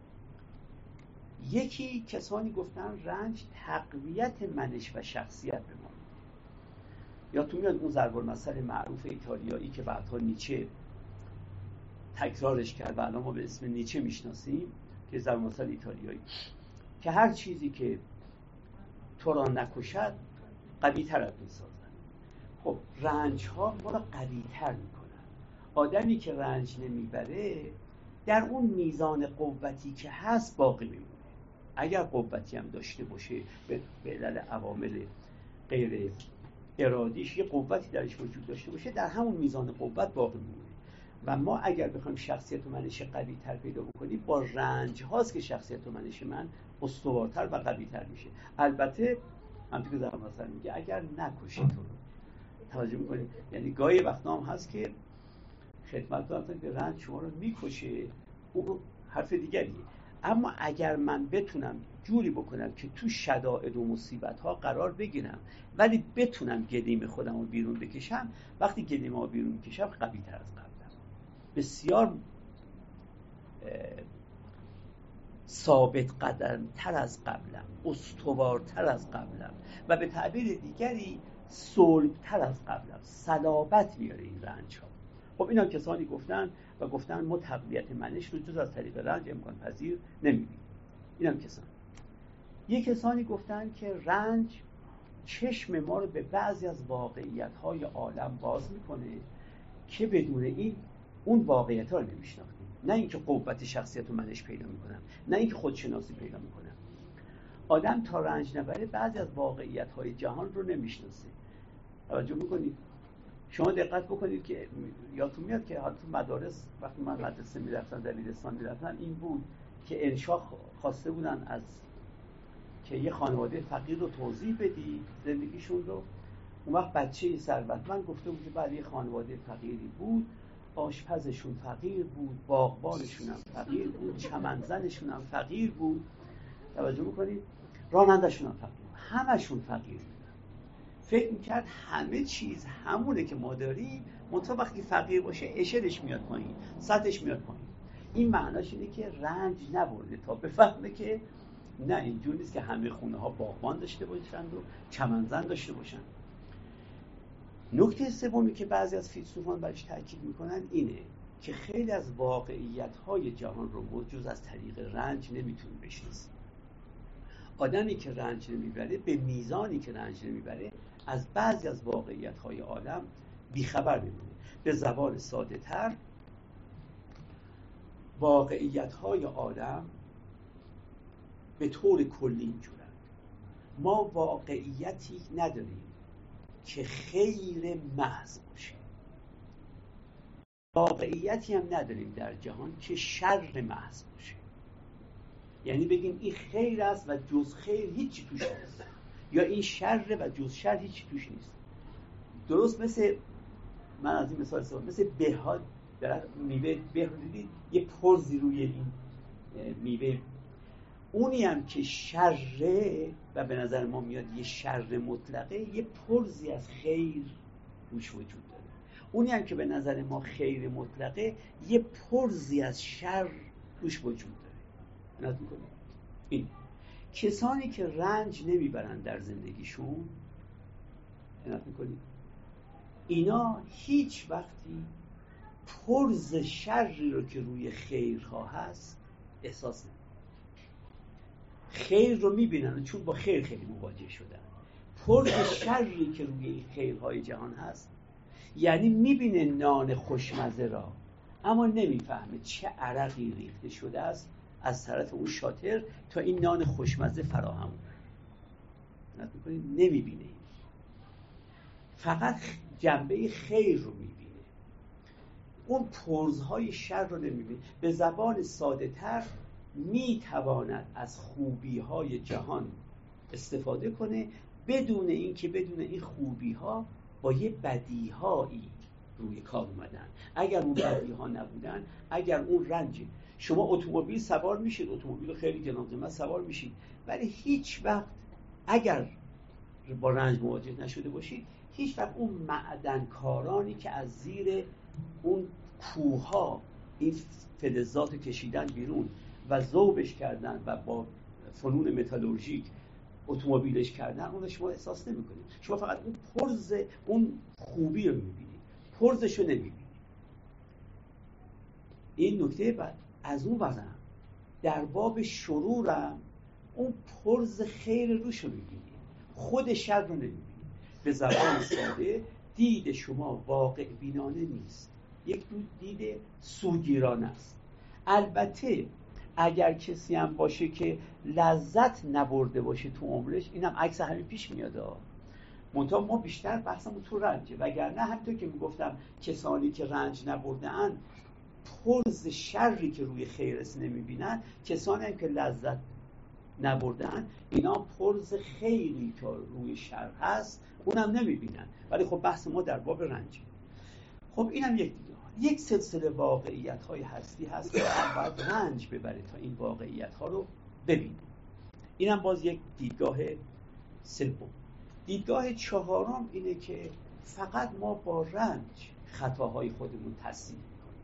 یکی کسانی گفتن رنج تقویت منش و شخصیت به ما میده. یا تو میاد اون ضرب المثل معروف ایتالیایی که بعدها نیچه تکرارش کرد و الان ما به اسم نیچه میشناسیم، که ضرب المثل ایتالیایی که هر چیزی که تو را نکشد قوی ترت میسازد. خب رنج ها ما را قوی تر میکنن. آدمی که رنج نمیبره در اون میزان قوتی که هست باقی میمونه. اگر قوتی هم داشته باشه به علل عوامل غیر ارادیش یه قوتی درش وجود داشته باشه در همون میزان قوت باقی میمونه. و ما اگر بخوایم شخصیت و منش قوی تر پیدا بکنیم با رنج هاست که شخصیت و منش من استوارتر و قوی تر میشه. البته همونطور که در مثلا میگه اگر نکشه تو رو توجه میکنید، یعنی گاهی وقتا هم هست که خدمت دارم که رنج شما رو میکشه، اون حرف دیگریه. اما اگر من بتونم جوری بکنم که تو شدائد و مصیبت ها قرار بگیرم ولی بتونم گلیم خودم رو بیرون بکشم، وقتی گلیم ها بیرون میکشم قوی تر از قبلم، بسیار ثابت قدم تر از قبلم، استوارتر از قبلم و به تعبیر دیگری صلب تر از قبلم. صلابت میاره این رنج ها. خب اینا کسانی گفتن و گفتن ما تقویت منش رو جز از طریق رنج امکان پذیر نمیبینیم. اینا کسان. یک کسانی گفتن که رنج چشم ما رو به بعضی از واقعیت های عالم باز میکنه که بدون این اون واقعیت ها رو نمیشناختیم. نه اینکه قوت شخصیت و منش پیدا میکنم، نه اینکه خودشناسی پیدا میکنم. آدم تا رنج نبره بعضی از واقعیت های جهان رو نمیشناسه. توجه میکنید؟ شما دقت بکنید که یادتون میاد که حالا تو مدارس وقتی من مدرسه میرفتم، دبیرستان میرفتم، این بود که انشا خواسته بودن از که یه خانواده فقیر رو توضیح بدی زندگیشون رو. اون وقت بچه ثروتمند گفته بود که بعد یه خانواده فقیری بود، آشپزشون فقیر بود، باغبانشون هم فقیر بود، چمنزنشون هم فقیر بود. توجه میکنید؟ رانندهشون هم فقیر بود. همشون فقیر بود. فکر میکرد همه چیز همونه که ما داریم، منتها وقتی فقیر باشه اشلش میاد پایین، سطحش میاد پایین. این معناش اینه که رنج نبرده تا بفهمه که نه اینجور نیست که همه خونه ها باغبان داشته باشند و چمنزن داشته باشند. نکته سومی که بعضی از فیلسوفان برش تاکید میکنن اینه که خیلی از واقعیت های جهان رو ما جز از طریق رنج نمیتونیم بشناسیم. آدمی که رنج نمیبره به میزانی که رنج نمیبره از بعضی از واقعیت‌های عالم بیخبر میمونه. به زبان ساده تر واقعیت‌های عالم به طور کلی اینجورند. ما واقعیتی نداریم که خیر محض باشه، واقعیتی هم نداریم در جهان که شر محض باشه. یعنی بگیم این خیر است و جز خیر هیچی توش نیست، یا این شر و جز شر هیچی توش نیست. درست مثل من از این مثال استفاده مثل بهاد در میوه به دیدید یه پرزی روی این میوه، اونی هم که شره و به نظر ما میاد یه شر مطلقه، یه پرزی از خیر روش وجود داره. اونی هم که به نظر ما خیر مطلقه، یه پرزی از شر روش وجود داره. نظر میکنیم این کسانی که رنج نمیبرن در زندگیشون، نظر میکنیم اینا هیچ وقتی پرز شری رو که روی خیرها هست احساس نمیکنن. خیر رو میبینن چون با خیر خیلی مواجه شدن. پرز شری که روی خیرهای جهان هست یعنی میبینه نان خوشمزه را اما نمیفهمه چه عرقی ریخته شده است از طرف اون شاطر تا این نان خوشمزه فراهم کنه. نمیبینه، فقط جنبه خیر رو میبینه، اون پرزهای شر رو نمیبینه. به زبان ساده تر میتواند از خوبی های جهان استفاده کنه بدون اینکه بدون این خوبی ها با یه بدی هایی روی کار اومدن. اگر اون بدی ها نبودن، اگر اون رنج، شما اتومبیل سوار میشید، اتومبیل خیلی گران قیمت سوار میشید، ولی هیچ وقت اگر با رنج مواجه نشده باشید، هیچ وقت اون معدنکارانی که از زیر اون کوه‌ها این فلزات کشیدن بیرون و ذوبش کردن و با فنون متالورژیک اتومبیلش کردن، اون شما احساس نمی‌کنید. شما فقط اون پرز، اون خوبی رو می‌بینید، پرزش رو نمی‌بینید. این نکته بعد از اون وزن در باب شرورم اون پرز خیر روش رو می‌بینید، خود شر رو نمی‌بینید. به زبان ساده دید شما واقع بینانه نیست، یک دید سوگیرانه است. البته اگر کسی هم باشه که لذت نبرده باشه تو عمرش، اینم عکس همین پیش میاد. منتها ما بیشتر بحثمون تو رنجه، وگرنه همونطور که میگفتم کسانی که رنج نبرده اند پرز شری که روی خیر است نمیبینن، کسانی هم که لذت نبردن اینا پرز خیری که روی شر هست اونم نمیبینن. ولی خب بحث ما در باب رنجه. خب اینم یک دیگه یک سلسله واقعیت های هستی هست که باید رنج ببره تا این واقعیت ها رو ببینیم. اینم باز یک دیدگاه سوم. دیدگاه چهارم اینه که فقط ما با رنج خطاهای خودمون تصحیح میکنیم.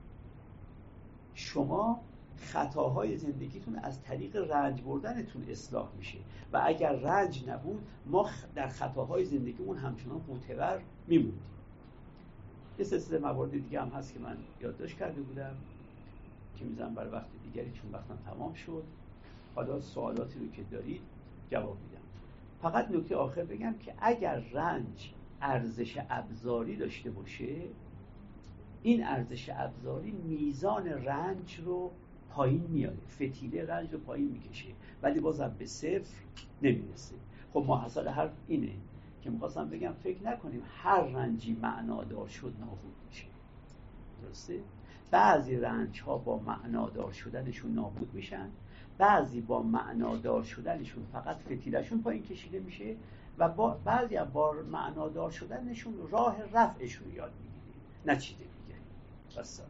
شما خطاهای زندگیتون از طریق رنج بردنتون اصلاح میشه و اگر رنج نبود ما در خطاهای زندگیمون همچنان قوطه‌ور میموندیم. یه سلسله موارد دیگه هم هست که من یادداشت کرده بودم که میذارم برای وقت دیگری چون وقتم تمام شد. حالا سوالاتی رو که دارید جواب میدم. فقط نکته آخر بگم که اگر رنج ارزش ابزاری داشته باشه، این ارزش ابزاری میزان رنج رو پایین میاره، فتیله رنج رو پایین میکشه، ولی بازم به صفر نمیرسه. خب محصل حرف اینه که میخواستم بگم فکر نکنیم هر رنجی معنادار شد نابود میشه. درسته؟ بعضی رنج ها با معنادار شدنشون نابود میشن، بعضی با معنادار شدنشون فقط فتیلشون پایین کشیده میشه و با بعضی هم با معنادار شدنشون راه رفعش رو یاد میگیریم، نه چیز دیگه. بس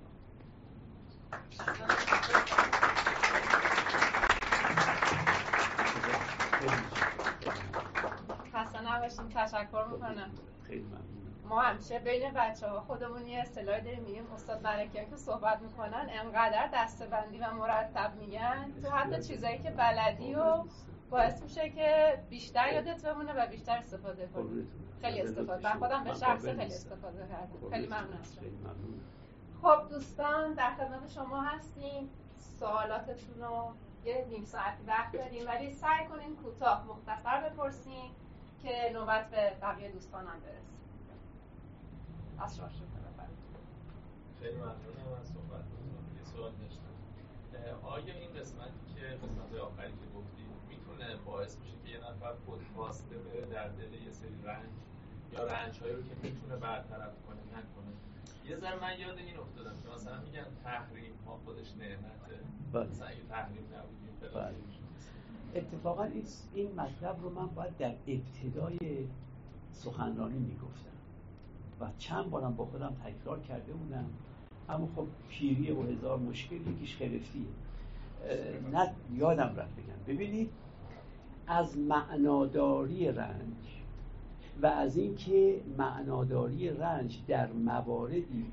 خسته نباشیم. تشکر میکنم. خیلی ممنون. ما همیشه بین بچه ها خودمون یه اصطلاحی داریم، میگیم استاد برکه که صحبت میکنن انقدر دسته‌بندی و مرتب میگن تو حتی چیزایی که بلدی و باعث میشه که بیشتر یادت بمونه و بیشتر استفاده کنی. خیلی استفاده. من خودم به شخص خیلی استفاده کردم. خیلی ممنون از شما. خب دوستان در خدمت شما هستیم. سوالاتتون رو یه نیم ساعتی وقت داریم ولی سعی کنین کوتاه مختصر بپرسین که نوبت به بقیه دوستانم برسه. از شما شروع کنم. خیلی ممنونم از صحبتتون. یه سوال داشتم. آیا این قسمتی که قسمت آخری که گفتید میتونه باعث بشه که یه نفر خودخواسته بره در دل یه سری رنج یا رنج‌هایی رو که میتونه برطرف کنه نکنه؟ یه ذره من یاد این افتادم که مثلا میگن تحریم ها خودش نعمته. مثلا اگه تحریم نبودیم فلان. اتفاقا این مطلب رو من باید در ابتدای سخنرانی میگفتم و چند بارم با خودم تکرار کرده بودم، اما خب پیریه و هزار مشکل، یکیش خرفتیه نه یادم رفت بگم. ببینید از معناداری رنج و از اینکه معناداری رنج در مواردی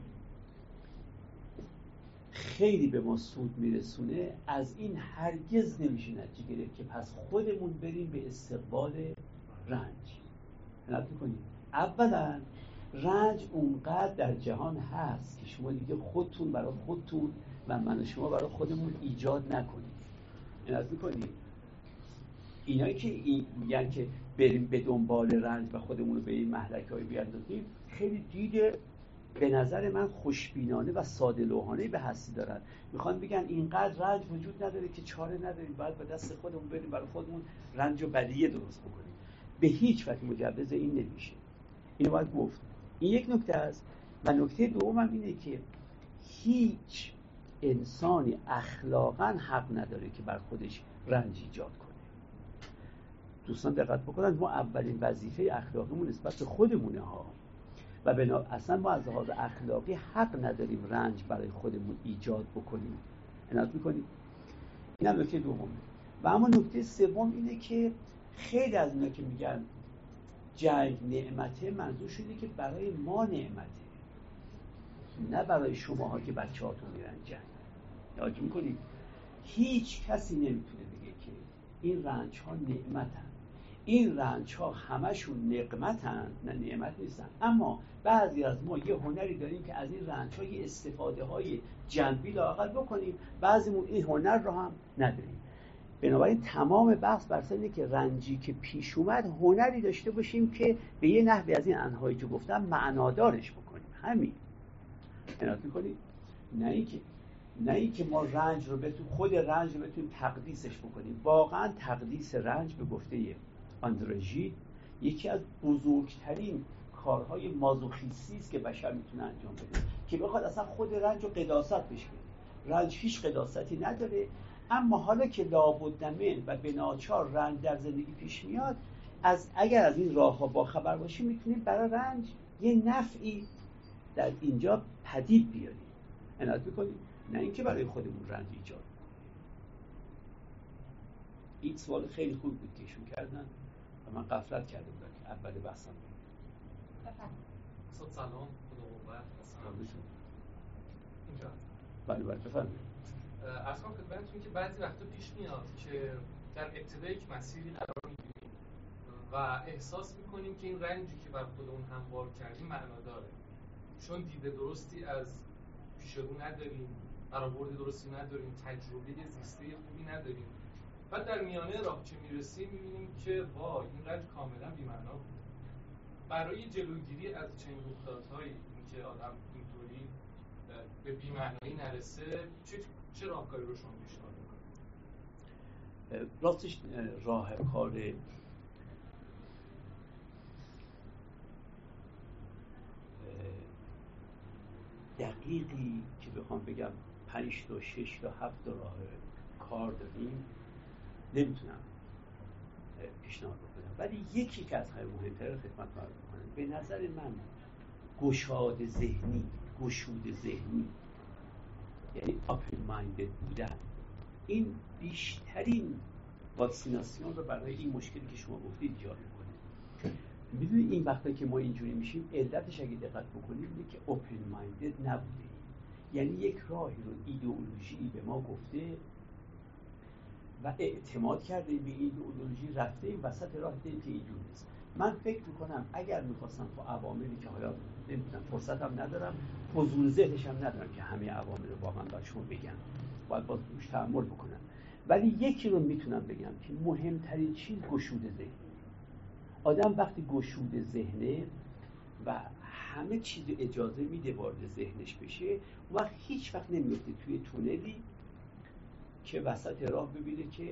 خیلی به ما سود میرسونه، از این هرگز نمیشه نتیجه گرفت که پس خودمون بریم به استقبال رنج. نگاه کنید، اولا رنج اونقدر در جهان هست که شما دیگه خودتون برای خودتون و من و شما برای خودمون ایجاد نکنید. نگاه کنید، اینایی که این میگن که بریم به دنبال رنج و خودمون رو به این مهلک‌های بیاندازیم، خیلی دید به نظر من خوشبینانه و ساده لوحانه به هستی دارن. میخوان بگن اینقدر رنج وجود نداره که چاره نداریم، باید به دست خودمون بریم برای خودمون رنج و بلیه درست بکنیم. به هیچ وجه مجوز این نمیشه. اینو باید گفت. این یک نکته است. و نکته دومم اینه که هیچ انسانی اخلاقاً حق نداره که بر خودش رنج ایجاد کنه. دوستان دقت بکنن، ما اولین وظیفه اخلاقیمون نسبت به خودمونه ها، و بنا اصلا ما از لحاظ اخلاقی حق نداریم رنج برای خودمون ایجاد بکنیم. عنایت میکنیم؟ اینم نکته دومه. و اما نکته سوم اینه که خیلی از اینا که میگن جنگ نعمته، منظور شده که برای ما نعمته، نه برای شماها که بچه‌هاتون میرن جنگ. یاد میکنید هیچ کسی نمیتونه بگه که این رنج ها نعمتن. این رنج ها همشون نقمتن، نه نعمت نیستن. اما بعضی از ما یه هنری داریم که از این رنج ها یه استفاده های جنبی لااقل بکنیم، بعضیمون این هنر رو هم نداریم. بنابراین تمام بحث بر سر اینه که رنجی که پیش اومد هنری داشته باشیم که به یه نحوی از این انواعی که گفتم معنادارش بکنیم. همین. عنایت می‌کنید؟ نه اینکه نه اینکه ما رنج رو بتونیم خود رنج رو بتونیم تقدیسش بکنیم. واقعا تقدیس رنج به گفته آندره ژید یکی از بزرگترین کارهای مازوخیستی است که بشر میتونه انجام بده، که بخواد اصلا خود رنج رو قداست بشه. رنج هیچ قداستی نداره، اما حالا که لابدمن و به ناچار رنج در زندگی پیش میاد، از اگر از این راه ها با خبر باشیم میتونیم برای رنج یه نفعی در اینجا پدید بیاریم. عنایت میکنیم؟ نه اینکه برای خودمون رنج ایجاد. این سوال خیلی خوب بود که ایشون کردن و من غفلت کرده بودم که اول بحثم بود. استاد سلام، خدا قوت. سلام اینجا. بله بله بفرمایید. عرض کنم خدمتتون که بعضی وقتا پیش میاد که در ابتدای یک مسیری قرار میگیریم و احساس میکنیم که این رنجی که بر خودمون هموار کردیم معنا داره، چون دید درستی از پیشرو نداریم، برآورد درستی نداریم، تجربه زیسته خوبی نداریم. بعد در میانه راه که میرسیم میبینیم که وای این رنج کاملا بی‌معنا بود. برای جلوگیری از چنین رخدادهایی، اینکه آدم اینطوری به بی‌معنایی نرسه، چه چه راهکاری رو شما پیشنهاد می‌کنید؟ راستش راه کار دقیقی که بخوام بگم پنج تا شش تا هفت تا راه کار داریم نمیتونم پیشنهاد بکنم، ولی یکی که از همه مهمتر خدمت عرض می‌کنم. به نظر من گشاد ذهنی، گشود ذهنی، یعنی open minded بودن، این بیشترین واکسیناسیون رو برای این مشکلی که شما گفتید ایجاد میکنه. میدونید این وقتا که ما اینجوری میشیم، علتش اگه دقت بکنیم اینه که open minded نبوده، یعنی یک راهی رو ایدئولوژی به ما گفته و اعتماد کرده به ایدئولوژی، رفته این وسط راه دیدیم که اینجور نیست. من فکر میکنم اگر میخواستم تو عواملی که حالا نمیدونم فرصت هم ندارم، حضور ذهنش هم ندارم که همه عوامل رو واقعا برای شما بگم، باید باز روش تحمل بکنم، ولی یکی رو میتونم بگم که مهمترین چیز گشود ذهنه. آدم وقتی گشود ذهنه و همه چیز اجازه میده وارد ذهنش بشه، و هیچ وقت نمیفته توی تونلی که وسط راه ببینه که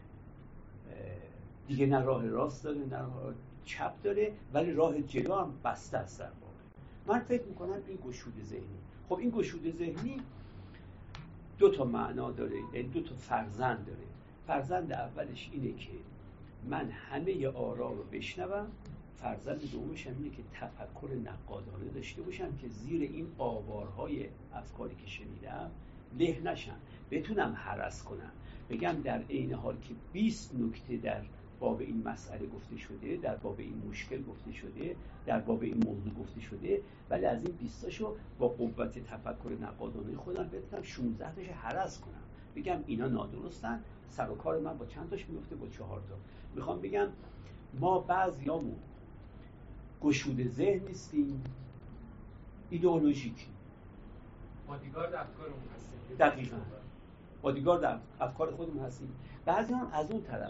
دیگه نه راه راست داره نه راه چپ داره، ولی راه جلو هم بسته است در واقع. من فکر میکنم این گشود ذهنی، خب این گشود ذهنی دو تا معنا داره، یعنی دو تا فرزند داره. فرزند اولش اینه که من همه آرا رو بشنوم، فرزند دومش هم اینه که تفکر نقادانه داشته باشم که زیر این آوارهای افکاری که شنیدم له نشم، بتونم هرس کنم، بگم در عین حال که بیست نکته در باب این مسئله گفته شده، در باب این مشکل گفته شده، در باب این موضوع گفته شده، ولی از این بیست تاشو با قوت تفکر نقادانه خودم بتونم شانزده تاشو هرس کنم، بگم اینا نادرستن، سر و کار من با چند تاش میفته؟ با چهار تا. میخوام بگم ما بعضیامون گشوده ذهن نیستیم، ایدئولوژیکی، بادیگارد افکارمون هستیم. دقیقاً بادیگارد افکار خودمون هستیم. بعضی هم از اون طرف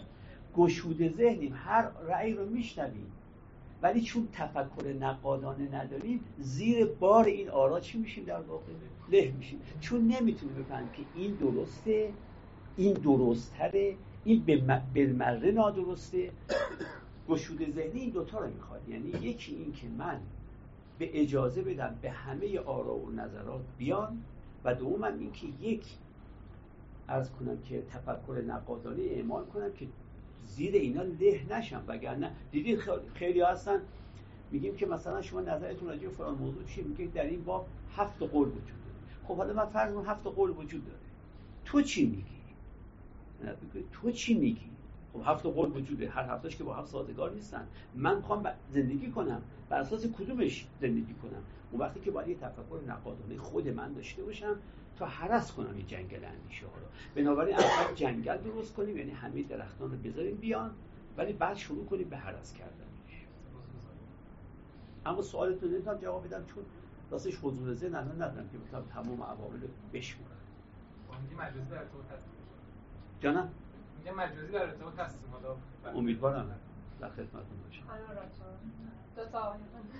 گشوده ذهنیم، هر رأی رو میشنویم، ولی چون تفکر نقادانه نداریم زیر بار این آرا چی میشیم؟ در واقع له میشیم، چون نمیتونیم بفهمیم که این درسته، این درست‌تره، این بالمره نادرسته. گشوده ذهنی این دوتا رو میخواد، یعنی یکی این که من به اجازه بدم به همه آرا و نظرات بیان، و دوم این که یک عرض کنم که تفکر نقادانه اعمال کنم که زیر اینا له نشم. وگرنه دیدید خیلی هستن میگیم که مثلا شما نظرتون راجع به فلان موضوع چیه؟ میگه در این باب هفت قول وجود داره. خب حالا من فرض کنم هفت قول وجود داره، تو چی میگی؟ تو چی میگی؟ خب هفت قول وجوده، هر هفتاش که با هفت سازگار نیستن. من میخوام زندگی کنم، بر اساس کدومش زندگی کنم؟ اون وقتی که باید یه تفکر نقادانه خود من داشته باشم تا هرس کنم این جنگل اندیشه ها رو. بنابراین اول جنگل درست کنیم، یعنی همه درختان رو بذاریم بیان، ولی بعد شروع کنیم به هرس کردنش. اما سوالتون نمیتونم جواب بدم چون راستش حضور ذهن الان ندارم که بتونم تمام عوامل رو بشمارم. میگه مجازی در ارتباط هستیم. جانم میگه مجازی در ارتباط هستیم. حالا امیدوارم در خدمتتون باشم. دو تا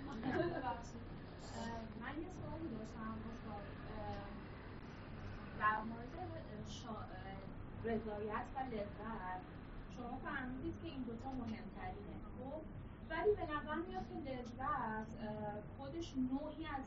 من یه سوالی داشتم در مورد رضایت و لذت. شما فرمودید که این دوتا مهمترینه، خب ولی به نظر میاد که لذت خودش نوعی از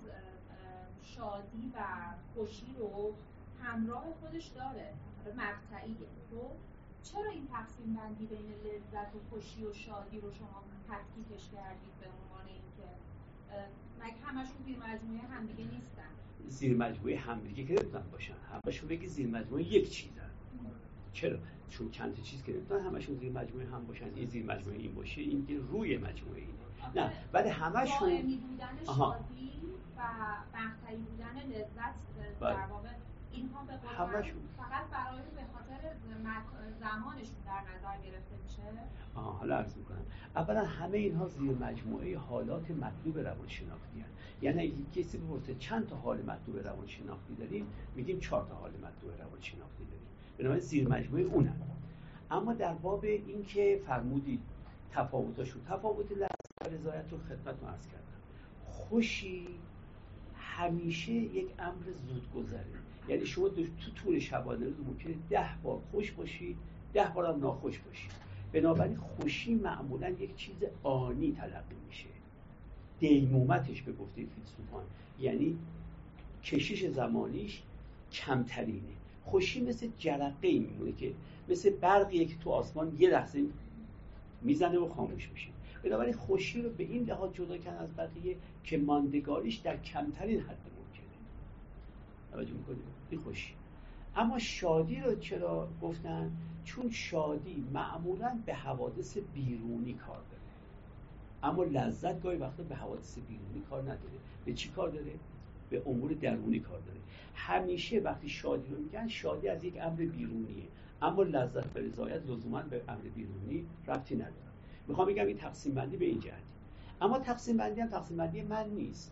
شادی و خوشی رو همراه خودش داره، مقطعیه. خب چرا این تقسیم بندی بین لذت و خوشی و شادی رو شما تفکیکش کردید به عنوان اینکه مگه همشون زیر مجموعه همدیگه نیستن؟ زیر مجموعه همدیگه که نمیتونن باشن، همشون بگی زیر مجموعه یک چیزن. چرا؟ چون چند تا چیز که نمیتونن همشون زیر مجموعه هم باشن. این زیر مجموعه این باشه، این که روی مجموعه اینه. نه ولی همشون دائمی بودن شادی و مقطعی بودن لذت در واقع اینها به قول فقط برای به خاطر زمانشون در نظر گرفته میشه. آها حالا عرض میکنم. اولا همه اینها زیر مجموعه حالات مطلوب روانشناختی هستند. یعنی اگه کسی بپرسه چند تا حال مطلوب روانشناختی داریم، میگیم چهار تا حال مطلوب روانشناختی داریم. بنابراین زیر مجموعه اونم. اما در باب این که فرمودید تفاوتاشون، تفاوت لذت و رضایت رو خدمتتون عرض کردم. خوشی همیشه یک امر زودگذره. یعنی شما تو طول شبانه روز ممکنه ده بار خوش باشید، ده بار هم ناخوش باشید. بنابراین خوشی معمولا یک چیز آنی تلقی میشه. دیمومتش به گفته فیلسوفان یعنی کشش زمانیش کمترینه. خوشی مثل جرقه‌ای میمونه که مثل برقیه که تو آسمان یه لحظه میزنه و خاموش میشه. بنابراین خوشی رو به این لحاظ جدا کردن از بقیه که ماندگاریش در کمترین حد ممکنه. توجه میکنید؟ این خوشی. اما شادی رو چرا گفتن؟ چون شادی معمولاً به حوادث بیرونی کار داره، اما لذت گاهی وقتا به حوادث بیرونی کار نداره. به چی کار داره؟ به امور درونی کار داره. همیشه وقتی شادی رو میگن شادی از یک امر بیرونیه، اما لذت و رضایت لزوما به امر بیرونی ربطی نداره. میخوام بگم این تقسیم بندی به این جهتی. اما تقسیم بندی هم تقسیم بندی من نیست.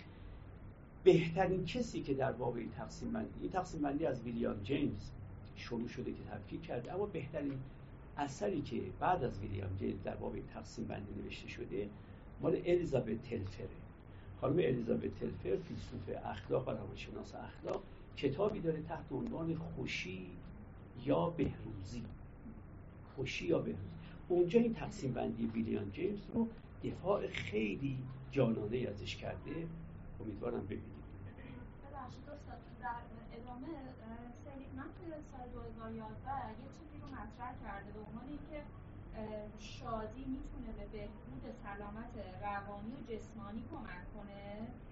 بهترین کسی که در باب این تقسیم بندی، این تقسیم بندی از ویلیام جیمز شروع شده که تفکیک کرده، اما بهترین اثری که بعد از ویلیام جیمز در باب این تقسیم بندی نوشته شده مال الیزابت تلفره. خانم الیزابت تلفر فیلسوف اخلاق و روانشناس اخلاق کتابی داره تحت عنوان خوشی یا بهروزی. خوشی یا بهروزی. اونجا این تقسیم بندی ویلیام جیمز رو دفاع خیلی جانانه ازش کرده. امیدوارم ببینید. ببخشید استاد، در ادامه سلیگمن توی سال دو هزار و یازده یه چیزی رو مطرح کرده به عنوان اینکه شادی میتونه به بهبود سلامت روانی و جسمانی کمک کنه،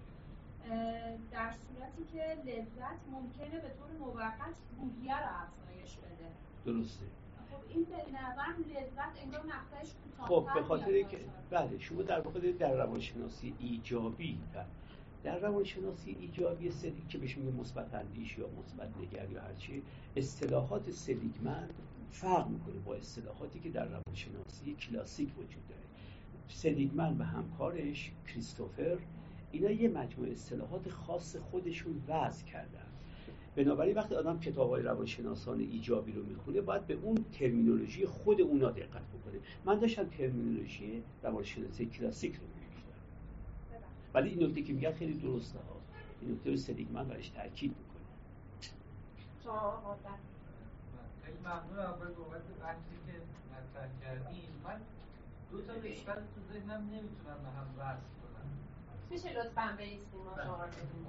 در صورتی که لذت ممکنه به طور موقت روحیه رو افزایش بده. درسته. خب این به نظر لذت انگار مقطعش کوتاه‌تر. خب به خاطر اینکه بله شما در واقع در روانشناسی ایجابی در در روانشناسی ایجابی سلیگ که بهش میگه مثبت اندیش یا مثبت نگر یا هر چی، اصطلاحات سلیگمن فرق میکنه با اصطلاحاتی که در روانشناسی کلاسیک وجود داره. سلیگمن و همکارش کریستوفر اینا یه مجموعه اصطلاحات خاص خودشون وضع کردن. بنابراین وقتی آدم کتاب‌های روانشناسان ایجابی رو میخونه باید به اون ترمینولوژی خود اونا دقت بکنه. من داشتم ترمینولوژی روانشناسی کلاسیک رو می‌گفتم، ولی این نکته که میگن خیلی درسته ها، این نکته رو سلیگمن برایش تاکید میکنه. شما خیلی ممنون اول بابت بحثی که مطرح کردیم. من دو تا اشکال تو ذهنم نمیتونم به هم وصل کنم. میشه لطفاً بایستیم ما شما رو ببینیم.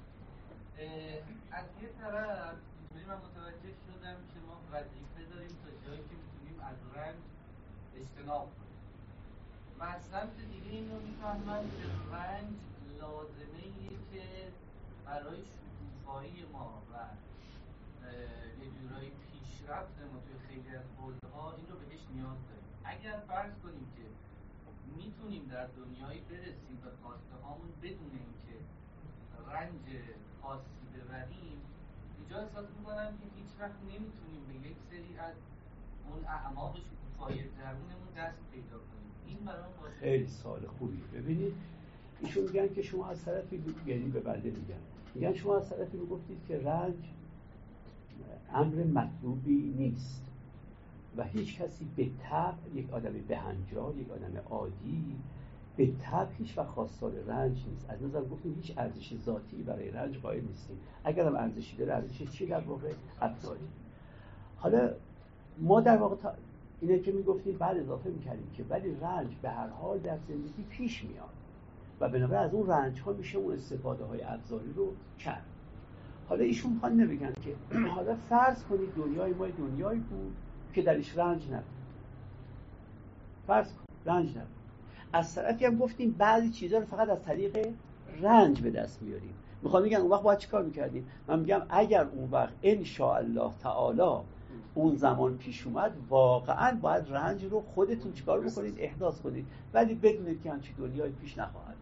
از یه طرف اینطوری من متوجه شدم که ما وظیفه داریم تا جایی که میتونیم از رنج اجتناب کنیم. و از سمت دیگه این رو میفهمم که رنج لازمه ایه که برای شکوفایی ما و یه جورایی پیشرفت ما توی خیلی از حوزه‌ها این رو بهش نیاز داریم. اگر فرض کنیم که میتونیم در دنیایی برسیم به خواسته هامون بدون اینکه رنج خاصی ببریم، اینجا احساس میکنم که هیچ وقت نمیتونیم به یک سری از اون اعماق شکوفایی درونمون دست پیدا کنیم. این برام خیلی سوال خوبیه. ببینید ایشون میگن که شما از طرفی یعنی به بنده میگن میگن شما از طرفی میگفتید که رنج امر مطلوبی نیست و هیچ کسی به طبع، یک آدم بهنجار، یک آدم عادی به طبع هیچ وقت خواستار رنج نیست. از نظر گفتیم هیچ ارزش ذاتی برای رنج قائل نیستیم. اگر هم ارزشی داره، ارزش چی در واقع؟ ابزاری. حالا ما در واقع تا اینه که میگفتیم بعد اضافه میکردیم که ولی رنج به هر حال در زندگی پیش میاد و بنابراین از اون رنج ها میشه اون استفاده های ابزاری رو کرد. حالا ایشون میخوان نمیگن که حالا فرض کنید دنیای ما دنیایی بود که درش رنج نبود. فرض کنید رنج نبود. از طرفی هم گفتیم بعضی چیزا رو فقط از طریق رنج به دست میاریم. میخوام میگن اون وقت باید چیکار میکردیم؟ من میگم اگر اون وقت ان شاء الله تعالی اون زمان پیش اومد، واقعا باید رنج رو خودتون چیکار بکنید؟ احداث کنید، ولی بدونید که همچین دنیای پیش نخواهد.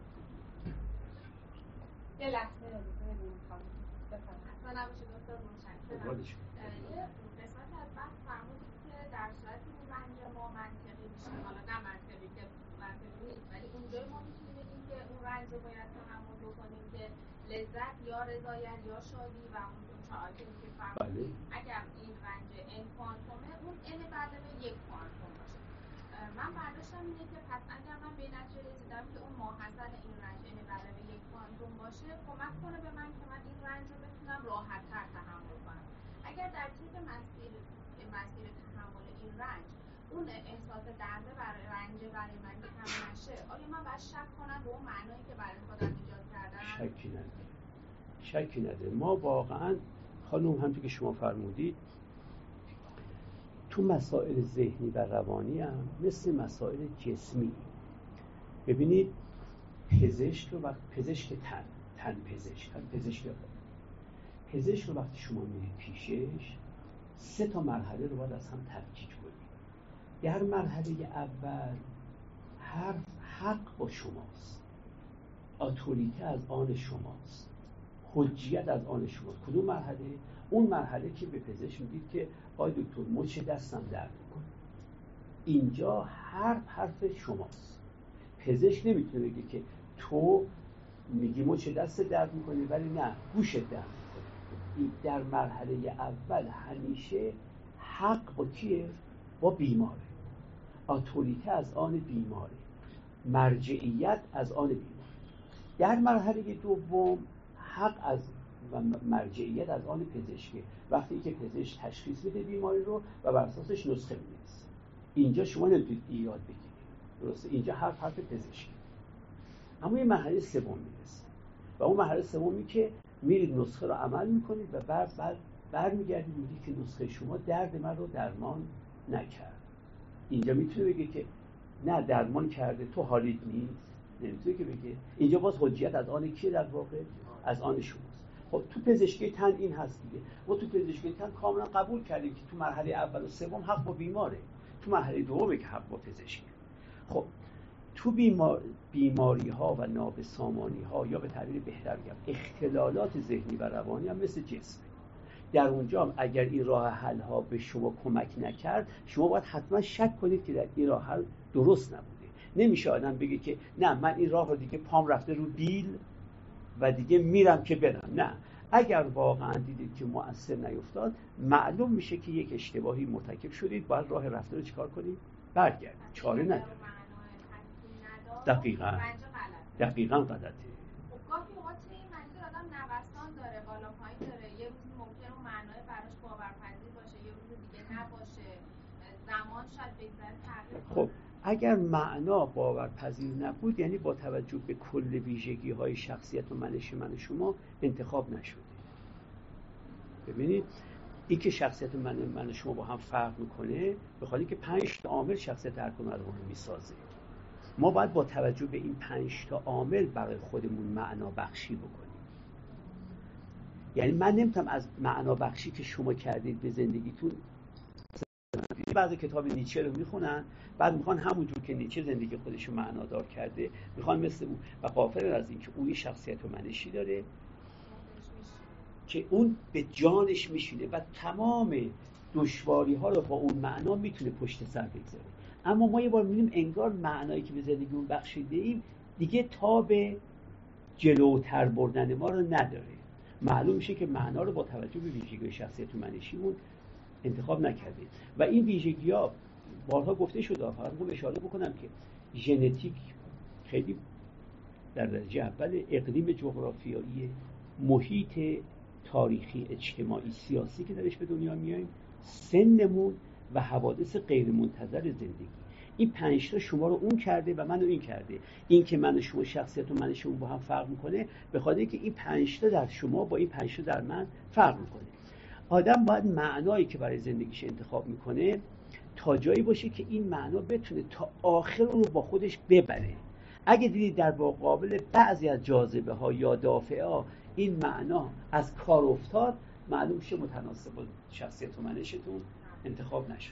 یه لحظه ببینیم میخوام بفهمم. من نباشه دکتر متشکرم. یه قسمت از بحث فرمودید که در صورتی که رنج ما منطقی میشه، حالا نه منطقی که منطقی نیست، ولی اونجا ما میتونیم بگیم که اون رنج رو باید تحمل بکنیم که لذت یا رضایت یا شادی و اون چهارمی که فرمودید اگر این رنج ان کوانتومه، اون ان بعدمه یک کوانتوم باشه. من برداشتم اینه که پس اگر من به نتیجه رسیدم که اون ماحصل این رنج ان بعدمه یک کوانتوم باشه، کمک کنه به من که من این رنج رو بتونم راحت‌تر تحمل کنم. اگر در طول مسیر مسیر تحمل این رنج اون احساس درده برای رنج برای من کم نشه، آیا من باید شک کنم به اون معنایی که برای خودم ایجاد کردم؟ شکی نداره. شکی نداره. ما واقعا خانم همونطور که شما فرمودید تو مسائل ذهنی و روانی هم مثل مسائل جسمی، ببینید پزشک رو وقت پزشک تن تن پزشک تن پزشک پزشک رو وقتی شما میرید پیشش، سه تا مرحله رو باید از هم تفکیک کنید. در مرحله اول هر حق با شماست، اتوریته از آن شماست، حجیت از آن شماست. کدوم مرحله؟ اون مرحله که به پزشک میگید که آی دکتر مچ دستم درد میکنه. اینجا حرف حرف شماست. پزشک نمیتونه بگه که تو میگی مچ دست درد میکنه ولی نه گوشت درد میکنه. در مرحله اول همیشه حق با کیه؟ با بیماره. اتوریته از آن بیماره، مرجعیت از آن بیماره. در مرحله دوم حق از و مرجعیت از آن پزشکه. وقتی که پزشک تشخیص میده بیماری رو و بر اساسش نسخه می‌نویسه، اینجا شما نمیتونید ایراد بگیرید، درسته؟ اینجا حرف حرف پزشکی. اما یه مرحله سوم میرسه و اون مرحله سومی که میرید نسخه رو عمل میکنید و بعد بعد برمیگردید میگید که نسخه شما درد من رو درمان نکرد. اینجا میتونه بگه که نه درمان کرده، تو حالیت نیست. نمیتونه که بگه. اینجا باز حجیت از آن کیه؟ در واقع از آن شماست. خب تو پزشکی تن این هست دیگه. ما تو پزشکی تن کاملا قبول کردیم که تو مرحله اول و سوم حق با بیماره، تو مرحله دومه که حق با پزشکی. خب تو بیمار... بیماری ها و نابسامانی ها یا به تعبیر بهتر بگم اختلالات ذهنی و روانی هم مثل جسم، در اونجا هم اگر این راه حل ها به شما کمک نکرد، شما باید حتما شک کنید که در این راه حل درست نبوده. نمیشه آدم بگه که نه من این راه رو دیگه پام رفته رو بیل و دیگه میرم که برم. نه، اگر واقعا دیدید که مؤثر نیفتاد، معلوم میشه که یک اشتباهی مرتکب شدید، باید راه رفته رو چیکار کنید؟ برگردید. چاره نداره. دقیقاً دقیقاً غلطه. خب گاهی اوقات این منظور آدم نوسان داره، بالا پایین داره، یه روزی ممکنه اون معنای براش باورپذیر باشه، یه روز دیگه نباشه، زمان شاید بگذره تغییر کنه. خب اگر معنا باورپذیر نبود، یعنی با توجه به کل ویژگی های شخصیت و منش من شما انتخاب نشده. ببینید این که شخصیت من من شما با هم فرق میکنه، به خاطر اینکه پنج تا عامل شخصیت هر کدوم رو میسازه. ما باید با توجه به این پنج تا عامل برای خودمون معنا بخشی بکنیم. یعنی من نمیتونم از معنا بخشی که شما کردید به زندگیتون، بعضی کتاب نیچه رو میخونن، بعد میخوان همونجور که نیچه زندگی خودش رو معنادار کرده، میخوان مثل اون، و غافل از این که اون شخصیت و منشی داره که اون به جانش میشینه و تمام دشواری ها رو با اون معنا میتونه پشت سر بگذاره. اما ما یه بار میبینیم انگار معنایی که به زندگیمون بخشیده ایم دیگه تا به جلوتر بردن ما رو نداره. معلوم میشه که معنا رو با توجه به ویژگی شخصیت و منشیمون انتخاب نکردیم و این ویژگی ها بارها گفته شده. فقط میخوام اشاره بکنم که ژنتیک خیلی در درجه اول، اقلیم جغرافیایی، محیط تاریخی، اجتماعی، سیاسی که درش به دنیا میاییم، سنمون و حوادث غیر منتظر زندگی، این پنج تا شما رو اون کرده و منو این کرده. این که من و شما شخصیت و من شما با هم فرق میکنه به خاطر اینکه این پنج تا در شما با این پنج تا در من فرق میکنه. آدم باید معنایی که برای زندگیش انتخاب میکنه تا جایی باشه که این معنا بتونه تا آخر اون رو با خودش ببره. اگه دیدید در مقابل بعضی از جاذبه ها یا دافعه ها این معنا از کار افتاد، معلوم شه متناسب با شخصیت و منشتون انتخاب نشد.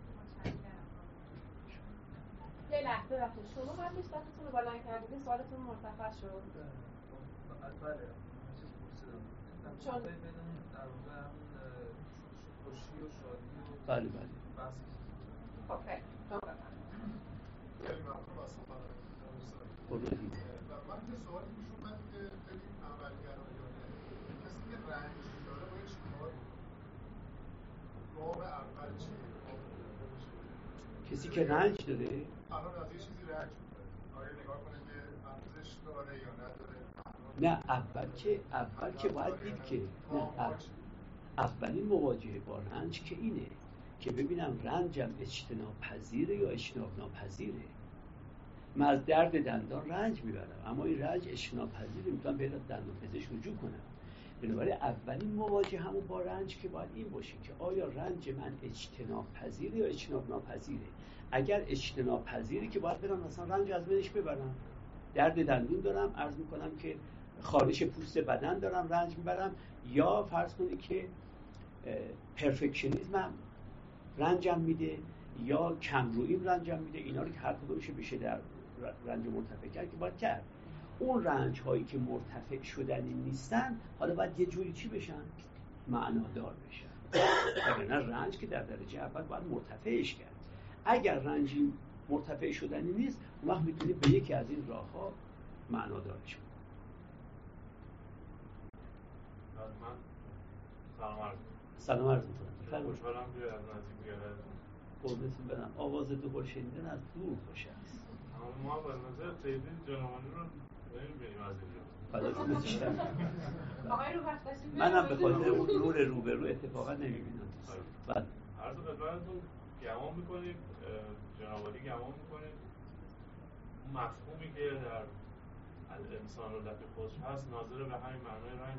یه لحظه وقتی شما قبلش دستتون رو بلند کردید سوالتون مرتفع شد. بله. چون در واقع همون خوشی و شادی و بله بله. بحث. خب خیلی شما بفرمایید. خیلی ممنون از سفارت قربونتون. من یه سوالی پیش اومد که خیلی عملگرایانه، کسی که رنج داره باید چیکار کنه؟ گام اول چیه؟ کسی که رنج داره الان از یه چیزی رنج می‌بره، آیا نگاه کنه که ارزش داره یا نداره؟ نه اول که اول که باید دید که نه اول اولین مواجهه با رنج که اینه که ببینم رنجم اجتناب پذیره یا اجتناب ناپذیره. من از درد دندان رنج میبرم، اما این رنج اجتناب پذیره، میتونم به دندان پزشک رجوع کنم. بنابراین اولین مواجهه همون با رنج که باید این باشه که آیا رنج من اجتناب پذیره یا اجتناب ناپذیره. اگر اجتناب پذیره که باید برم مثلا رنج از بینش ببرم. درد دندون دارم، عرض میکنم که خارش پوست بدن دارم رنج میبرم، یا فرض کنید که پرفکشنیزمم رنجم میده یا کمروییم رنجم میده. اینا رو که هر کدومش بشه در رنج مرتفع کرد که باید کرد. اون رنج هایی که مرتفع شدنی نیستن حالا باید یه جوری چی بشن؟ معنادار بشن. اگر نه رنج که در درجه اول باید مرتفعش کرد. اگر رنجی مرتفع شدنی نیست اون وقت میتونید به یکی از این راه ها معنادارش کنید. من سلام عرض سلام عرض می‌کنم. خوشحالم که از نزدیک بیارد. قربونتون برم. آواز دوباره شنیدن از دور خوش است. اما ما به نظر تیدی جنوانی رو نمی‌بینیم از اینجا. فداتون بیشتر. آقای روبخت داشتیم. منم به خاطر اون نور روبرو اتفاقا نمی‌بینم. بعد عرض خدمتتون گمان می‌کنید جنابعالی گمان می‌کنید اون مفهومی که در انسان رو لطف خودش هست ناظر به همین معنای رنج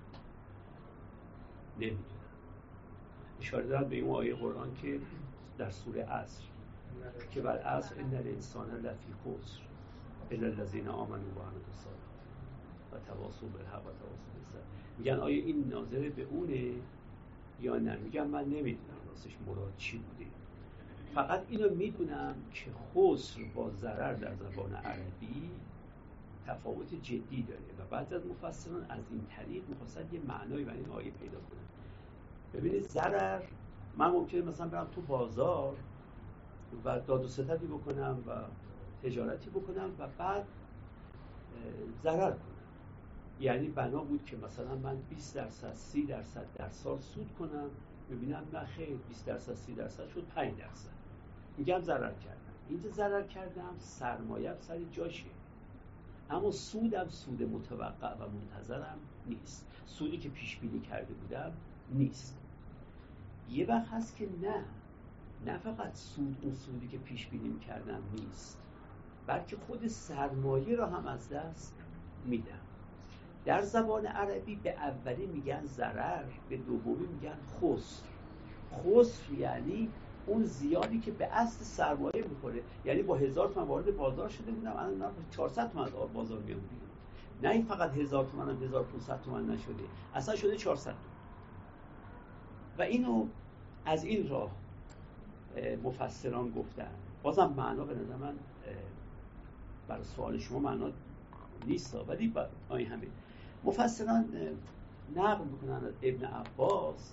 نمیدونم. اشاره دارد به این آیه قرآن که در سوره عصر که بر عصر ان الانسان لفی خسر الا الذین آمنوا و عملوا الصالحات و تواصوا بالحق و تواصوا بالصبر. میگن آیا این ناظر به اونه یا نه؟ میگم من نمیدونم راستش مراد چی بوده. فقط اینو میدونم که خسر با ضرر در زبان عربی تفاوت جدی داره و بعضی از مفسران از این طریق می‌خواستن یه معنایی برای این آیه پیدا کنن. ببینید ضرر، من ممکنه مثلا برم تو بازار و داد و ستدی بکنم و تجارتی بکنم و بعد ضرر کنم. یعنی بنا بود که مثلا من بیست درصد سی درصد در سال سود کنم، ببینم نه خیر بیست درصد سی درصد شد پنج درصد، میگم ضرر کردم. اینجا ضرر کردم، سرمایه‌ام سر جاشه، اما سودم سود متوقع و منتظرم نیست، سودی که پیش بینی کرده بودم نیست. یه وقت هست که نه نه فقط سود اون سودی که پیش بینی کردم نیست، بلکه خود سرمایه را هم از دست میدم. در زبان عربی به اولی میگن ضرر، به دومی میگن خسر. خسر یعنی اون زیادی که به اصل سرمایه میخوره، یعنی با هزار تومان وارد بازار شده بودم، الان با چهارصد تومان بازار میام بیرون. نه این فقط هزار تومان هم هزار و پانصد تومان نشده، اصلا شده چهارصد تومان. و اینو از این راه مفسران گفتن. بازم معنا به نظر من برای سوال شما معنا نیست، ولی آیه همین مفسران نقل میکنن از ابن عباس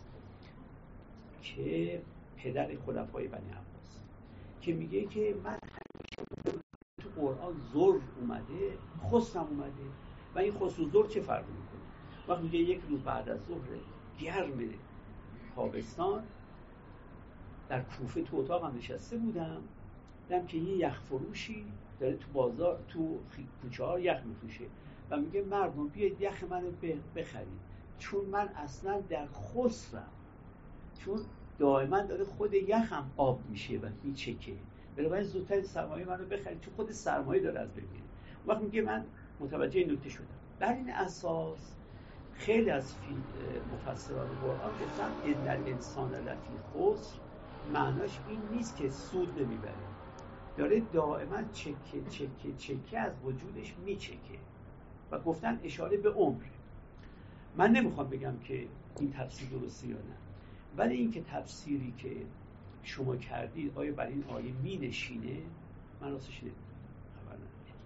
که پدر خلفای بنی عباس، که میگه که من همیشه تو قرآن ظهر اومده خسرم اومده و این خسر و ظهر چه فرقی میکنه. وقتی میگه یک روز بعد از ظهر گرم تابستان در کوفه تو اتاقم نشسته بودم، دیدم که یه یخ فروشی داره تو بازار تو کوچه ها یخ میفروشه و میگه مردم بیاید یخ منو بخرید، چون من اصلا در خسرم، چون دائما داره خود یخم آب میشه و میچکه، بنابراین زودتر سرمایه منو بخرید، چون خود سرمایه داره از بین میره. وقت میگه من متوجه این نکته شدم. بر این اساس خیلی از مفسران قرآن گفتن ان الانسان لفی خسر، معناش این نیست که سود نمیبره، داره دائما چکه چکه چکه از وجودش میچکه و گفتن اشاره به عمر. من نمیخوام بگم که این تفسیر درسته یا نه، ولی این که تفسیری که شما کردید آیا برای این آیه می نشینه، من راستش نمیدونم، خبر ندارم.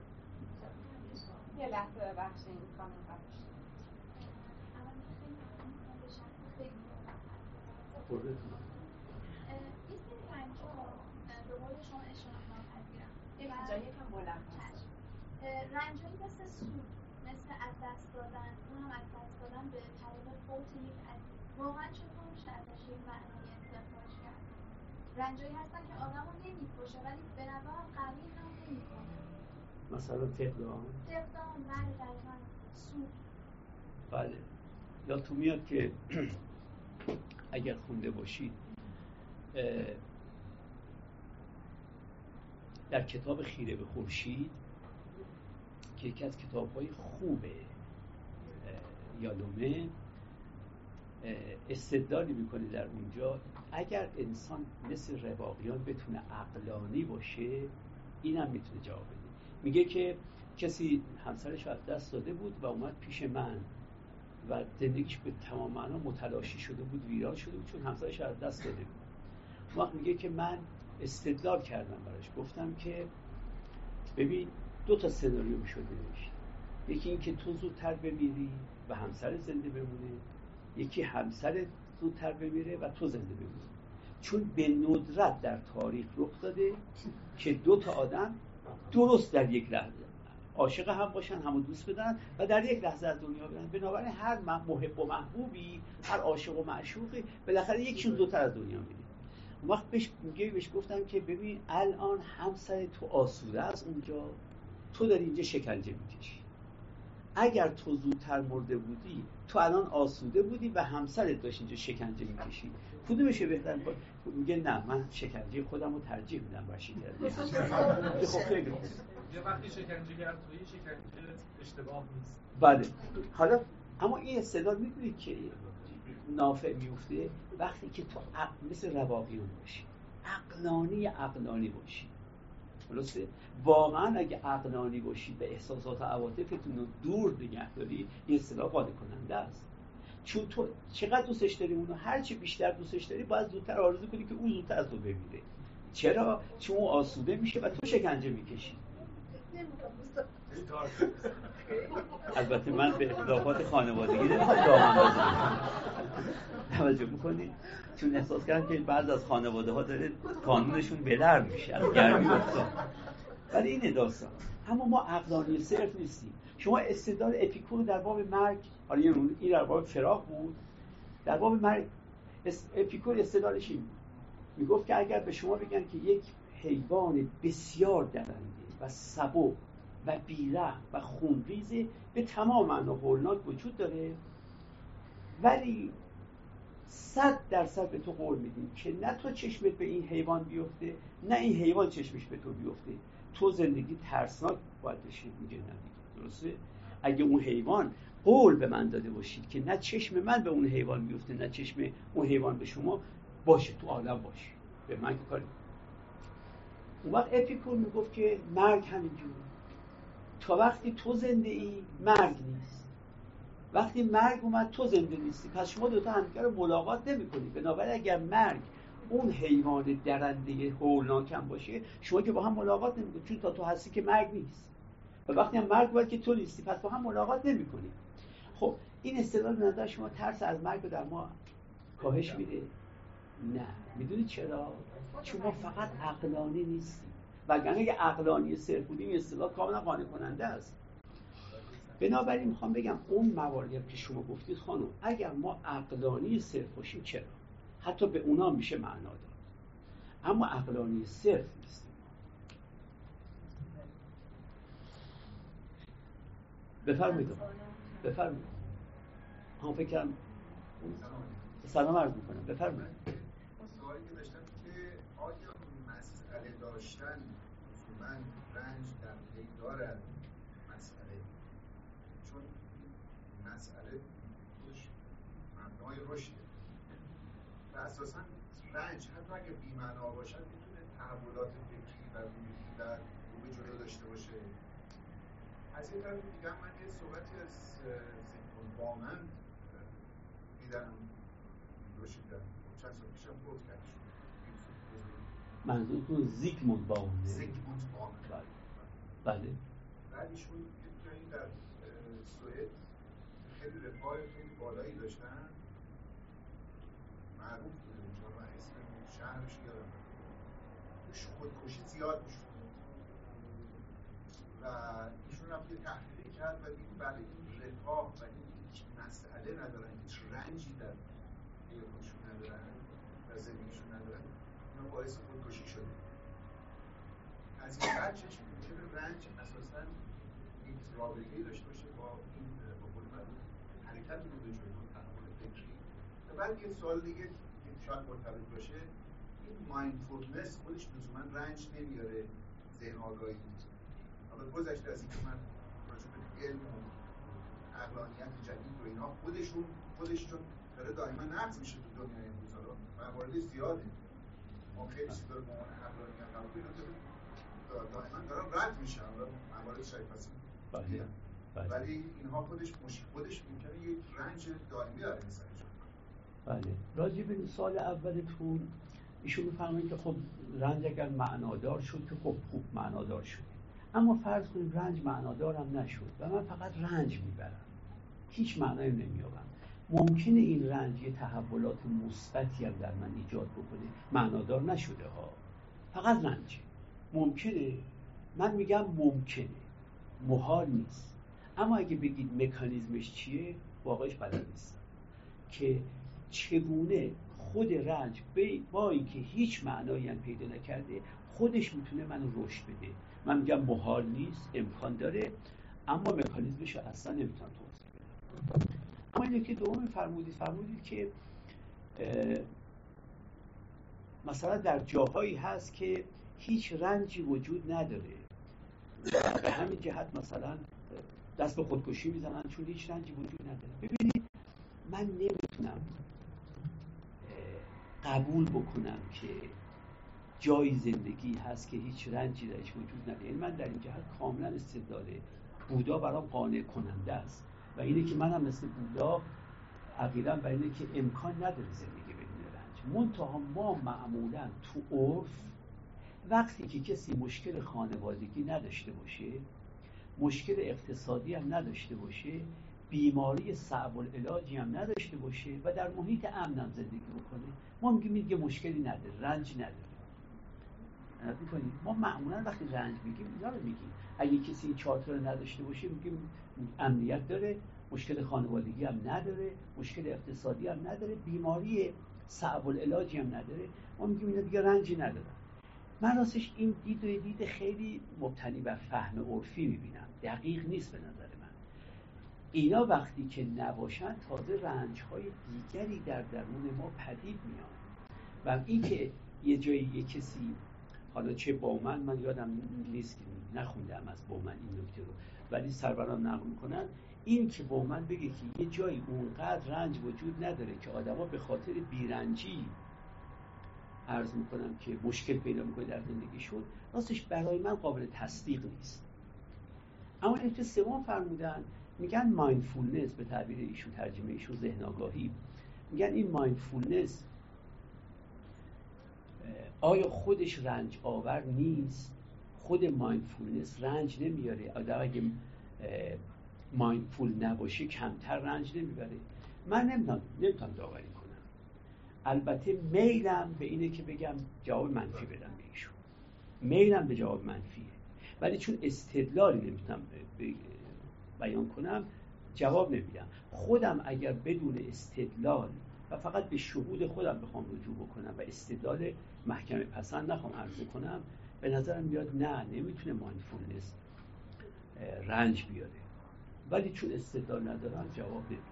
یه لحظه ببخشید کامل قبلش قربتون یه سری رنج‌ها به قول شما اشاره ناپذیرن. اینجا یکم بلند هست. رنج‌هایی مثل سود، مثل از دست دادن، اونم از دست دادن به طریق فوت یک عزیز، واقعا چطور میشه ازش یک معنای استخراج کرد؟ رنج‌هایی هستن که آدمو نمی‌کشه ولی به نظرم قوی هم نمی‌کنه. مثلا فقدان فقدان بله دقیقاً سود. بله یادتون میاد که اگر خونده باشید در کتاب خیره به خورشید که یکی از کتاب‌های خوب یالومه استدلالی میکنه در اونجا اگر انسان مثل رواقیان بتونه عقلانی باشه اینم میتونه جواب بده. میگه که کسی همسرش رو از دست داده بود و اومد پیش من و زندگیش به تمام معنا متلاشی شده بود، ویران شده بود، چون همسرش رو از دست داده بود. وقت میگه که من استدلال کردم براش، گفتم که ببین دو تا سناریو میشد نوشت، یکی این که تو زودتر بمیری و همسر زنده بمونه، یکی همسر زودتر بمیره و تو زنده بمونی، چون به ندرت در تاریخ رخ داده که دو تا آدم درست در یک لحظه عاشق هم باشن، همو دوست بدن و در یک لحظه از دنیا برن. بنابراین هر محب و محبوبی، هر عاشق و معشوقی بالاخره یکیشون زودتر از دنیا میره. اون وقت بهش میگه بهش گفتم که ببین الان همسر تو آسوده است اونجا، تو داری اینجا شکنجه میکشی. اگر تو زودتر مرده بودی تو الان آسوده بودی و همسرت داشت اینجا شکنجه میکشی، کدومشه بهتر؟ میگه نه من شکنجه خودم رو ترجیح میدم بر شکنجه. خب خیلی خوب. یه وقتی شکنجه کرد توی شکنجه اشتباه نیست. بله. حالا اما این استدلال میدونید که نافع میفته وقتی که تو عقل مثل رواقیون باشی، عقلانی عقلانی باشی. درسته؟ واقعا اگه عقلانی باشی به احساسات و عواطفتون رو دور نگه داری، این اصطلاح قانع کننده است. چون تو چقدر دوستش داری اونو، هر چی بیشتر دوستش داری باید زودتر آرزو کنی که اون زودتر از تو بمیره. چرا؟ چون اون آسوده میشه و تو شکنجه میکشی. البته من به اختلافات خانوادگی نمیخوام دامن بزنم، توجه میکنید؟ چون احساس کردم که بعض از خانواده ها داره قانونشون بلر میشه از گرمی افتاد. ولی اینه داستان. اما ما عقلانی صرف نیستیم. شما استدلال اپیکور در باب مرگ، حالا این در باب فراق بود، در باب مرگ اپیکور استدلالش این بود، میگفت که اگر به شما بگن که یک حیوان بسیار درنده و سبک و بیرحم و خونریزه، به تمام معنا هولناک وجود داره، ولی صد درصد به تو قول میدیم که نه تو چشمت به این حیوان بیفته نه این حیوان چشمش به تو بیفته، تو زندگی ترسناک باید بشه. میگه نه دیگه، درسته؟ اگه اون حیوان قول به من داده باشید که نه چشم من به اون حیوان بیفته نه چشم اون حیوان به شما، باشه تو عالم باشه، به من که کاری. اون وقت اپیکور میگفت که مرگ همینجوره، تا وقتی تو زنده ای مرگ نیست، وقتی مرگ اومد تو زنده نیستی، پس شما دوتا همدیگه رو ملاقات نمی‌کنی. بنابراین اگر مرگ اون حیوان درنده هولناک هم باشه، شما که با هم ملاقات نمی‌کنید، چون تا تو هستی که مرگ نیست، و وقتی هم مرگ باید که تو نیستی، پس با هم ملاقات نمی‌کنید. خب این استدلال به نظر شما ترس از مرگ رو در ما کاهش میده؟ نه. میدونید چرا؟ چون ما فقط عقلانی نیستیم، وگرنه اگه عقلانی صرف بودیم این استدلال کاملا قانع کننده است. بنابراین میخوام بگم اون مواردی که شما گفتید خانم، اگر ما عقلانی صرف باشیم چرا؟ حتی به اونا میشه معنا داد، اما عقلانی صرف نیستیم. بفرمایید بفرمایید. هم فکرم سلام عرض میکنم، بفرمایید. سوالی که داشتم که آیا مسئله داشتن من رنج در پی دارد؟ مسئله چون مسئله خودش مبنای رشده و اساسا رنج حتی اگه بی‌معنا باشد میتونه تحولات فکری و روحی و رو به جلو داشته باشه. از این طرف دیگه من یه صحبتی از زیگموند بامن دیدم روشیدم چند سال پیشم بود کردش. منظورتون زیگموند بامن؟ زیگموند بامن بله بله. بعد ایشون یه جایی در سوئد خیلی رفاه خیلی بالایی داشتن، معروف بوده اونجا و اسم شهرش یادم توش خودکشی زیاد میشد و ایشون رفت یه تحقیقی کرد و دید بله این رفاه و این هیچ مسئله ندارن، هیچ رنجی در پی خودشون ندارن و زندگیشون ندارن، اینا باعث خودکشی شده. از این بعد چشم ممکنه رنج اساساً یک رابطه‌ای داشته باشه با این به قول معروف حرکت رو به جلو، تحول فکری. و بعد یه سوال دیگه که شاید مرتبط باشه، این مایندفولنس خودش لزوما رنج نمیاره، ذهن آگاهی. حالا گذشته از اینکه من راجع به علم و عقلانیت جدید و اینا خودشون خودش چون داره دائما نقض میشه تو دنیای امروز، حالا موارد زیاده، ما خیلی چیزا رو به عنوان عقلانیت قبول کنیم، دائما دارن رد میشن، موارد شایفاسی بله بله. ولی اینها خودش مشکل خودش ممکنه یک رنج دائمی داره مثلا. بله. راجع به سوال اولتون ایشون می‌فرمایند که خب رنج اگر معنادار شد که خب خوب معنادار شد، اما فرض کنیم رنج معنادارم نشد و من فقط رنج میبرم، هیچ معنایی نمیابم. ممکنه این رنج یه تحولات مثبتی هم در من ایجاد بکنه، معنادار نشده ها، فقط رنج. ممکنه، من میگم ممکنه، محال نیست. اما اگه بگید مکانیزمش چیه، واقعش بلد نیستم که چگونه خود رنج با اینکه هیچ معنایی هم پیدا نکرده خودش میتونه منو رشد بده. من میگم محال نیست، امکان داره، اما مکانیزمش رو اصلا نمیتونم توضیح بدم. اما اینو که دوم فرمودید فرمودید که مثلا در جاهایی هست که هیچ رنجی وجود نداره، به همین جهت مثلا دست به خودکشی میزنن چون هیچ رنجی وجود نداره. ببینید من نمیتونم قبول بکنم که جای زندگی هست که هیچ رنجی درش وجود نداره. یعنی من در این جهت کاملا استدلال بودا برام قانع کننده است و اینه که منم مثل بودا عقیده‌ام بر اینه که امکان نداره زندگی بدون رنج. منتها ما معمولا تو عرف وقتی که کسی مشکل خانوادگی نداشته باشه، مشکل اقتصادی هم نداشته باشه، بیماری صعب العلاجی هم نداشته باشه و در محیط امن هم زندگی بکنه، ما میگیم یه مشکلی نداره، رنج نداره. می‌کنید ما معمولا وقتی رنج میگیم اینا رو میگیم. اگه کسی این چهار تا رو نداشته باشه میگیم امنیت داره، مشکل خانوادگی هم نداره، مشکل اقتصادی هم نداره، بیماری صعب العلاجی هم نداره، ما میگیم اینا دیگه رنجی ندارن. من راستش این دید و دید خیلی مبتنی بر فهم عرفی میبینم، دقیق نیست به نظر من. اینا وقتی که نباشن تازه رنج‌های دیگری در درون ما پدید میان و این که یه جایی یه کسی، حالا چه بومن، من یادم نیست که نخوندم از بومن این نکته رو، ولی سروران نقل میکنن این که بومن بگه که یه جایی اونقدر رنج وجود نداره که آدما به خاطر بیرنجی عرض میکنم که مشکل پیدا میکنه در زندگیشون، راستش برای من قابل تصدیق نیست. اما نکته سوم فرمودن، میگن مایندفولنس، به تعبیر ایشون، ترجمه ایشون ذهن آگاهی، میگن این مایندفولنس آیا خودش رنج آور نیست؟ خود مایندفولنس رنج نمیاره؟ آدم اگه مایندفول نباشه کمتر رنج نمیبره؟ من نمیتونم نمیتونم داوری کنم. البته میلم به اینه که بگم جواب منفی بدم به ایشون، میلم به جواب منفیه، ولی چون استدلالی نمیتونم بیان کنم جواب نمیدم. خودم اگر بدون استدلال و فقط به شهود خودم بخوام رجوع بکنم و استدلال محکمه پسند نخوام عرضه کنم، به نظرم میاد نه، نمیتونه مایندفولنس رنج بیاره، ولی چون استدلال ندارم جواب نمیدم.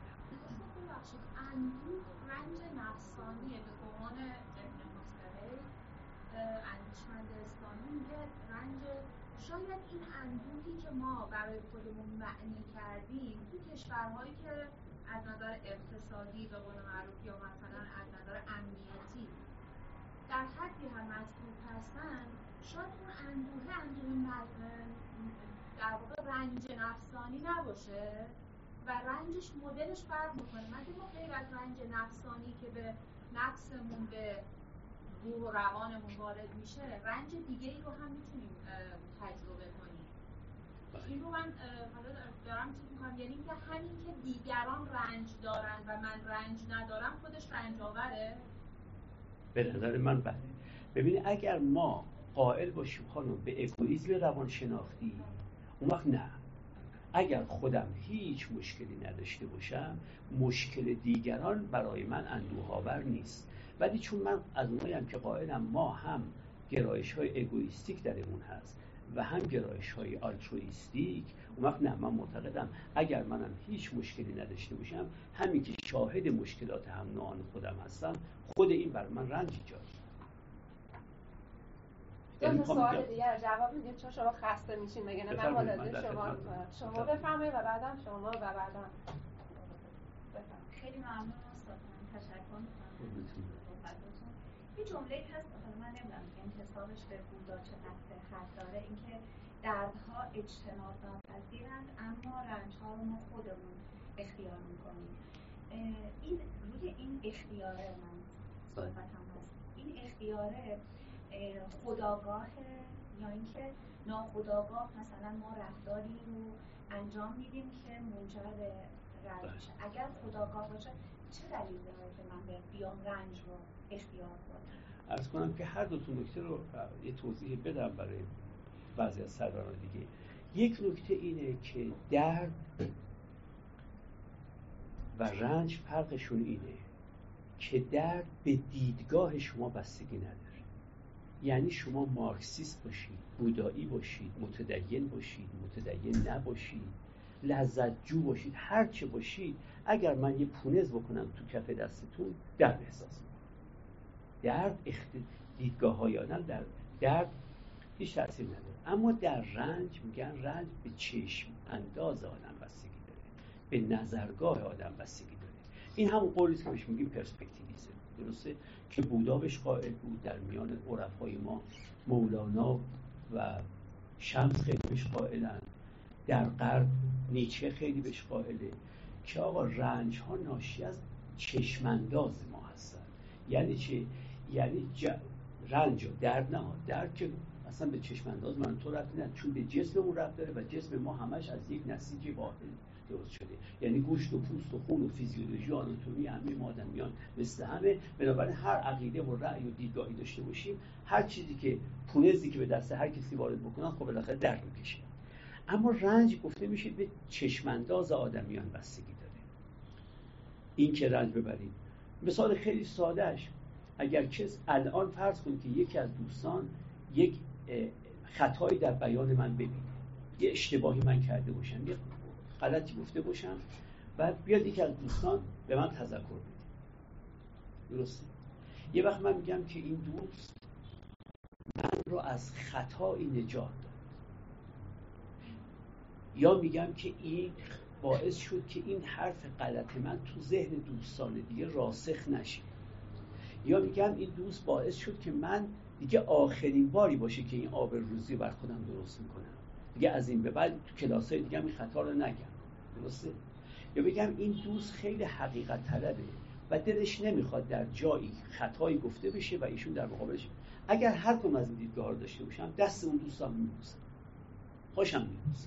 اندوه رنج نفسانیه به گمان ابن مستقی، اندیشمند اسلامی، میگه رنج، شاید این اندوهی که ما برای خودمون معنی کردیم تو کشورهایی که از نظر اقتصادی به قول معروف یا مثلا از نظر امنیتی در حدی هم مطلوب هستن، شاید اون اندوه اندوه در واقع رنج نفسانی نباشه و رنجش مدلش فرق میکنه. مگه ما غیر از رنج نفسانی که به نفسمون، به روح و روانمون وارد میشه، رنج دیگه‌ای رو هم میتونیم تجربه کنیم. این رو من حالا دارم چیز میکنم، یعنی که همین که دیگران رنج دارن و من رنج ندارم خودش رنج آوره؟ به نظر من بله. ببینید اگر ما قائل باشیم خانم به اگوئیسم روانشناختی، اون وقت نه. اگر خودم هیچ مشکلی نداشته باشم، مشکل دیگران برای من اندوه‌آور نیست. ولی چون من از اونایم که قائلم ما هم گرایش‌های اگوئیستیک درمون هست و هم گرایش‌های آلتروئیستیک، اون وقت نه، من معتقدم اگر منم هیچ مشکلی نداشته باشم، همین که شاهد مشکلات هم نوعان خودم هستم، خود این بر من رنج ایجاد می‌کنه. دو تا سوال دیگه رو جواب میدید چون شما خسته میشین، مگه نه؟ من منتظر شما شما بفرمایید و بعدم شما و بعدم بفرمایید. خیلی ممنون استاد، من تشکر می‌کنم از صحبتتون. یه جمله‌ای هست، حالا من نمیدونم انتسابش به بودا چقدر صحت داره، اینکه دردها اجتناب ناپذیرند اما رنج‌ها رو ما خودمون اختیار می‌کنیم. این روی این اختیاره من صحبتم هست. این اختیاره خودآگاهه یا اینکه ناخودآگاه مثلا ما رفتاری رو انجام میدیم که منجر به رنج میشه؟ اگر خودآگاه باشه چه دلیل داره که من بیام رنج رو اختیار کنم؟ عرض کنم که هر دو تا نکته رو یه توضیح بدم برای بعضی از سروران دیگه. یک نکته اینه که درد و رنج فرقشون اینه که درد به دیدگاه شما بستگی نداره. یعنی شما مارکسیست باشید، بودایی باشید، متدین باشید، متدین نباشید، لذتجو باشید، هر چه باشید، اگر من یه پونز بکنم تو کف دستتون درد احساس میکنم. درد اخت... دیدگاه های آدم در درد هیچ تأثیر نداره. اما در رنج میگن رنج به چشم انداز آدم بستگی داره، به نظرگاه آدم بستگی داره. این همون قولی که بهش میگیم پرسپکتیویسم، درسته؟ که بودا بهش قائل بود، در میان عرفای ما مولانا و شمس خیلی بهش قائلن، در غرب نیچه خیلی بهش قائله که آقا رنج ها ناشی از چشمانداز ما هستن. یعنی چه؟ یعنی ج... رنج و درد نه، درد که اصلا به چشم انداز من تو ربطی نداره، چون به جسم اون ربط داره و جسم ما همش از یک نسیج واحد درست شده، یعنی گوشت و پوست و خون و فیزیولوژی و آناتومی همه ما آدمیان مثل همه. بنابراین هر عقیده و رأی و دیدگاهی داشته باشیم، هر چیزی که پونزی که به دست هر کسی وارد بکنن خب بالاخره درد میکشه. اما رنج گفته میشه به چشم انداز آدمیان بستگی داره. این که رنج ببریم، مثال خیلی سادهش، اگر کس الان فرض کنید که یکی از دوستان یک خطایی در بیان من ببینه، یه اشتباهی من کرده باشم، یه غلطی گفته باشم، بعد بیاد یکی از دوستان به من تذکر بده، درسته؟ یه وقت من میگم که این دوست من رو از خطایی نجات داد، یا میگم که این باعث شد که این حرف غلط من تو ذهن دوستان دیگه راسخ نشه، یا میگم این دوست باعث شد که من دیگه آخرین باری باشه که این آبروریزی بر خودم درست میکنم، دیگه از این به بعد تو کلاسای دیگه این خطا رو نگم، درسته؟ یا بگم این دوست خیلی حقیقت طلبه و دلش نمیخواد در جایی خطایی گفته بشه و ایشون در مقابلش. اگر هر کدوم از این دیدگاه‌ها رو داشته باشم، دست اون دوستم میبوسم، خوشم میبوسم.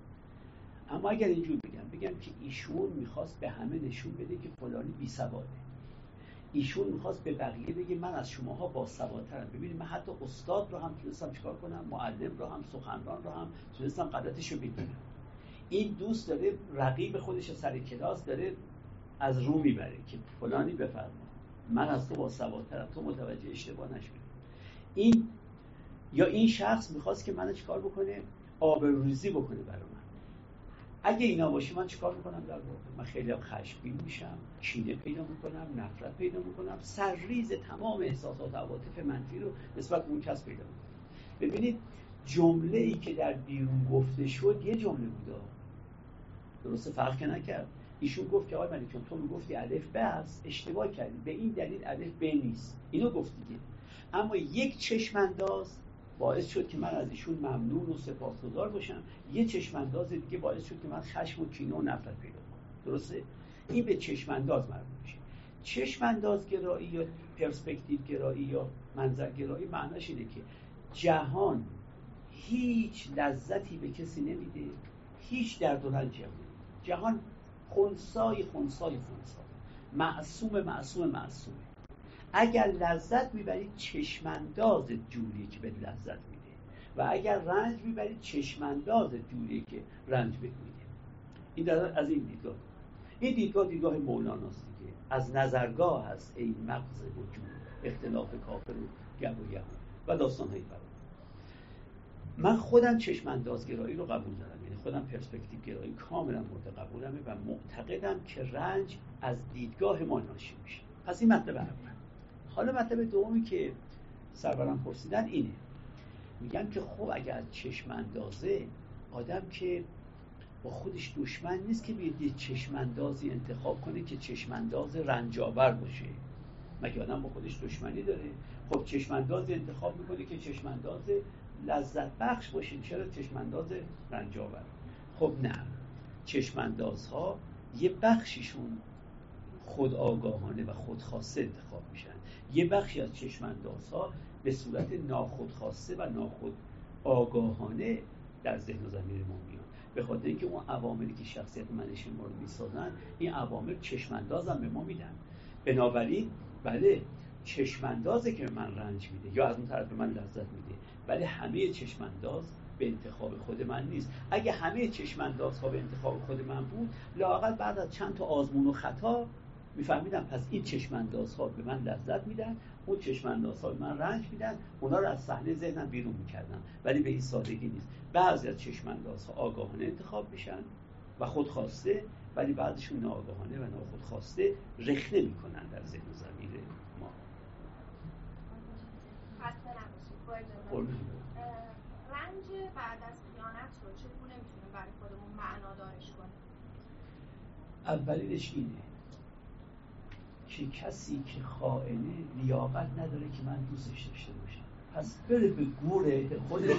اما اگر اینجور بگم بگم که ایشون میخواست به همه نشون بده که فلانی بی‌سواده، ایشون میخواست به بقیه بگه من از شماها باسوادترم، ببینید من حتی استاد رو هم تونستم چیکار کنم، معلم رو هم، سخنران رو هم تونستم غلطش رو بگیرم. این دوست داره رقیب خودش سر کلاس داره از رو میبره که فلانی بفرما من از تو باسوادترم، تو متوجه اشتباه نشدی. این یا این شخص میخواست که منو چیکار بکنه، آبروریزی بکنه برای من. اگه اینا باشه من چیکار میکنم در واقع؟ من خیلی هم خشمگین میشم، کینه پیدا میکنم، نفرت پیدا میکنم، سرریز تمام احساسات و عواطف منفی رو نسبت به اون کس پیدا میکنم. ببینید جمله ای که در بیرون گفته شد یه جمله بوده، درسته؟ فرق نکرد. ایشون گفت که آقای ملک جان تو میگفتی الف ب است، اشتباه کردی، به این دلیل الف ب نیست، اینو گفت دیگه. اما یک چشم انداز باعث شد که من از ایشون ممنون و سپاسگزار باشم، یه چشم انداز دیگه باعث شد که من خشم و کینه و نفرت پیدا کنم، درسته؟ این به چشم انداز مربوط میشه. چشم انداز گرایی یا پرسپکتیو گرایی یا منظر گرایی معناش اینه که جهان هیچ لذتی به کسی نمیده، هیچ درد و رنجی هم نمیده. جهان خنثای خنثای خنثا، معصوم معصوم معصومه. اگر لذت میبرید چشمانداز جوریه که به لذت میده و اگر رنج میبرید چشمانداز جوریه که رنج بهت میده. این در از این دیدگاه. این دیدگاه دیدگاه مولاناست دیگه. از نظرگاه هست ای مغز وجود اختلاف کافر و گم و یهود و داستان‌های برای. من خودم چشماندازگرایی رو قبول دارم، یعنی خودم پرسپکتیو گرایی کاملا مورد قبولمه و معتقدم که رنج از دیدگاه ما ناشی میشه. پس این مطلب اول. حالا مطلب دومی که سرورم پرسیدن اینه، میگن که خب اگر از چشم اندازه آدم که با خودش دشمن نیست که بیاد یه چشم اندازی انتخاب کنه که چشم انداز رنجاور باشه. مگه آدم با خودش دشمنی داره؟ خب چشم اندازی انتخاب میکنه که چشم انداز لذت بخش باشه، چرا چشم انداز رنجاور؟ خب نه، چشم اندازها یه بخشیشون خود آگاهانه و خودخواسته انتخاب میشن، یه بخشی از چشم اندازها به صورت ناخودخواسته و ناخود آگاهانه در ذهن و ضمیر ما میان، به خاطر اینکه اون عواملی که شخصیت منش ما رو میسازن این عوامل چشم انداز هم به ما میدن. بنابراین بله چشم اندازه که به من رنج میده یا از اون طرف به من لذت میده، ولی همه چشم انداز به انتخاب خود من نیست. اگه همه چشم اندازها به انتخاب خود من بود، لااقل بعد از چند تا آزمون و خطا میفهمیدم پس این چشم اندازها به من لذت میدن، اون چشم اندازها به من رنج میدن، اونا رو از صحنه ذهنم بیرون میکردم. ولی به این سادگی نیست. بعضی از چشم اندازها آگاهانه انتخاب میشن و خودخواسته، ولی بعضیشون ناآگاهانه و ناخودخواسته رخنه میکنن در ذهن و ضمیر ما. خسته نباشید. رنج بعد از خیانت رو چگونه میتونیم برای خودمون معنادارش کنیم؟ اولینش اینه که کسی که خائنه لیاقت نداره که من دوستش داشته باشم، پس بره به گوره خودش.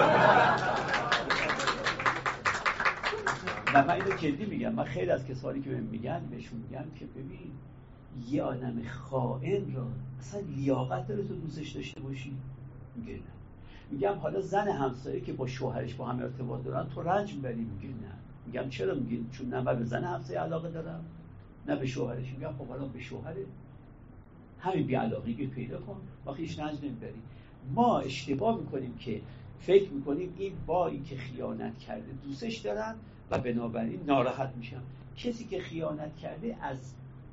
و من اینو جدی میگم، من خیلی از کسانی که بهم میگن بهشون میگم که ببین یه آدم خائن را اصلا لیاقت داره تو دوستش داشته باشی؟ میگه نه. میگم حالا زن همسایه که با شوهرش با هم ارتباط دارن تو رنج میبری؟ میگه نه. میگم چرا؟ میگه چون نه به زن همسایه علاقه دارم نه به شوهرش. میگم خب حالا به شوهره همین بی‌علاقگی پیدا کن، واقعا هیچ رنج نمیبری. ما اشتباه میکنیم که فکر میکنیم این با این که خیانت کرده دوستش دارم و بنابراین ناراحت میشم. کسی که خیانت کرده از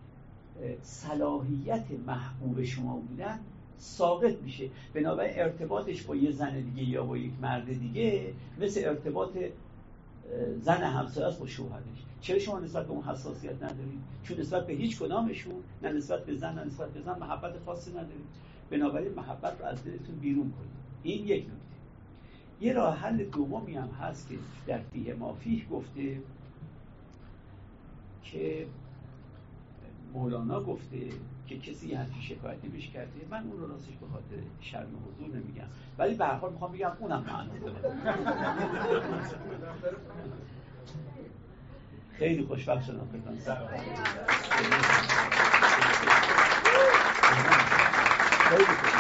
صلاحیت محبوب شما بودن ساقط میشه، بنابراین ارتباطش با یه زن دیگه یا با یک مرد دیگه مثل ارتباط زن همسایه است با شوهرش. چرا شما نسبت به اون حساسیت ندارید؟ چون نسبت به هیچ کدامشون، نه نسبت به زن نه نسبت به زن محبت خاصی ندارید. بنابراین محبت رو از دلتون بیرون کنید. این یک نکته. یه راه حل دومی هم هست که در فیه ما فیه گفته که مولانا گفته که کسی یه همچین شکایتی بهش کرده. من اون رو راستش به خاطر شرم حضور نمیگم، ولی به هر حال میخوام بگم اونم معنا داره. خیلی خوشبخت شدم خدمتتون. خیلی